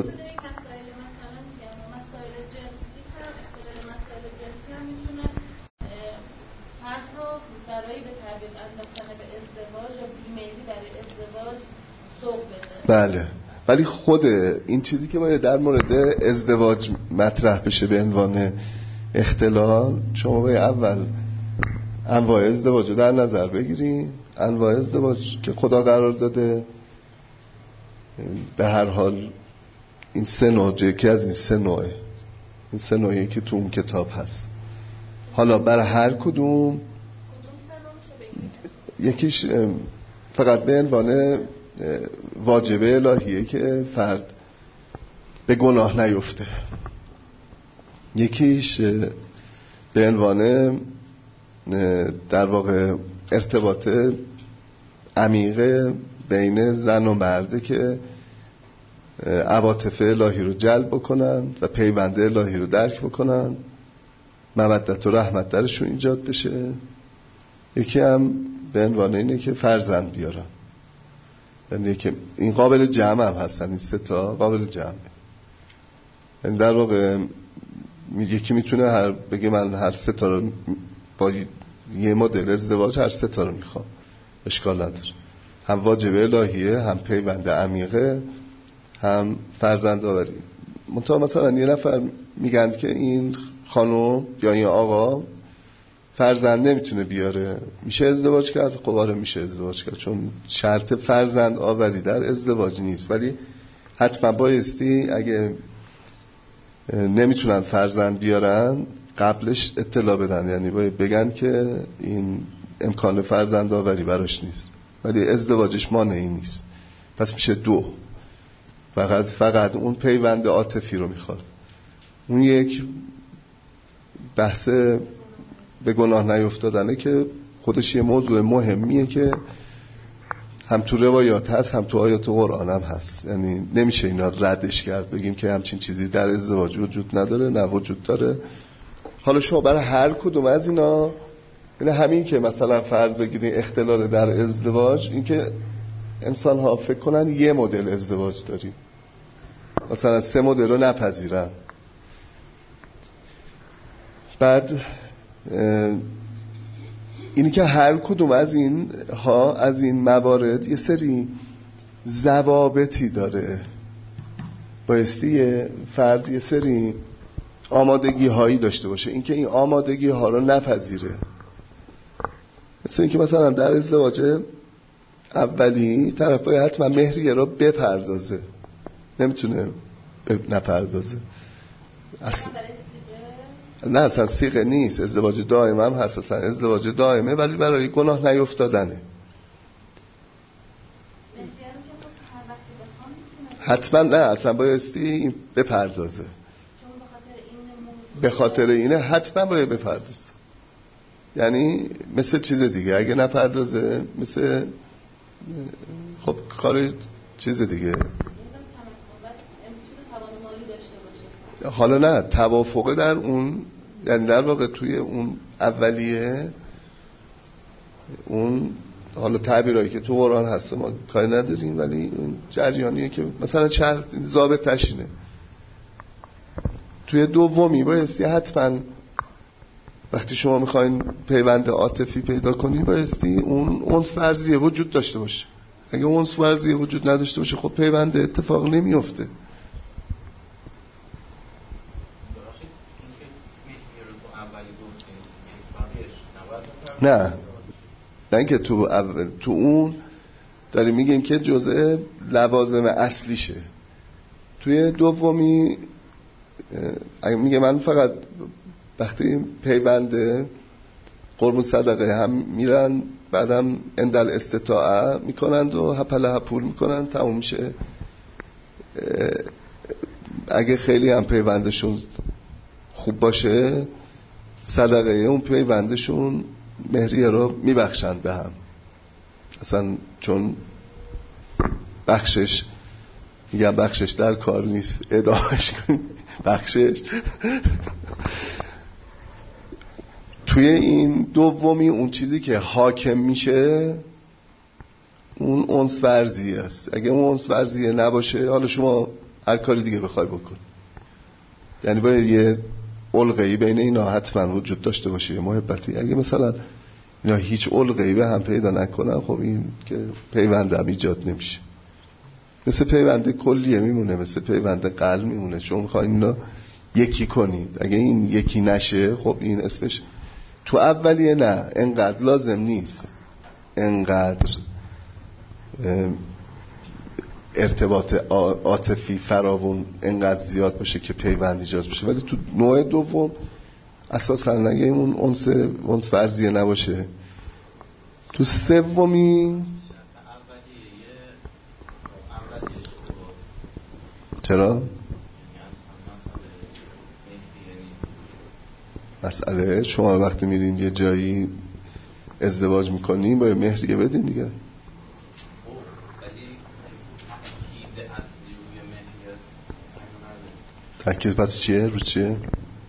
A: بله، ولی خود این چیزی که باید در مورد ازدواج مطرح بشه به عنوان اختلال، شما باید اول انواع ازدواج رو در نظر بگیری. انواع ازدواج که خدا قرار داده به هر حال این سه نوع، یکی از این سه نوعه، این سه نوعی که تو اون کتاب هست. حالا برای هر کدوم یکیش فقط به عنوان واجبه الهیه که فرد به گناه نیفته، یکیش به عنوان در واقع ارتباط عمیق بین زن و مرده که عواطف الهی رو جلب بکنن و پیوند الهی رو درک بکنن، مودت و رحمت درشون ایجاد بشه. یکی هم به عنوان اینه که فرزند بیارن، یعنی که این قابل جمع هم هستن، این سه تا قابل جمع. یعنی در واقع یکی میتونه هر بگه من هر سه تا رو با یه مدل ازدواج هر سه تا رو میخوام، اشکال نداره. هم واجبه الهیه، هم پیوند عمیقه، هم فرزند آوری. منتها مثلا یه نفر میگن که این خانم یا این آقا فرزند نمیتونه بیاره، میشه ازدواج کرد؟ خب آره میشه ازدواج کرد، چون شرط فرزند آوری در ازدواج نیست. ولی حتما بایستی اگه نمیتونن فرزند بیارن قبلش اطلاع بدن، یعنی باید بگن که این امکان فرزند آوری براش نیست، ولی ازدواجش مانعی نیست. پس میشه دو. فقط فقط اون پیوند عاطفی رو میخواد. اون یک بحث به گناه نیفتادنه که خودش یه موضوع مهمیه که هم تو روایات هست هم تو آیات قرآن هم هست. یعنی نمیشه اینا ردش کرد بگیم که همچین چیزی در ازدواج وجود نداره. نه، وجود داره. حالا شما برای هر کدوم از اینا، یعنی همین که مثلا فرض بگیرین اختلال در ازدواج، این که انسان ها فکر کنن یه مدل ازدواج داریم، مثلا سه مدل رو نپذیرن. بعد اینی که هر کدوم از این ها از این موارد یه سری ضوابطی داره، بایستی یه فرد یه سری آمادگی هایی داشته باشه، این که این آمادگی ها رو نپذیره. مثل این که مثلا در ازدواج اولی طرف باید حتما مهریه رو بپردازه، نمیتونه نپردازه اصلا. نه اصلا صیغه نیست، ازدواج دائم هم هست، اصلا ازدواج دائمه ولی برای گناه نیفتادنه. حتما نه، اصلا بایستی بپردازه، به خاطر اینه حتما باید بپردازه. یعنی مثل چیز دیگه، اگه نپردازه مثل خب کار چیز دیگه. حالا نه، توافقه در اون، یعنی در واقع توی اون اولیه اون حالا تعبیرایی که تو قرآن هست ما کاری نداریم، ولی اون جریانیه که مثلا چند ضابط تشینه. توی دومی بایستی حتما وقتی شما میخواین پیوند عاطفی پیدا کنی بایستی اون اونس فرضیه وجود داشته باشه. اگه اونس فرضیه وجود نداشته باشه خب پیوند اتفاق نمیفته. نه نه اینکه تو اول تو اون داریم میگیم که جزء لوازم اصلیشه. توی دومی اگه میگه من فقط وقتی پیوند قربون صدقه هم میرن بعدم اندل استطاعه میکنند و هپله هپول میکنن تموم میشه. اگه خیلی هم پیوندشون خوب باشه صدقه اون پیوندشون مهریه رو میبخشن به هم. اصلا چون بخشش، میگم بخشش در کار نیست، ادامهش کنیم بخشش. توی این دومی اون چیزی که حاکم میشه اون انس ورزی است. اگه اون انس ورزی نباشه حالا شما هر کاری دیگه بخوای بکن، یعنی باید یه علقه‌ای بین اینا حتما وجود داشته باشه، یه محبتی. اگه مثلا اینا هیچ علقه‌ای به هم پیدا نکنن خب این که پیوند هم ایجاد نمیشه. مثل پیوند کلیه میمونه، مثل پیوند قلب میمونه، چون میخواین اینا یکی کنید. اگه این یکی نشه خب این اسمش تو اولیه نه انقدر لازم نیست، انقدر ارتباط عاطفی فراوون انقدر زیاد باشه که پیوند ایجاد بشه. ولی تو نوع دوم اساسا اگه اون انس انس فرضیه نباشه. تو سومی چرا؟ مسئله شما وقتی میرین یه جایی ازدواج میکنین باید مهریه بدین دیگه. تاکید پس چیه؟ رو چیه؟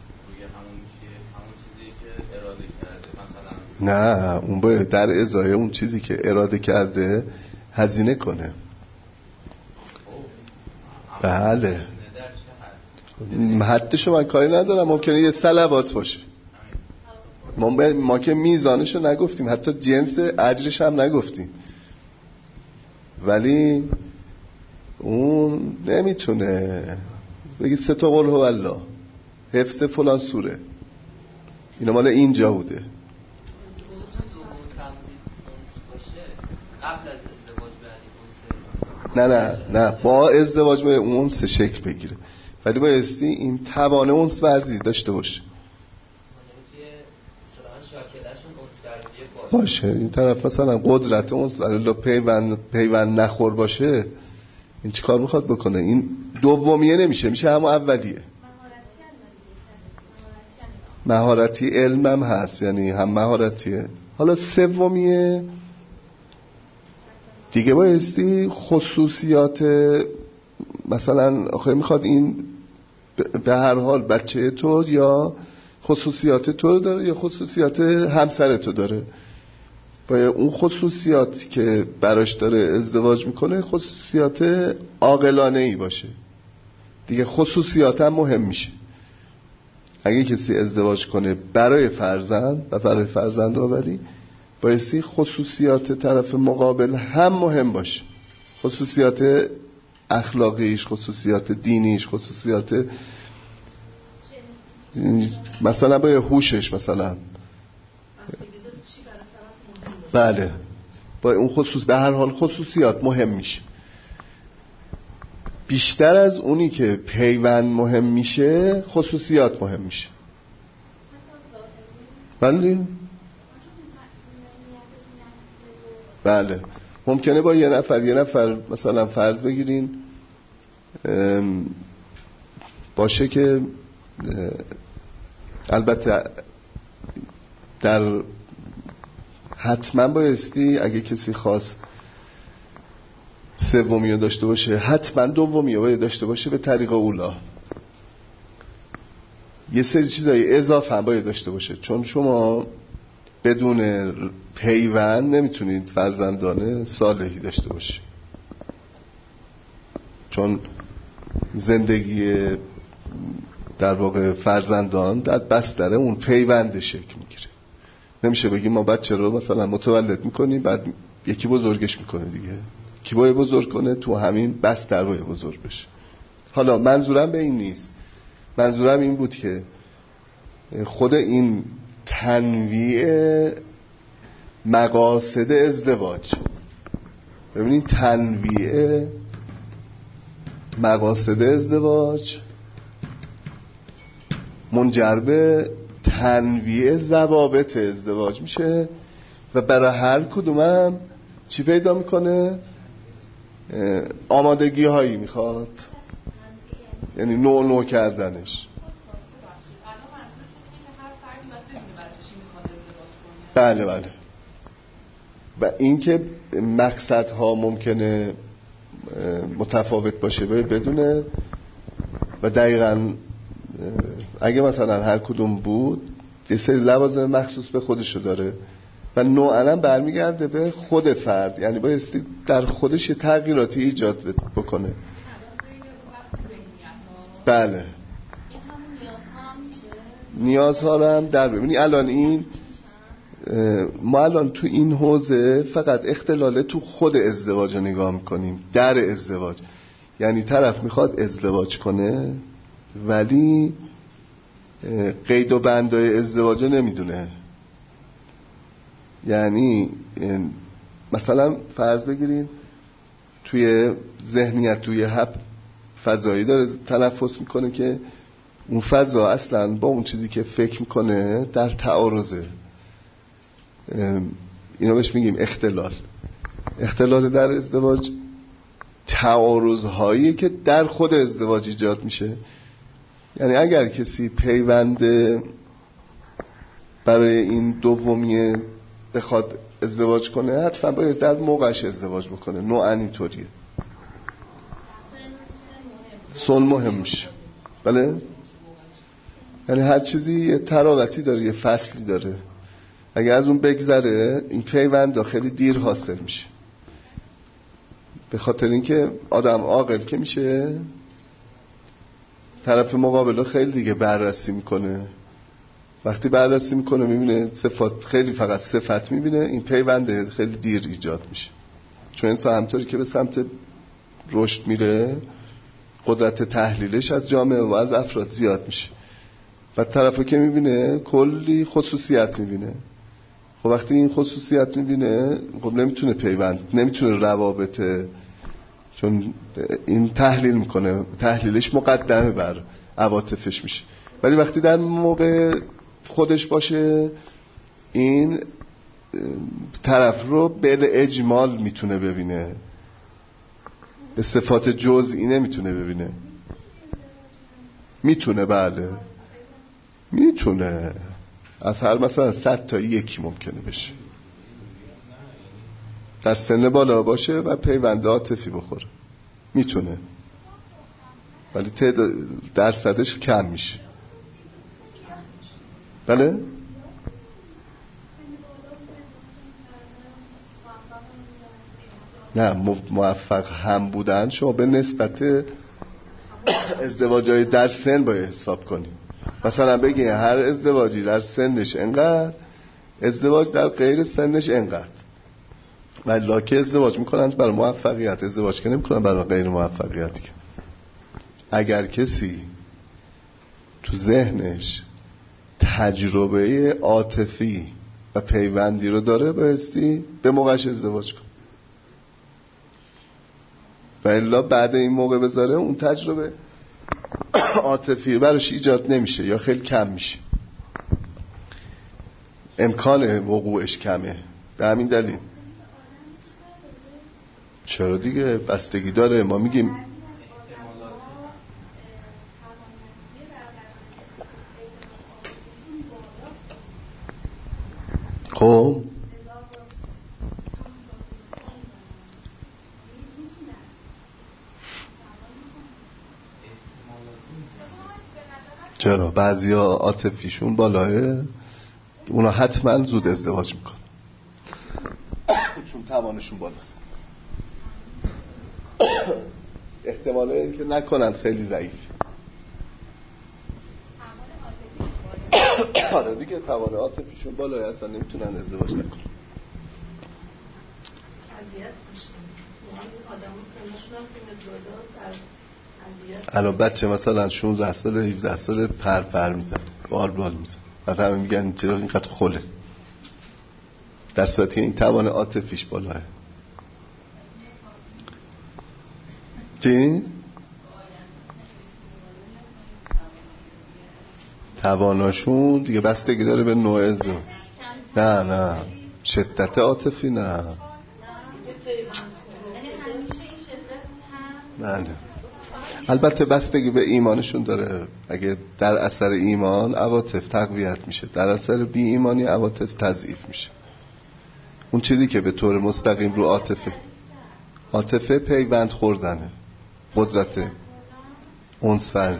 A: نه اون باید در ازای اون چیزی که اراده کرده هزینه کنه. بله حدشو من کاری ندارم، ممکنه یه صلوات باشه، ما, ما که میزانشو نگفتیم، حتی جنس اجرش هم نگفتیم، ولی اون نمیتونه بگی سه تا قل هو الله حفظ فلان سوره، اینا مال اینجا بوده. نه نه نه با ازدواج باید اون سه شکل بگیره، ولی بایستی این توانه اونس ورزی داشته باشه. باشه این طرف مثلا قدرت اونس ورزی پیوند پیوند نخور باشه، این چی کار میخواد بکنه؟ این دومیه نمیشه، میشه همون اولیه. مهارتی علمم هست، یعنی هم مهارتیه. حالا سومیه دیگه بایستی خصوصیات، مثلا آخه میخواد این به هر حال بچه تو یا خصوصیات تو داره یا خصوصیات همسر تو داره، باید اون خصوصیاتی که براش داره ازدواج میکنه خصوصیات عاقلانه ای باشه دیگه. خصوصیات هم مهم میشه. اگه کسی ازدواج کنه برای فرزند و برای فرزند آوری بایستی خصوصیات طرف مقابل هم مهم باشه، خصوصیات اخلاقیش، خصوصیات دینیش، خصوصیات مثلا باید هوشش مثلا بله با اون خصوص به هر حال خصوصیات مهم میشه. بیشتر از اونی که پیوند مهم میشه خصوصیات مهم میشه. بله بله ممکنه با یه نفر یه نفر مثلا فرض بگیرین باشه که البته در حتما بایستی اگه کسی خواست سومی رو داشته باشه حتما دومی رو باید داشته باشه به طریق اولا. یه سری چیزایی اضافه هم باید داشته باشه، چون شما بدون پیوند نمیتونید فرزندان صالحی داشته باشید، چون زندگی در واقع فرزندان در بستر اون پیوند شکل میگیره. نمیشه بگیم ما بچه رو مثلا متولد میکنیم بعد یکی بزرگش میکنه دیگه، کی باید بزرگ کنه تو همین بستر باید بزرگ بشه. حالا منظورم به این نیست، منظورم این بود که خود این تنویع مقاصد ازدواج، ببینید تنویع مقاصد ازدواج منجر به تنویع ضوابط ازدواج میشه و برای هر کدومم چی پیدا میکنه؟ آمادگی هایی میخواد، یعنی نوع نوع کردنش. بله بله. و اینکه مقصدها ممکنه متفاوت باشه باید بدونه و دقیقاً اگه مثلا هر کدوم بود یه سری لوازم مخصوص به خودشو داره و نوعاً برمیگرده به خود فرد، یعنی بایستی در خودش تغییراتی ایجاد بکنه. بله نیازها رو هم در ببینی. الان این ما الان تو این حوزه فقط اختلال تو خود ازدواج رو نگاه میکنیم، در ازدواج. یعنی طرف میخواد ازدواج کنه ولی قید و بندای ازدواج رو نمیدونه. یعنی مثلا فرض بگیرین توی ذهنیت توی هب فضایی داره تنفس میکنه که اون فضا اصلا با اون چیزی که فکر میکنه در تعارضه. اینا بهش میگیم اختلال. اختلال در ازدواج تعارض‌هایی که در خود ازدواج ایجاد میشه. یعنی اگر کسی پیونده برای این دومی بخواد ازدواج کنه حتما باید در موقعش ازدواج بکنه. نوعاً اینطوریه. سن مهم میشه. بله؟ یعنی هر چیزی یه تراوتی داره، یه فصلی داره. اگه از اون بگذره این پیوند خیلی دیر حاصل میشه. به خاطر اینکه آدم عاقل که میشه طرف مقابل خیلی دیگه بررسی میکنه. وقتی بررسی میکنه میبینه صفات، خیلی فقط صفت میبینه، این پیوند خیلی دیر ایجاد میشه. چون انسان همطوری که به سمت رشد میره قدرت تحلیلش از جامعه و از افراد زیاد میشه و طرفو که میبینه کلی خصوصیت میبینه. خب وقتی این خصوصیت میبینه خب نمیتونه پیوند، نمیتونه روابط، چون این تحلیل میکنه، تحلیلش مقدمه بر عواطفش میشه. ولی وقتی در موقع خودش باشه این طرف رو به اجمال میتونه ببینه، به صفات جزئی نمیتونه ببینه. میتونه، بله میتونه. از هر مثلا صد تا یکی ممکنه بشه در سن بالا باشه و پیوند عاطفی بخوره، میتونه، ولی تعداد درصدش کم میشه. بله نه، موفق هم بودن شما به نسبت ازدواجای در سن باید حساب کنیم. مثلا بگی هر ازدواجی در سنش انقدر، ازدواج در غیر سنش انقدر. ولی که ازدواج میکنن برای موفقیت، ازدواج که نمیکنن برای غیر موفقیت. اگر کسی تو ذهنش تجربه عاطفی و پیوندی رو داره بایستی به موقعش ازدواج کن، و الا بعد این موقع بذاره اون تجربه عاطفی براش ایجاد نمیشه یا خیلی کم میشه، امکان وقوعش کمه. به همین دلیل چرا دیگه بستگی داره. ما میگیم خب چرا بعضی ها عاطفیشون بالاه، اونا حتما زود ازدواج میکن چون توانشون بالاست. احتماله این که نکنن خیلی ضعیف. آره دیگه توان عاطفیشون بالاه، اصلا نمیتونن ازدواج نکنن. اذیت میشه آدمو سنشون هم که مدردا در الان بچه مثلا شانزده ساله هفده ساله پر پر میزن، بال بال میزن و همه میگن چرا اینقدر خله، در صورتی این توان عاطفیش بالاه. چی؟ تواناشون دیگه بستگی داره به نوع ازدواج. نه نه شدت عاطفی نه. بله البته بستگی به ایمانشون داره. اگه در اثر ایمان عواطف تقویت میشه، در اثر بی ایمانی عواطف تضعیف میشه. اون چیزی که به طور مستقیم رو عاطفه عاطفه پیوند خوردنه، قدرت اونس فرض.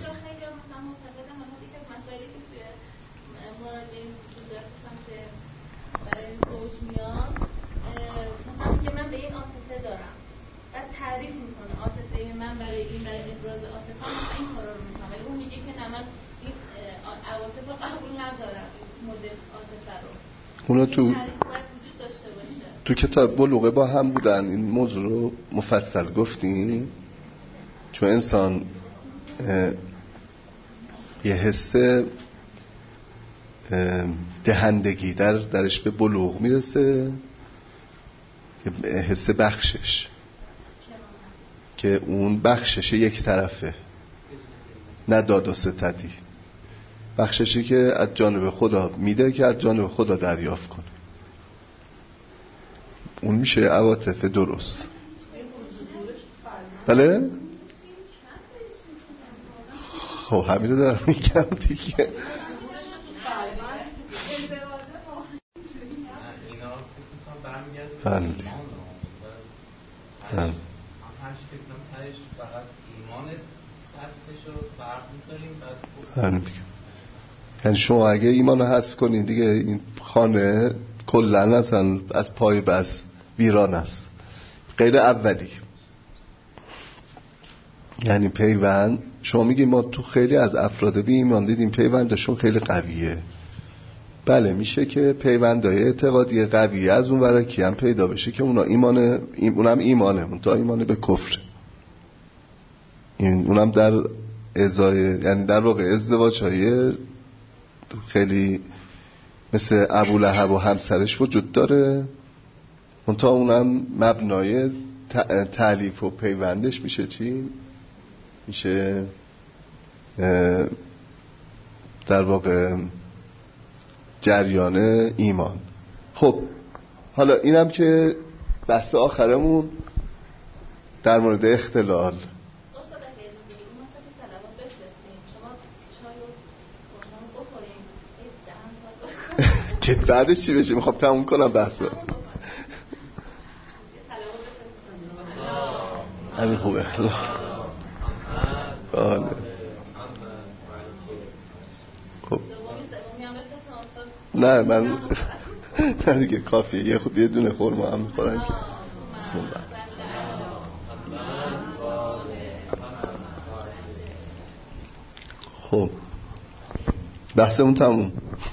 A: اونا تو تو کتاب بلوغه با هم بودن، این موضوع رو مفصل گفتیم. چون انسان یه حس دهندگی در درش به بلوغ میرسه، حس بخشش، که اون بخشش یک طرفه، نه داد و ستدی. بخششی که از جانب خدا میده که از جانب خدا دریافت کنه. اون میشه عواطف درست. بله؟ خب همین رو دارم میگم دیگه. بله دیگه. بله دیگه. یعنی شما اگه ایمان رو حذف کنید دیگه این خانه کلن اصلا از پای بس ویران است. غیر اولی، یعنی پیوند. شما میگید ما تو خیلی از افراد بی ایمان دیدیم پیوندشون خیلی قویه. بله میشه که پیوندهای اعتقادی قویه از اون ورکی هم پیدا بشه که اونا ایمانه، اونم ایمانه، اون تا ایمانه به کفر، این اونم در ازای، یعنی در واقع ازدواج های خیلی مثل ابولهب و همسرش وجود داره. اون تا اونم مبنای تألیف و پیوندش میشه چی؟ میشه در واقع جریان ایمان. خب حالا اینم که بحث آخرمون در مورد اختلال. که بعدش چی بشه؟ میخوام تموم کنم بحثا. همین خوبه. بله. خب نه من نه دیگه کافیه. یه خود یه دونه خورما هم میخورم که بسم الله. خب بحثمون تموم.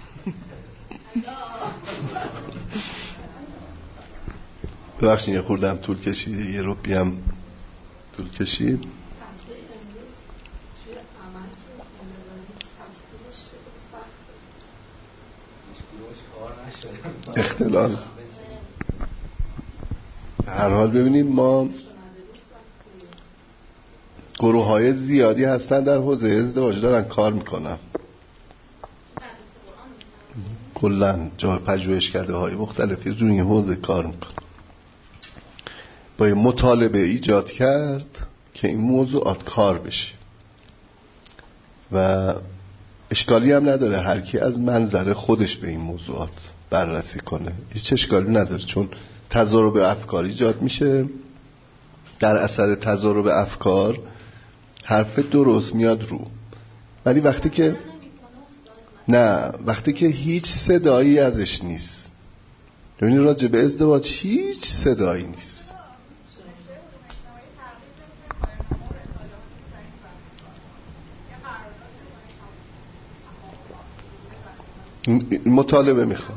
A: ببخشید یه خوردم طول کشید، یه روبی هم طول کشید. اختلال هر حال ببینید ما گروه های زیادی هستن در حوزه ازدواج دارن کار میکنن، کلن جای پژوهش کرده های مختلفی روی این حوزه کار میکنن. با یه مطالبه ایجاد کرد که این موضوعات کار بشه و اشکالی هم نداره هر کی از منظر خودش به این موضوعات بررسی کنه، هیچ اشکالی نداره، چون تضارب افکار ایجاد میشه. در اثر تضارب افکار حرف درست میاد رو. ولی وقتی که نه، وقتی که هیچ صدایی ازش نیست، یعنی راجع به ازدواج هیچ صدایی نیست، مطالبه میخواد،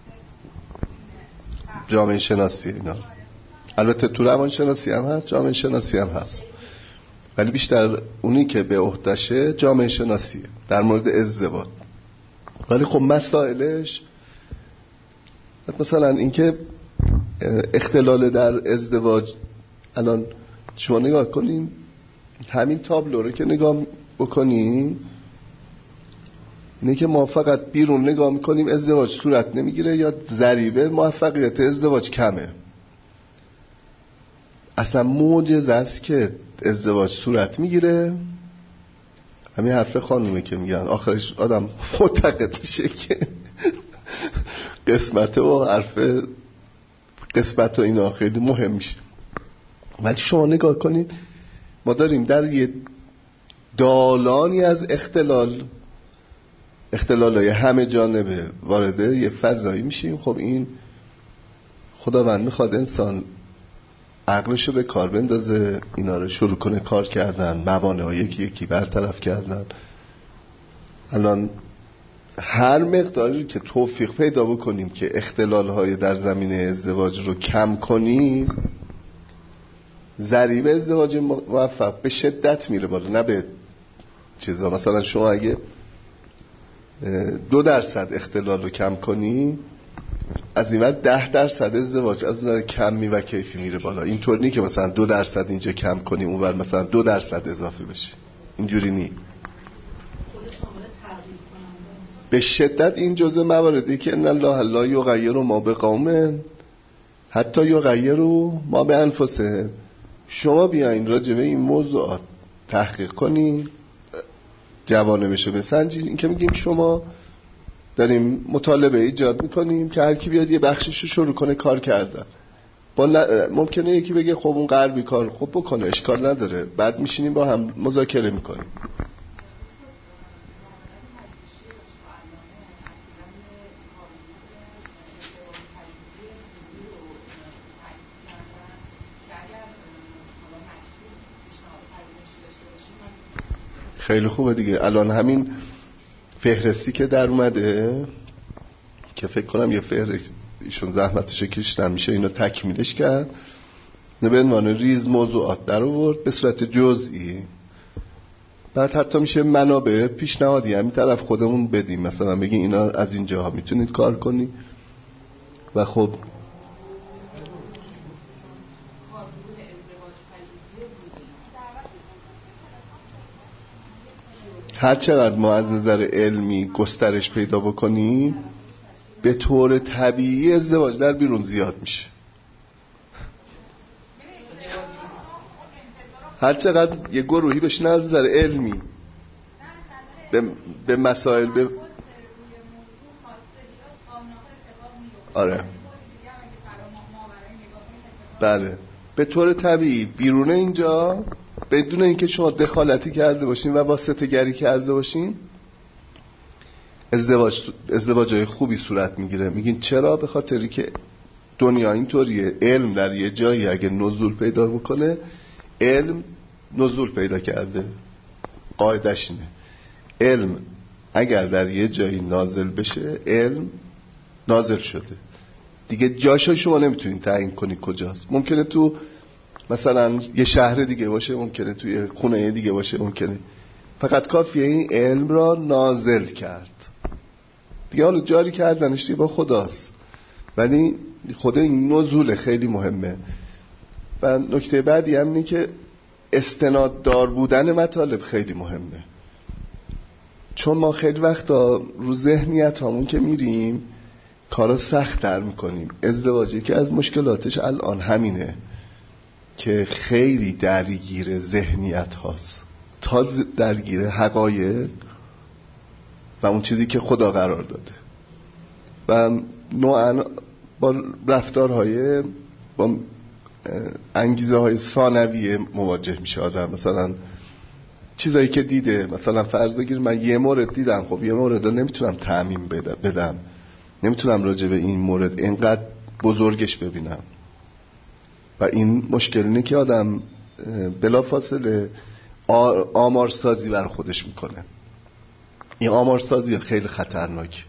A: جامعه شناسی اینا. البته تو روان شناسی هم هست، جامعه شناسی هم هست، ولی بیشتر اونی که به عهدهشه جامعه شناسیه در مورد ازدواج. ولی خب مسائلش مثلا اینکه اختلال در ازدواج، الان شما نگاه کنین همین تابلو رو که نگاه بکنین، اینه که ما فقط بیرون نگاه میکنیم ازدواج صورت نمیگیره یا ضریبه موفقیت ازدواج کمه. اصلا معجزه است که ازدواج صورت میگیره، همین حرف خانومه که میگن آخرش آدم معتقد میشه که قسمت و حرف قسمت و اینا خیلی مهم میشه. ولی شما نگاه کنید ما داریم در یه دالانی از اختلال اختلالای همه جانبه وارده یه فضایی میشیم. خب این خداوند میخواد انسان عقلشو به کار بندازه، اینا رو شروع کنه کار کردن، موانع ها یکی یکی برطرف کردن. الان هر مقداری که توفیق پیدا بکنیم که اختلال های در زمینه ازدواج رو کم کنیم، ضریب ازدواج موفق به شدت میره بالا، نه به چیزا. مثلا شما اگه دو درصد اختلال رو کم کنی، از این ور ده درصد ازدواج از نظر کمی و کیفی میره بالا. اینطور نی که مثلا دو درصد اینجا کم کنی اون ور مثلا دو درصد اضافه بشه، اینجوری نی. به شدت این جزء مواردی که ان الله لا یغیر ما بقوم حتی یغیروا ما بانفسهم. شما بیاین راجع به این موضوعات تحقیق کنین، جوانبشو بسنجین. این که میگیم شما داریم مطالبه ایجاد میکنیم که هر کی بیاد یه بخششو شروع کنه کار کردن. ممکنه یکی بگه خب اون غربی کار خب بکنه، اشکال نداره، بعد میشینیم با هم مذاکره میکنیم. خیلی خوبه دیگه. الان همین فهرستی که در اومده که فکر کنم یه فهرست ایشون زحمتش کشیدن، میشه اینو تکمیلش کرد، به عنوان ریز موضوعات در آورد به صورت جزئی. بعد حتی میشه منابع پیشنهادی همین طرف خودمون بدیم، مثلا بگیم اینا از اینجاها میتونید کار کنی. و خب هر چقدر ما از نظر علمی گسترش پیدا بکنیم به طور طبیعی ازدواج در بیرون زیاد میشه. هر چقدر یه گروهی بشینه از نظر علمی به, به مسائل به آره بله به طور طبیعی بیرون اینجا بدون اینکه شما دخالتی کرده باشین و واسطه گری کرده باشین ازدواج ازدواجای خوبی صورت میگیره. میگین چرا؟ به خاطری که دنیا اینطوریه. علم در یه جایی اگه نزول پیدا بکنه، علم نزول پیدا کرده، قاعدش اینه. علم اگر در یه جایی نازل بشه، علم نازل شده دیگه. جاشو شما نمیتونین تعیین کنی کجاست. ممکنه تو مثلا یه شهر دیگه باشه، ممکنه توی خونه دیگه باشه، ممکنه. فقط کافیه این علم را نازل کرد دیگه. حالا جاری کردنش دیگه با خداست، ولی خود این نزول خیلی مهمه. و نکته بعدی هم اینه که استناد دار بودن مطالب خیلی مهمه، چون ما خیلی وقتا رو ذهنیت همون که میریم کارا سخت تر میکنیم. ازدواجی که از مشکلاتش الان همینه که خیلی درگیر ذهنیت هاست تا درگیر حقایق و اون چیزی که خدا قرار داده. و نوعا با رفتارهای با انگیزه های ثانویه مواجه میشه آدم. مثلا چیزایی که دیده، مثلا فرض بگیر من یه مورد دیدم، خب یه مورد رو نمیتونم تعمیم بدم، نمیتونم راجع به این مورد اینقدر بزرگش ببینم. و این مشکل اینه که آدم بلافاصله آمارسازی برای خودش میکنه. این آمارسازی خیلی خطرناک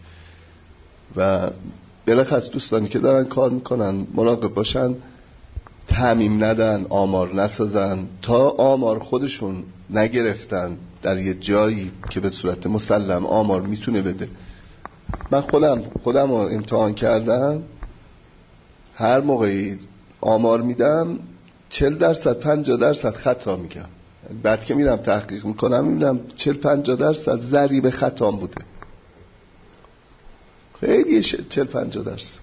A: و بلخص دوستانی که دارن کار میکنن مراقب باشن، تعمیم ندن، آمار نسازن تا آمار خودشون نگرفتن در یه جایی که به صورت مسلم آمار میتونه بده. من خودم خودم رو امتحان کردم، هر موقعی آمار میدم چهل درصد پنجاه درصد خطا میگم. بعد که میرم تحقیق میکنم میبینم چهل پنجاه درصد ضریب خطام بوده. خیلی چهل پنجاه درصد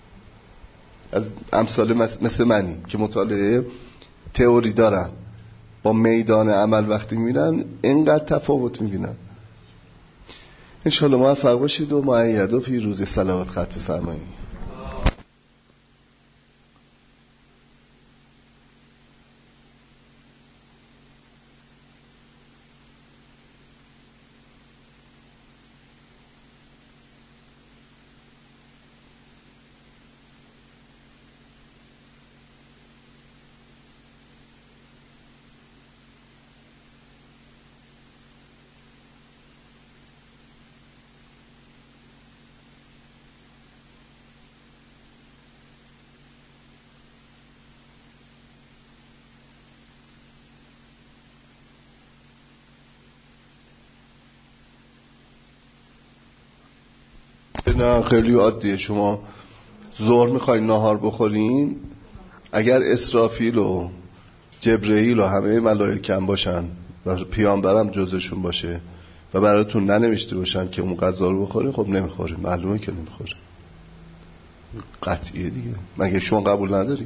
A: از امثال مثل منی که مطالعه تئوری دارم با میدان عمل وقتی میبینن اینقدر تفاوت میبینن. انشالله موفق باشید و مؤید و پیروز. صلوات ختم بفرمایید. نه خیلی عادیه. شما ظهر میخواین ناهار بخورین، اگر اسرافیل و جبرئیل و همه ملائکه هم باشن و پیامبرم جزشون باشه و براتون ننوشته باشن که اون غذا رو بخورین، خب نمیخورین. معلومه که نمیخورین، قطعیه دیگه. مگه شما قبول نداری؟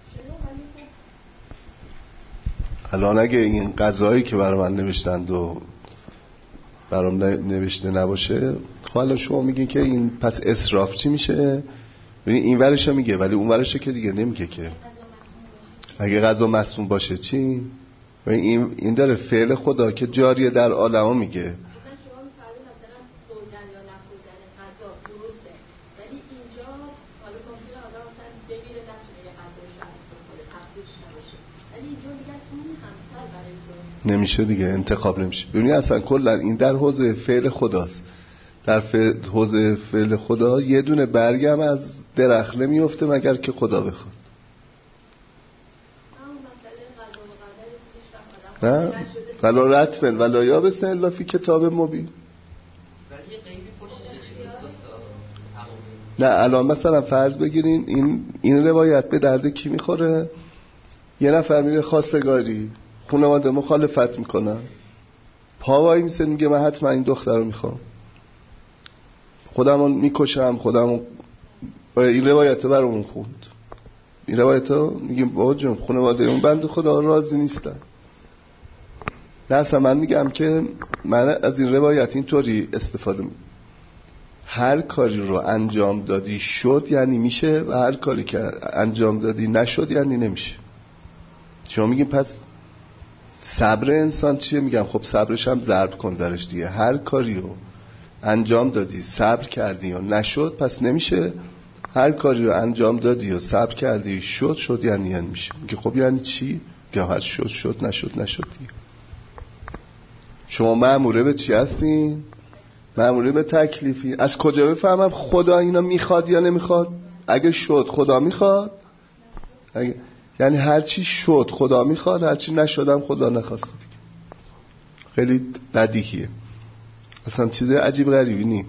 A: الان اگه این غذایی که برای من نوشتند و برام نوشته نباشه، خب الان شما میگین که این پس اسراف چی میشه؟ ببین این ورشو میگه ولی اون ورشو که دیگه نمیگه که. اگه غذا مسموم باشه چی؟ ببین این این داره فعل خدا که جاریه در عالمو میگه. نمیشه دیگه، انتخاب نمیشه. ببینید اصلا کلا این در حوزه فعل خداست. در حوزه فعل خدا یه دونه برگم از درخت نمیفته مگر که خدا بخواد. نه ولا رتبن ولا یابسن الا فی کتاب مبین. نه الان مثلا فرض بگیرین این این روایت به درد کی میخوره؟ یه نفر میره خواستگاری، خانواده مخالفت میکنن، پاوایی میسه میگه من حتما این دختر رو میخوام، خودمون میکشم، خودمون. این روایت رو برامون خوند. این روایت رو میگیم بابا جون خانواده اون بند خدا راضی نیستن. نه اصلا من میگم که من از این روایت اینطوری استفاده میکنم، هر کاری رو انجام دادی شد یعنی میشه و هر کاری که انجام دادی نشد یعنی نمیشه. شما میگیم پس صبر انسان چیه؟ میگم خب صبرش هم ضرب کن درش دیگه. هر کاری رو انجام دادی صبر کردی و نشد پس نمیشه، هر کاری رو انجام دادی و صبر کردی شد شد یعنی یعنی میشه. میگه خب یعنی چی؟ میگه هر شد شد نشد نشد دیگه. شما مأموره به چی هستین؟ مأموره به تکلیفی. از کجا بفهمم خدا اینا میخواد یا نمیخواد؟ اگه شد خدا میخواد، اگه یعنی هر چی شد خدا میخواد، هر چی نشدم خدا نخواست. خیلی بدیهیه، اصلا چیز عجیب غریبی نی.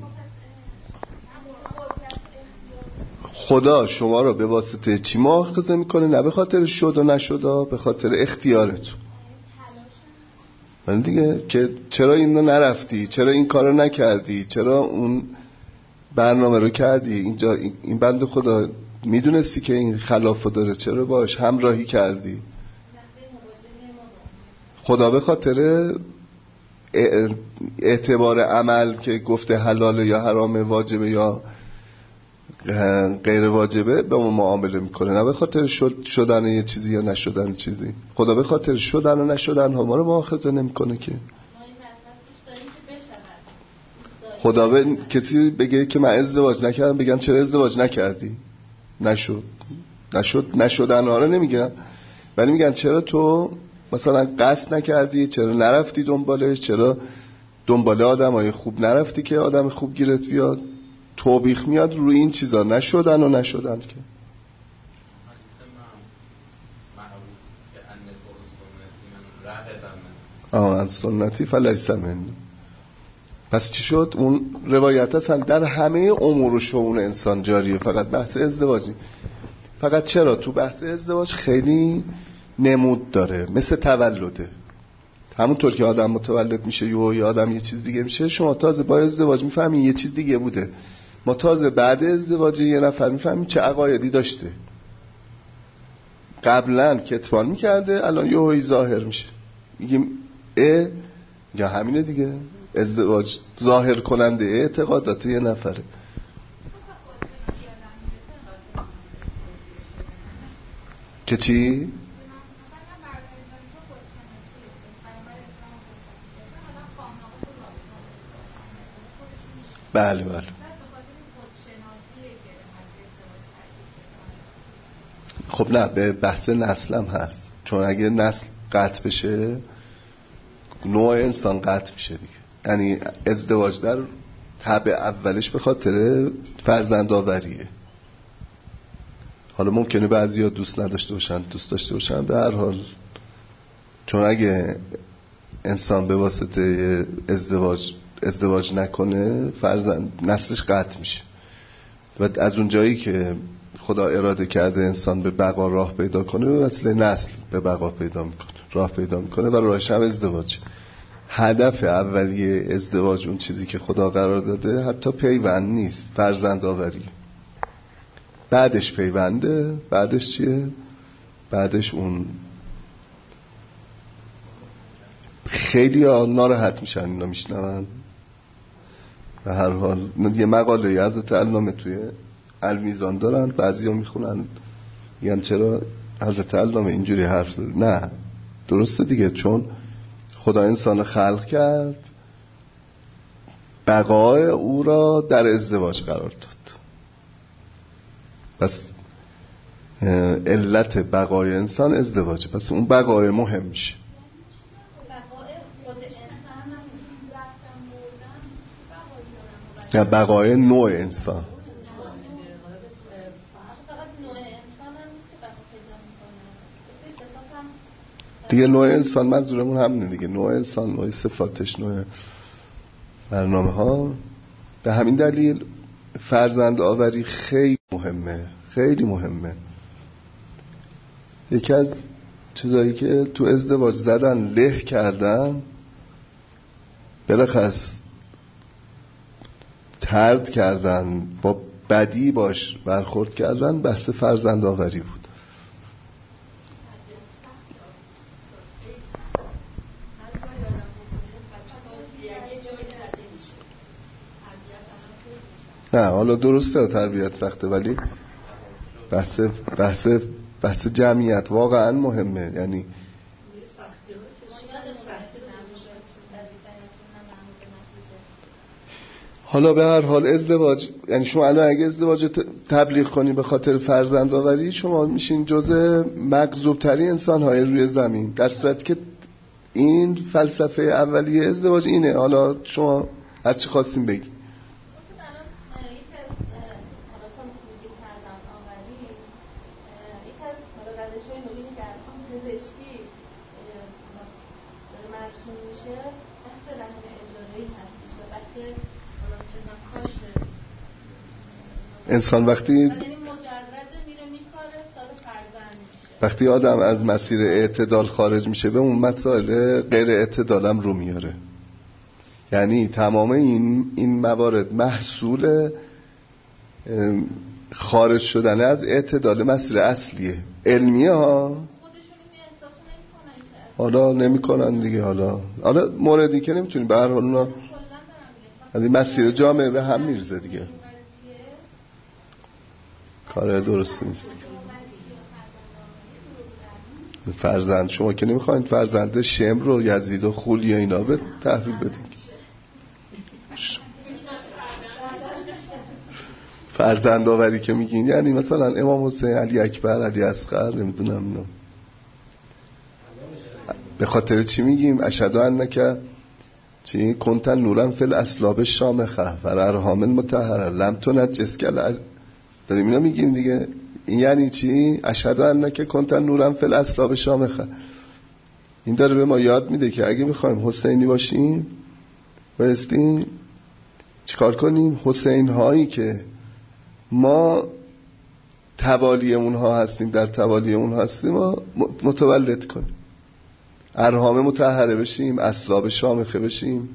A: خدا شما رو به واسطه چی مؤاخذه میکنه؟ نه به خاطر شد و نشد، به خاطر اختیارتون. من دیگه که چرا اینو نرفتی، چرا این کارو نکردی، چرا اون برنامه رو کردی، اینجا این بنده خدا میدونستی که این خلافو داره، چرا باش همراهی کردی؟ خدا به خاطر اعتبار عمل که گفته حلاله یا حرامه، واجبه یا غیر واجبه به ما معامله میکنه، نه به خاطر شد شدن یه چیزی یا نشدن چیزی. خدا به خاطر شدن و نشدن ها ما رو مؤاخذه نمیکنه که. خدا به کسی بگه که من ازدواج نکردم بگم چرا ازدواج نکردی؟ نشد نشد نشدن ها رو نمیگن، ولی میگن چرا تو مثلا قصد نکردی، چرا نرفتی دنبالش، چرا دنبال آدم های خوب نرفتی که آدم خوب گیرت بیاد. توبیخ میاد روی این چیزا، نشدن و نشدن که. آه از سنتی فلیس منی. پس چی شد؟ اون روایت اصلا در همه امور و شؤون انسان جاریه، فقط بحث ازدواجی. فقط چرا تو بحث ازدواج خیلی نمود داره، مثل تولده. همونطور که آدم متولد میشه یا یه آدم یه چیز دیگه میشه، شما تازه با ازدواج میفهمین یه چیز دیگه بوده. ما تازه بعد ازدواج یه نفر میفهمیم چه عقایدی داشته. قبلا کتمان میکرده، الان یهویی ظاهر میشه. میگیم ا یا همینه دیگه، ازدواج ظاهر کننده اعتقادات یه نفره. که چی؟ بله بله. خب نه، به بحث نسلم هست، چون اگه نسل قطع بشه نوع انسان قطع میشه دیگه. یعنی ازدواج در طبع اولش به خاطر فرزند آوریه. حالا ممکنه بعضیا دوست نداشته باشن، دوست داشته باشن، به هر حال چون اگه انسان به واسطه ازدواج ازدواج نکنه فرزند نسلش قطع میشه. و از اون جایی که خدا اراده کرده انسان به بقا راه پیدا کنه، به وسیله نسل به بقا پیدا میکنه، راه پیدا میکنه، و راهش هم ازدواج. هدف اولیه ازدواج، اون چیزی که خدا قرار داده، حتی پیوند نیست، فرزند آوری. بعدش پیونده، بعدش چیه؟ بعدش اون خیلی ها ناراحت میشن اینا میشنون. به هر حال یه مقاله حضرت علامه توی المیزان دارن، بعضی ها میخونن میگن چرا حضرت علامه اینجوری حرف زده. نه درسته دیگه، چون خدا انسان خلق کرد، بقای او را در ازدواج قرار داد. پس علت بقای انسان ازدواجه، پس اون بقای مهم میشه. یا بقای نوع انسان. دیگه نوع انسان منظورمون همینه دیگه، نوع انسان، نوع صفاتش، نوع برنامه ها. به همین دلیل فرزند آوری خیلی مهمه، خیلی مهمه. یکی از چیزایی که تو ازدواج زدن له کردن، برخص طرد کردن، با بدی باش برخورد کردن، بحث فرزند آوری بود. نه حالا درسته تربیت سخته، ولی بحث بحث بحث جمعیت واقعا مهمه. یعنی حالا به هر حال ازدواج، یعنی شما الان اگه ازدواج تبلیغ کنی به خاطر فرزند آوری، شما میشین جزء مغضوب ترین انسان های روی زمین، در صورتی که این فلسفه اولیه ازدواج اینه. حالا شما هر چی خواستیم بگی. انسان وقتی وقتی آدم از مسیر اعتدال خارج میشه، به اون مسائل غیر اعتدالم رو میاره. یعنی تمام این این موارد محصول خارج شدن از اعتدال مسیر اصلیه. علمیه ها حالا نمیکنن دیگه. حالا حالا موردی که نمیتونیم به هر حال اونا، یعنی مسیر جامعه به هم میرزه دیگه، کار درستی نیست. فرزند شما که نمیخواین فرزند شمر و یزید و خولی یا اینا به تحویل بدین. فرزند آوری که میگین یعنی مثلا امام حسین، علی اکبر، علی اصغر، نمیدونم اینا. به خاطر چی میگیم؟ اشهد انک چی کنت نورا فی الاصلاب الشامخه و الارحام المطهره لم تنجس کل. داریم اینا میگیم دیگه. این یعنی چی؟ اشهد انک کنت نورا فی الاصلاب الشامخه. این داره به ما یاد میده که اگه میخوایم حسینی باشیم بایستی چیکار کنیم؟ حسین هایی که ما توالی اونها هستیم، در توالی اونها هستیم، ما متولد کنیم، ارحام مطهره بشیم، اصلاب شامخه بشیم.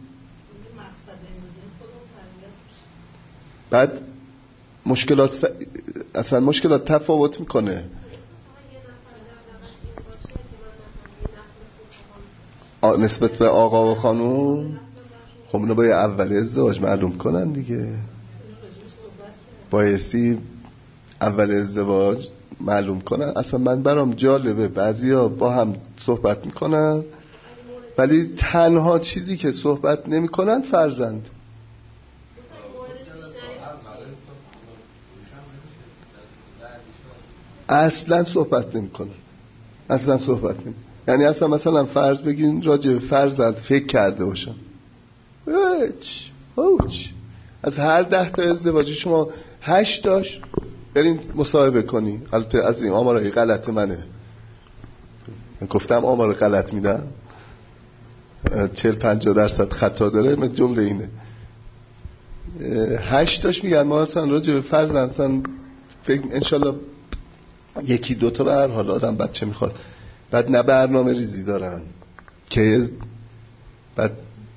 A: بعد مشکلات اصلا مشکلات تفاوت میکنه. نسبت به آقا و خانوم، خب اونو باید اول ازدواج معلوم کنن دیگه. بایستی اول ازدواج معلوم کنن. اصلا من برام جالبه بعضیا با هم صحبت میکنن ولی تنها چیزی که صحبت نمیکنن فرزند. اصلا صحبت نمیکنن، اصلا صحبت نمی یعنی اصلا مثلا فرض بگین راجع به فرزند فکر کرده باشم، هیچ هیچ از هر ده تا ازدواجی شما هشت تاش برین مصاحبه کنی. البته از این آمارای غلط منه، من گفتم آمار غلط میدم، چهل پنجاه درصد خطا داره، من جمله اینه هشت تاش میگن ما اصلا راجع به فرزند اصلا فکر انشالله یکی دوتا به هر حال آدم بچه میخواد، بعد نه برنامه ریزی دارن که بعد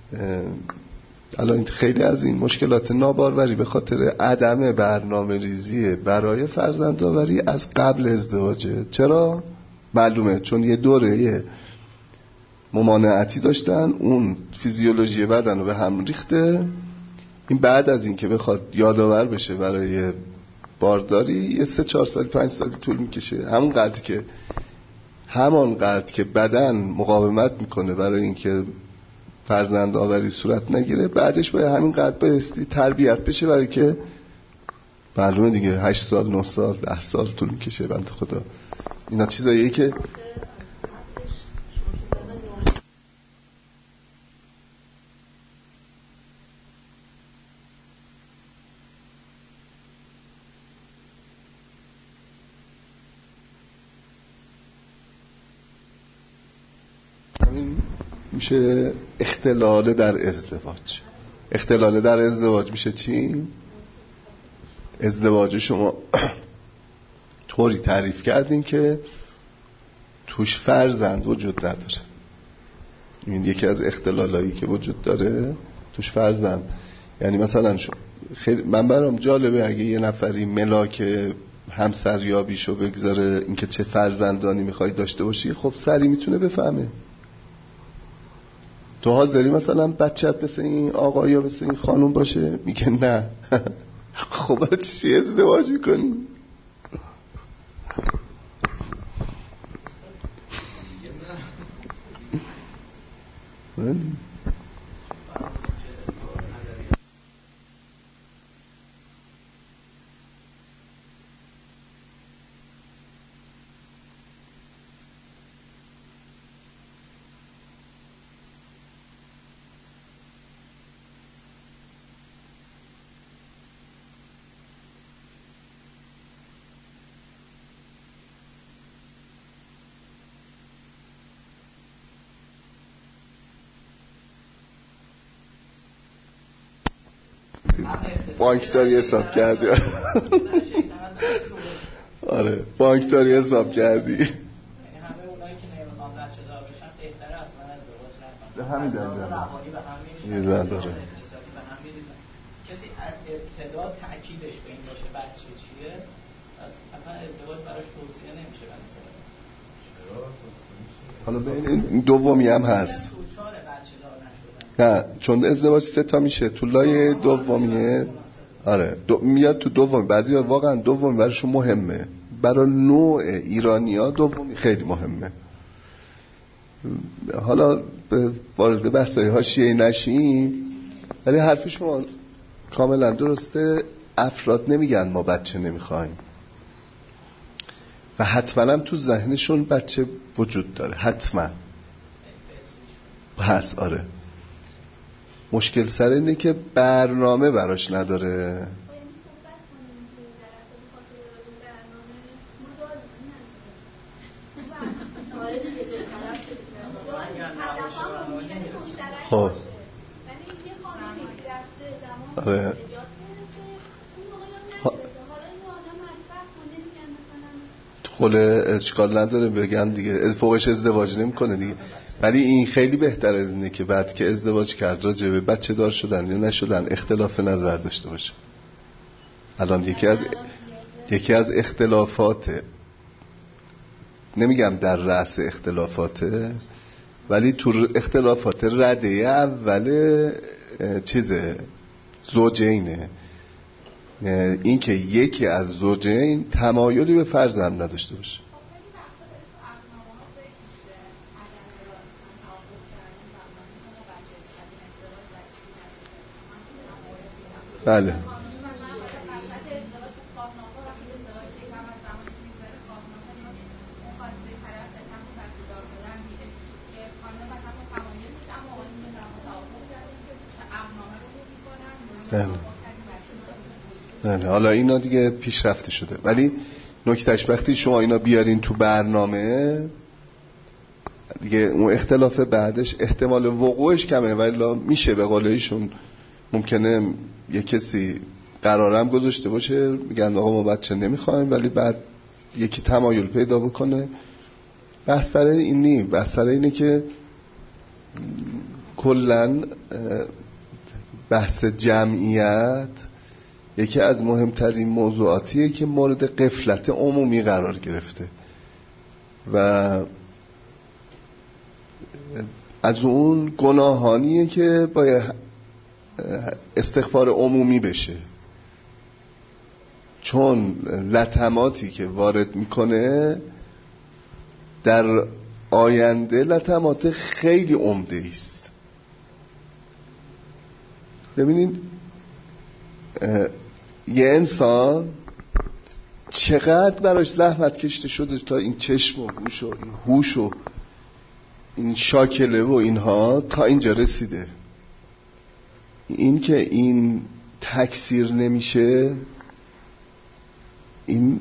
A: الان خیلی از این مشکلات ناباروری به خاطر عدم برنامه ریزی برای فرزندآوری از قبل ازدواجه. چرا؟ معلومه چون یه دوره یه ممانعتی داشتن، اون فیزیولوژی بدن رو به هم ریخته. این بعد از این که بخواد یادآور بشه برای بارداری یه سه چهار سال پنج سال طول میکشه. همون قدر که همان قدر که بدن مقاومت میکنه برای اینکه فرزند آوری صورت نگیره، بعدش باید همین قدر بایستی تربیت بشه برای که معلومه دیگه هشت سال نه سال ده سال طول میکشه. بنده خدا اینا چیزاییه که میشه اختلال در ازدواج. اختلال در ازدواج میشه چی؟ ازدواج شما طوری تعریف کردین که توش فرزند وجود نداره. این یکی از اختلالایی که وجود داره، توش فرزند. یعنی مثلا شما خیلی من برام جالبه اگه یه نفری ملاک همسریابیشو بگذاره اینکه چه فرزندانی میخوای داشته باشی، خب سری میتونه بفهمه. تو حاضری مثلا بچت مثل این آقا یا مثل این خانوم باشه؟ میگه نه. خب برای چی ازدواج میکنی؟ بانکداری حساب کردی؟ آره بانکداری حساب کردی.
G: همه اونایی که نمیخوان بچه دار بشن بهتره اصلا ازدواج نکنن.
A: همین دلیل
G: روانی به هم
A: میریزن. داره
G: کسی ابتدا تأکیدش به این باشه بچه چیه، اصلا ازدواج براش توصیه نمیشه به نظر.
A: حالا ببین دومی هم هست. نه چون ازدواج سه تا میشه، تو لایه دومیه. آره دو میاد تو دومی. بعضیا واقعا دومی براشون مهمه، برای نوع ایرانی‌ها دومی خیلی مهمه. حالا وارد بحث‌های حاشیه‌ای نشیم، ولی حرف شما کاملا درسته. افراد نمیگن ما بچه نمیخوایم و حتما هم تو ذهنشون بچه وجود داره، حتما هست. آره مشکل سر اینه که برنامه براش نداره. خب آره خله اشکال نداره بگن دیگه فوقش ازدواج نمی کنه دیگه. ولی این خیلی بهتر از اینه که بعد که ازدواج کرد راجع به بچه دار شدن یا نشدن اختلاف نظر داشته باشه. الان یکی از یکی از اختلافات، نمیگم در رأس اختلافاته، ولی تو اختلافات رده اول چیزه زوجینه، این که یکی از زوجین تمایلی به فرزند نداشته باشه. بله نه نه حالا اینا دیگه پیشرفته شده، ولی نکتهش وقتی شما اینا بیارین تو برنامه دیگه اون اختلاف بعدش احتمال وقوعش کمه، ولی میشه به قول ایشون ممکنه یه کسی قرارم گذاشته باشه میگن آقا ما بچه نمیخوایم، ولی بعد یکی تمایل پیدا بکنه. بحث سر این نی، بحث سر اینه که کلن بحث جمعیت یکی از مهمترین موضوعاتیه که مورد غفلت عمومی قرار گرفته و از اون گناهانیه که باید استغفار عمومی بشه، چون لطماتی که وارد میکنه در آینده لطمات خیلی عمده است. ببینید یه انسان چقدر براش زحمت کشیده شده تا این چشم و گوش و این هوش و این شاکله و اینها تا اینجا رسیده. این که این تکثیر نمیشه، این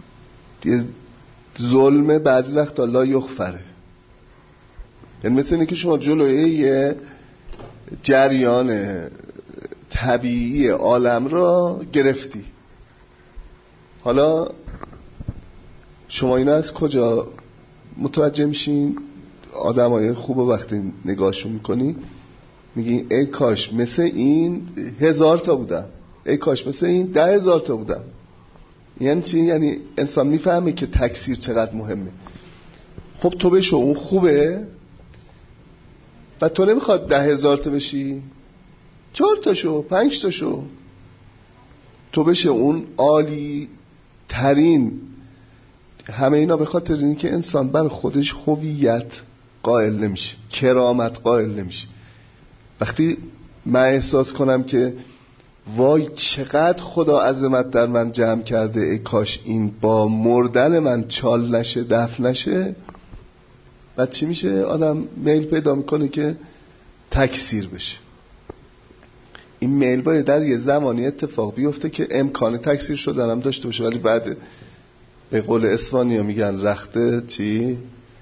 A: ظلم بعضی وقت لا یغفره. یعنی مثل اینه که شما جلوی یه جریان طبیعی عالم را گرفتی، حالا شما اینا از کجا متوجه میشین؟ آدمای خوب وقتی نگاهشون میکنی میگی ای کاش مثل این هزار تا بودم، ای کاش مثل این ده هزار تا بودم. یعنی چی؟ یعنی انسان میفهمه که تکثیر چقدر مهمه. خب تو بشو اون خوبه و تو نمیخواد ده هزار تا بشی، چهار تا شو، پنج تا شو، تو بشه اون عالی ترین. همه اینا به خاطر این که انسان بر خودش هویت قائل نمیشه، کرامت قائل نمیشه. وقتی من احساس کنم که وای چقدر خدا عظمت در من جمع کرده، ای کاش این با مردن من چال نشه، دفن نشه، بعد چی میشه؟ آدم میل پیدا میکنه که تکثیر بشه. این میل باید در یه زمانی اتفاق بیفته که امکان تکثیر شدن هم داشته باشه، ولی بعد به قول اسپانیا میگن رخته چی؟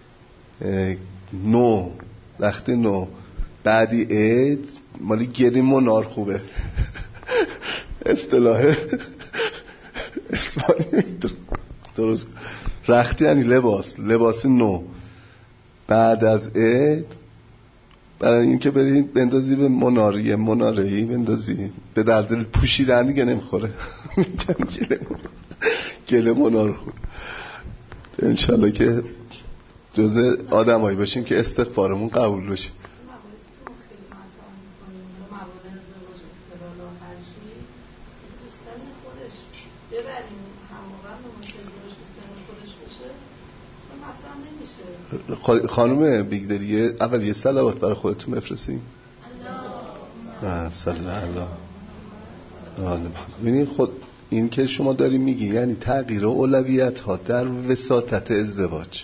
A: نو، رخته نو بعدی عید مالی گریم منار خوبه. اصطلاح اسپانیا درست. رختی یعنی لباس، لباس نو بعد از عید، برای این که بری بندازی به مناری منارهی بندازی، به درد پوشیدن دیگه نمیخوره. گله گله منار خوب. انشالله که جزء آدم هایی باشیم که استغفارمون قبول بشه. خانم بیگدریه اول یه صلوات برای خودتون بفرستین. الله صلی الله علیه. ببینید خود این که شما داری میگی یعنی تغییر اولویت ها در وساطت ازدواج.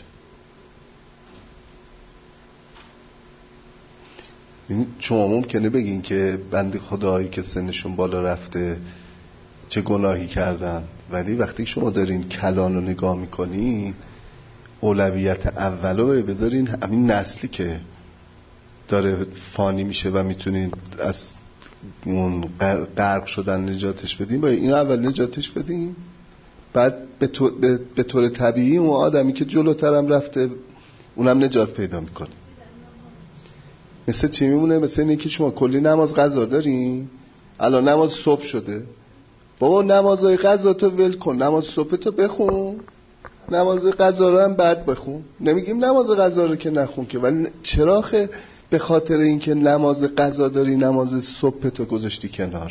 A: شما ممکنه بگین که بنده خدایی که سنشون بالا رفته چه گناهی کردن، ولی وقتی شما دارین کلان رو نگاه میکنین اولویت اولو بذارین همین نسلی که داره فانی میشه و میتونین از اون غرق شدن نجاتش بدین، باید این اول نجاتش بدین، بعد به طور, به طور طبیعی اون آدمی که جلوترم رفته اونم نجات پیدا میکنه. مثل چی میمونه؟ مثل اینه که شما کلی نماز قضا دارین، الان نماز صبح شده، بابا نمازهای قضا تو ول کن، نماز صبح تو بخون، نماز قضا رو هم بعد بخون، نمیگیم نماز قضا رو که نخون که، ولی چرا خه به خاطر اینکه نماز قضا داری نماز صبح تو گذاشتی کنار؟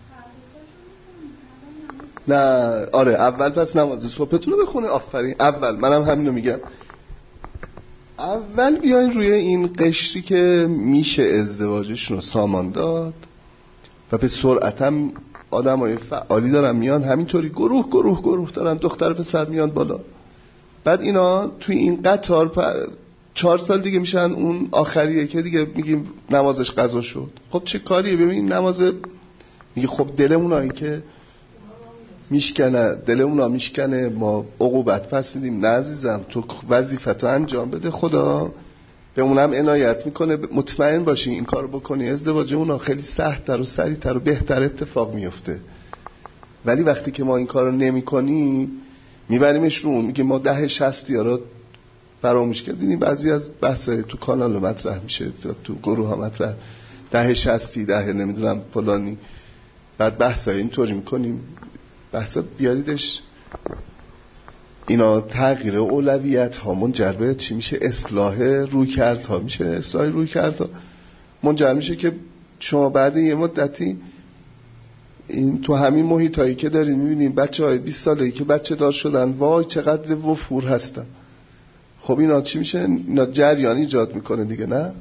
A: نه آره اول پس نماز صبحتون رو بخونه. آفرین، اول منم همینو میگم، اول بیاین روی این قشری که میشه ازدواجشون رو سامان داد و به سرعت هم آدم های فعالی دارن میان، همینطوری گروه گروه گروه دارن دختر پسر میان بالا. بعد اینا توی این قطار پ... چهار سال دیگه میشن اون آخریه که دیگه میگیم نمازش قضا شد. خب چه کاریه؟ ببین نماز میگه خب دلمون این که میشکنه، دلمون میشکنه، ما عقوبت پس میدیم. نه عزیزم، تو وظیفتو انجام بده، خدا به اونم عنایت میکنه. مطمئن باشی این کارو بکنی ازدواج اونا خیلی سخت‌تر و سریع‌تر و بهتر اتفاق میفته. ولی وقتی که ما این کارو نمی‌کنیم میبریمش رو اون، میگه ما ده شصت یارو فراموش کردیم. بعضی از بحثای تو کانال مطرح میشه، تو گروه ها مطرح، ده شصتی ده نمیدونم فلانی، بعد بحثای اینطوری میکنیم. بحثا بیاریدش، اینا تغییر اولویت ها منجر به چی میشه؟ اصلاح روی کرد ها میشه. اصلاح روی کرد ها منجر میشه که شما بعد یه مدتی این تو همین محیط هایی که دارین میبینین بچه های بیست ساله‌ای که بچه دار شدن، وای چقدر وفور هستن. خب اینا چی میشه؟ اینا جریان ایجاد میکنه دیگه، نه؟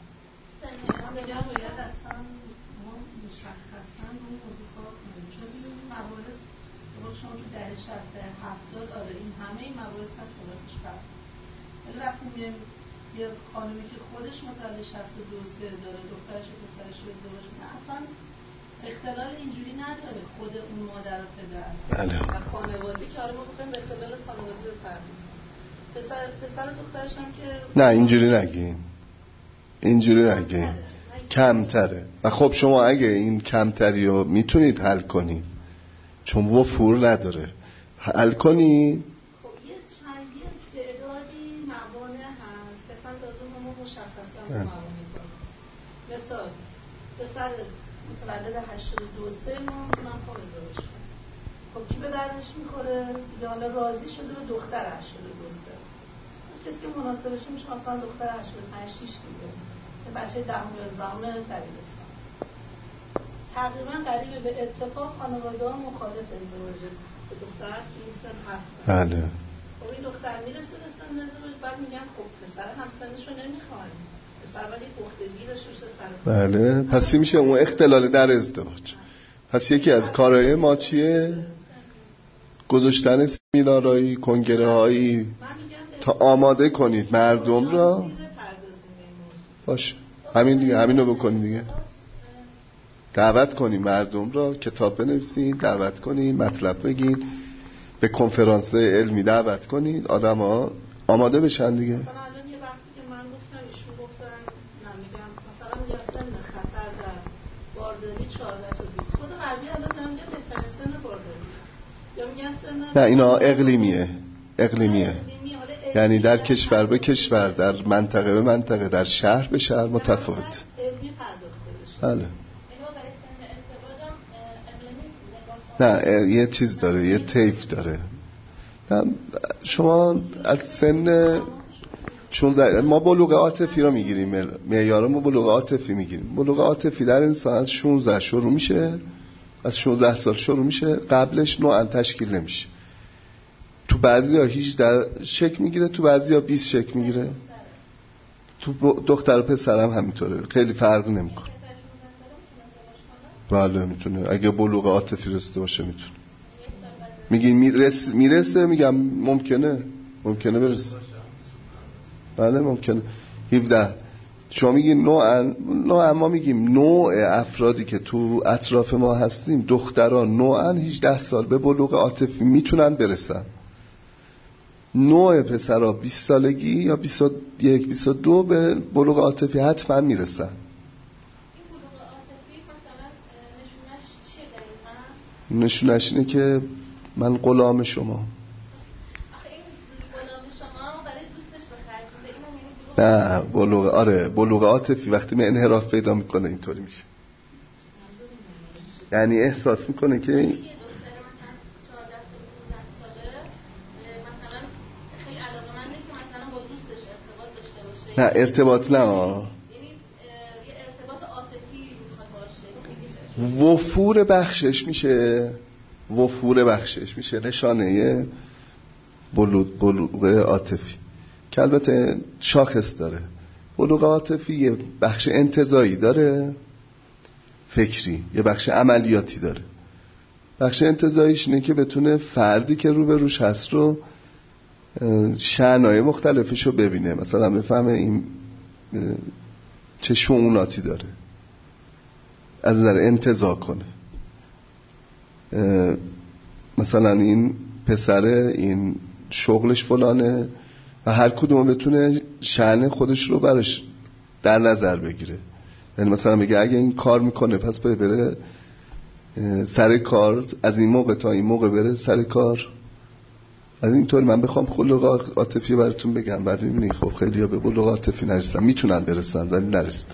D: یه خانمی که خودش متولد شصت و دو سه داره، دخترش و پسرش رو ازدواج کنه، اصلا اختلال اینجوری نداره خود اون مادر و پدر و خانواده که آره ما بخوایم به اختلال خانواده بپردازیم. پسر پسر و دخترش هم که
A: نه اینجوری نگین، اینجوری نگین، کمتره. و خب شما اگه این کمتری رو میتونید حل کنید چون وفور نداره، حل کنید.
D: مثال پسر متولد هشتاد و دو سه ما من خواهم ازدواج کنم، خب کی به دردش میخوره؟ یا حالا راضی شده به دختر هشتاد و دو سه، کسی که مناسبشه میشه مثلا دختر هشتاد و پنج شش دیگه، یه بچه دهم یازدهم دبیرستان. تقریبا قریب به اتفاق خانواده ها مخالف ازدواج به دختر که این سن هستن.
A: بله.
D: خب این دختر میرسه به سن ازدواج، بعد میگن خب پسر همسنشو نمیخوایم،
A: بله. پس چی میشه؟ اون اختلال در ازدواج. پس یکی از کارهای ما چیه؟ گذاشتن سمینارهایی، کنگره هایی تا آماده کنید مردم را. باشه همین دیگه، همین رو بکنید دیگه. دعوت کنید مردم را، کتاب بنویسید، دعوت کنید، مطلب بگید، به کنفرانس علمی دعوت کنید، آدم ها آماده بشن دیگه. نه اینا اقلیمیه، اقلیمیه، یعنی در کشور به کشور، در منطقه به منطقه، در شهر به شهر متفاوت. بله. نه یه چیز داره، یه طیف داره. شما از سن چون ما بلوغ عاطفی رو میگیریم، معیار ما بلوغ عاطفی میگیریم. بلوغ عاطفی در انسان از شانزده شروع میشه، از شانزده سال شروع میشه، قبلش نوعا تشکیل نمیشه. تو بعضی ها هجده شکل میگیره، تو بعضی ها بیست شکل میگیره. تو دختر و پسر هم همینطوره، خیلی فرق نمیکنه. بله میتونه، اگه بلوغ عاطفی رسیده باشه میتونه. میگین میرسه, میرسه میگم ممکنه، ممکنه برسه. بله ممکنه. هفده شما میگین نوع نوع ما میگیم نوع افرادی که تو اطراف ما هستیم، دختران نوعا هجده سال به بلوغ عاطفی میتونن برسن. نوع پسرها بیست سالگی یا بیست و یک بیست و دو به بلوغ عاطفی حتما میرسن.
E: این بلوغ عاطفی مثلا نشونش چیه دقیقاً؟
A: نشونش اینه که من غلام شما. نه بلوغ، آره بلوغ عاطفی وقتی من انحراف پیدا میکنه اینطوری میشه، یعنی احساس میکنه که نه ارتباط نه
E: یعنی یه ارتباط عاطفی میخواد باشه.
A: وفور بخشش میشه، وفور بخشش میشه نشانه بلوغ بلوغ عاطفی که البته شاخص داره. بلوغ عاطفی یه بخش انتزاعی داره فکری، یه بخش عملیاتی داره. بخش انتزاعیش اینه که بتونه فردی که رو به روش هست رو شأنهای مختلفش رو ببینه، مثلا بفهمه این چه شؤوناتی داره، از نظر انتزاع کنه. مثلا این پسره این شغلش فلانه و هر کدوم بتونه شأن خودش رو براش در نظر بگیره. یعنی مثلا بگه اگه این کار میکنه پس باید بره سر کار، از این موقع تا این موقع بره سر کار. از اینطور من بخوام بلوغ عاطفی براتون بگم، بعد میبینی خب خیلی ها به بلوغ عاطفی نرسن، میتونن برسن ولی نرسن.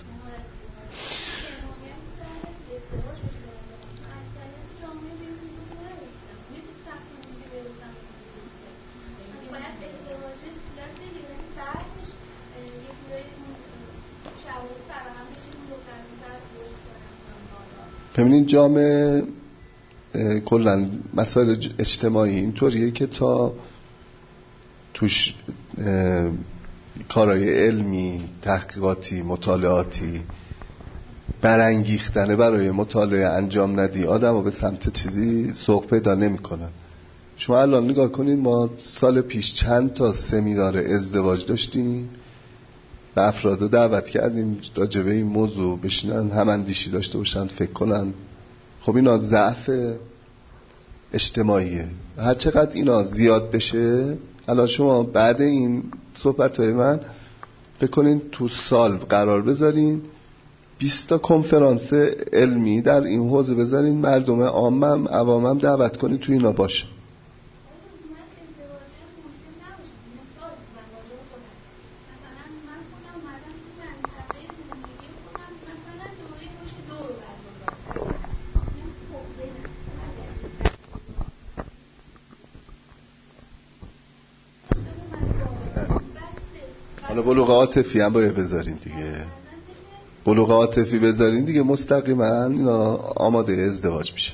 A: ببینید جامعه کلا مسائل اجتماعی اینطوریه که تا توش کارهای علمی، تحقیقاتی، مطالعاتی برانگیختنه برای مطالعه انجام ندی، آدم رو به سمت چیزی سوق پیدا نمی کنن. شما الان نگاه کنید، ما سال پیش چند تا سمینار ازدواج داشتیم و افراد رو دعوت کردیم راجع به این موضوع بشینن هم اندیشی داشته باشن، فکر کنن. خب اینا ضعف اجتماعیه. هر چقدر اینا زیاد بشه، الان شما بعد این صحبت‌های من بکنین تو سال قرار بذارین بیست تا کنفرانس علمی در این حوزه بذارین، مردم عامم عوامم دعوت کنین تو اینا باشه. حالا بلوغ عاطفی هم باید بذارین دیگه، بلوغ عاطفی بذارین دیگه مستقیما اینا آماده ازدواج میشه.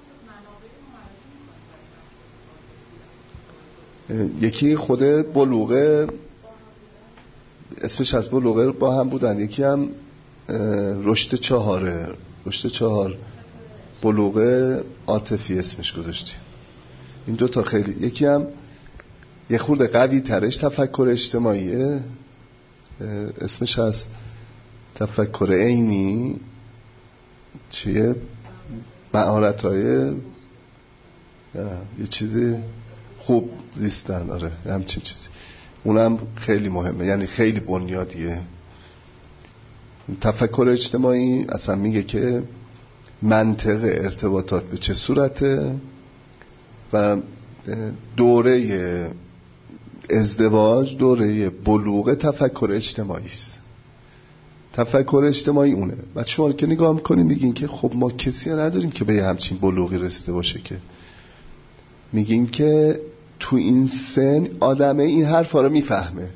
A: یکی خود بلوغ اسمش از بلوغ با هم بودن، یکی هم رشد چهاره، رشد چهار بلوغ عاطفی اسمش گذاشتیم. این دو تا خیلی، یکی هم یه خورده قوی ترش تفکر اجتماعیه، اسمش هست تفکر عینی، چیه مهارت‌های یه چیزی خوب زیستن، آره همچین چیزی، اونم خیلی مهمه، یعنی خیلی بنیادیه. تفکر اجتماعی اصلا میگه که منطق ارتباطات به چه صورته و دوره ازدواج دوره بلوغ تفکر اجتماعی است. تفکر اجتماعی اونه. بعد شما که نگاه میکنین میگین که خب ما کسی نداریم که به یه همچین بلوغی رسیده باشه، که میگین که تو این سن آدمه این حرفا رو میفهمه،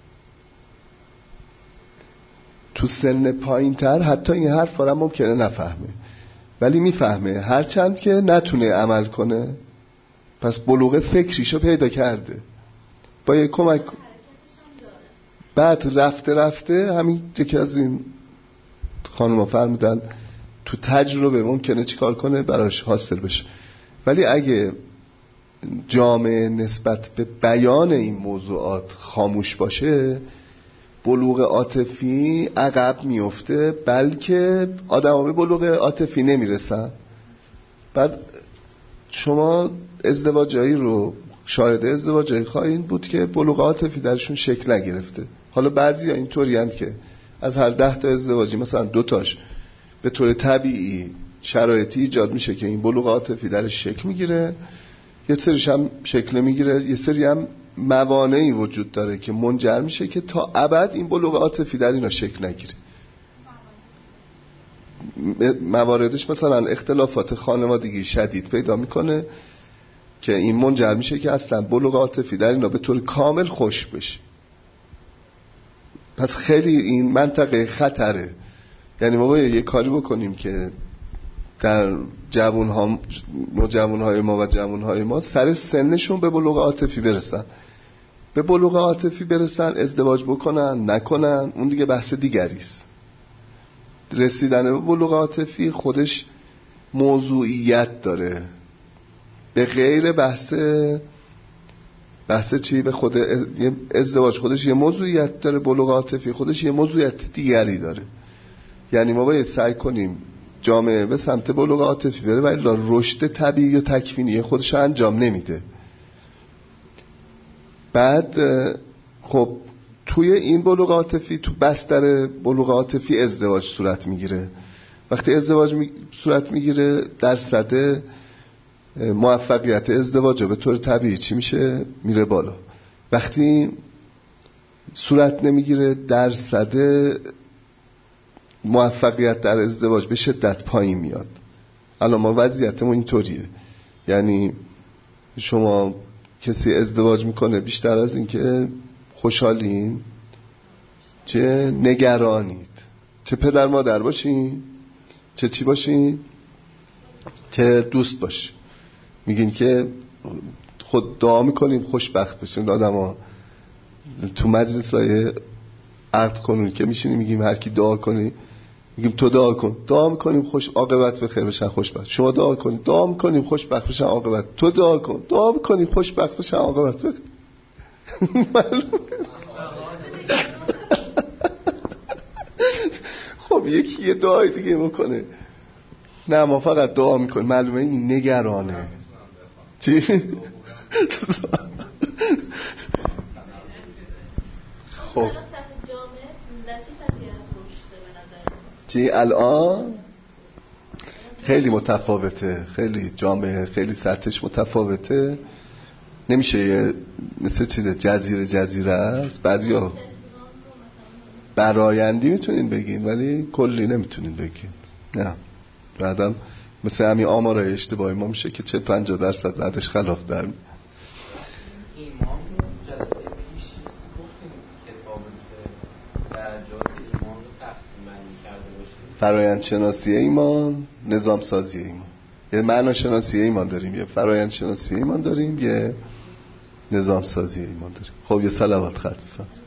A: تو سن پایین تر حتی این حرفا رو ممکنه نفهمه ولی میفهمه، هرچند که نتونه عمل کنه. پس بلوغ فکریشو پیدا کرده با یه کمک. بعد رفته رفته همین یکی از این خانوما فرمودن تو تجربه ممکنه چیکار کنه براش حاصل بشه. ولی اگه جامعه نسبت به بیان این موضوعات خاموش باشه، بلوغ عاطفی عقب میفته، بلکه آدم‌ها به بلوغ عاطفی نمیرسن. بعد شما ازدواجایی رو شاهد ازدواجایی خواهید بود که بلوغ عاطفی درشون شکل نگرفته. حالا بعضی ها اینطوری هستند که از هر ده تا ازدواجی مثلا دو تاش به طور طبیعی شرایطی ایجاد میشه که این بلوغ عاطفی درش شکل میگیره، یه سریش هم شکل میگیره، یه سری هم موانعی وجود داره که منجر میشه که تا ابد این بلوغ عاطفی در اینا شکل نگیره. مواردش مثلا اختلافات خانوادگی شدید پیدا میکنه که این منجر میشه که اصلا بلوغ عاطفی در اینا به طور کامل خوش بشه. پس خیلی این منطقه خطره. یعنی ما باید یه کاری بکنیم که در جوان ها جوان های ما و جوان های ما سر سنشون به بلوغ عاطفی برسن. به بلوغ عاطفی برسن، ازدواج بکنن نکنن اون دیگه بحث دیگری است. رسیدن به بلوغ عاطفی خودش موضوعیت داره، به غیر بحث بحث چی؟ به خود ازدواج خودش یه موضوعیت داره، بلوغ عاطفی خودش یه موضوعیت دیگری داره. یعنی ما باید سعی کنیم جامعه به سمت بلوغ عاطفی بره، ولی رشد طبیعی و تکوینی خودش انجام نمیده. بعد خب توی این بلوغ عاطفی، تو بستر بلوغ عاطفی ازدواج صورت میگیره. وقتی ازدواج می... صورت میگیره، درصد موفقیت ازدواج به طور طبیعی چی میشه؟ میره بالا. وقتی صورت نمیگیره، درصد موفقیت در ازدواج به شدت پایین میاد. الان ما وضعیتمون اینطوریه، یعنی شما کسی ازدواج میکنه بیشتر از این که خوشحالین چه نگرانید، چه پدر مادر باشین چه چی باشین، چه دوست باشین. میگین که خود دعا میکنیم خوشبخت بشین. آدم ها تو مجلس های عقد کنون که میشینیم میگیم هر کی دعا کنی، میگیم تو دعا کن، دعا میکنیم خوش عاقبت بخیر بشن خوشبخت. شما دعا کنید، دعا میکنیم خوشبخت بشن عاقبت. تو دعا کن، دعا میکنیم خوشبخت بشن عاقبت بخیر. خب یکی یه دعای دیگه میکنه، نه ما فقط دعا میکنیم. معلومه این نگرانه. چی؟ خب چی الان خیلی متفاوته، خیلی جامعه خیلی سطحش متفاوته. نمیشه مثل چیز جزیره جزیره است. بعضیا برآیندی میتونین بگین ولی کلی نمیتونین بگین. نه بعدم مثل همین آمارای اشتباهی ما میشه که چه پنجاه درصد بعدش خلاف در می.
C: ایمان رو جلسه پیش گفتیم کتاب درجات ایمان رو تقسیم بندی کرده باشیم.
A: فرایند شناسی ایمان، نظام سازی ایمان. یه معنا شناسی ایمان داریم، یه فرایند شناسی ایمان داریم، یه نظام سازی ایمان داریم. خب یه صلوات ختم بفرمایید.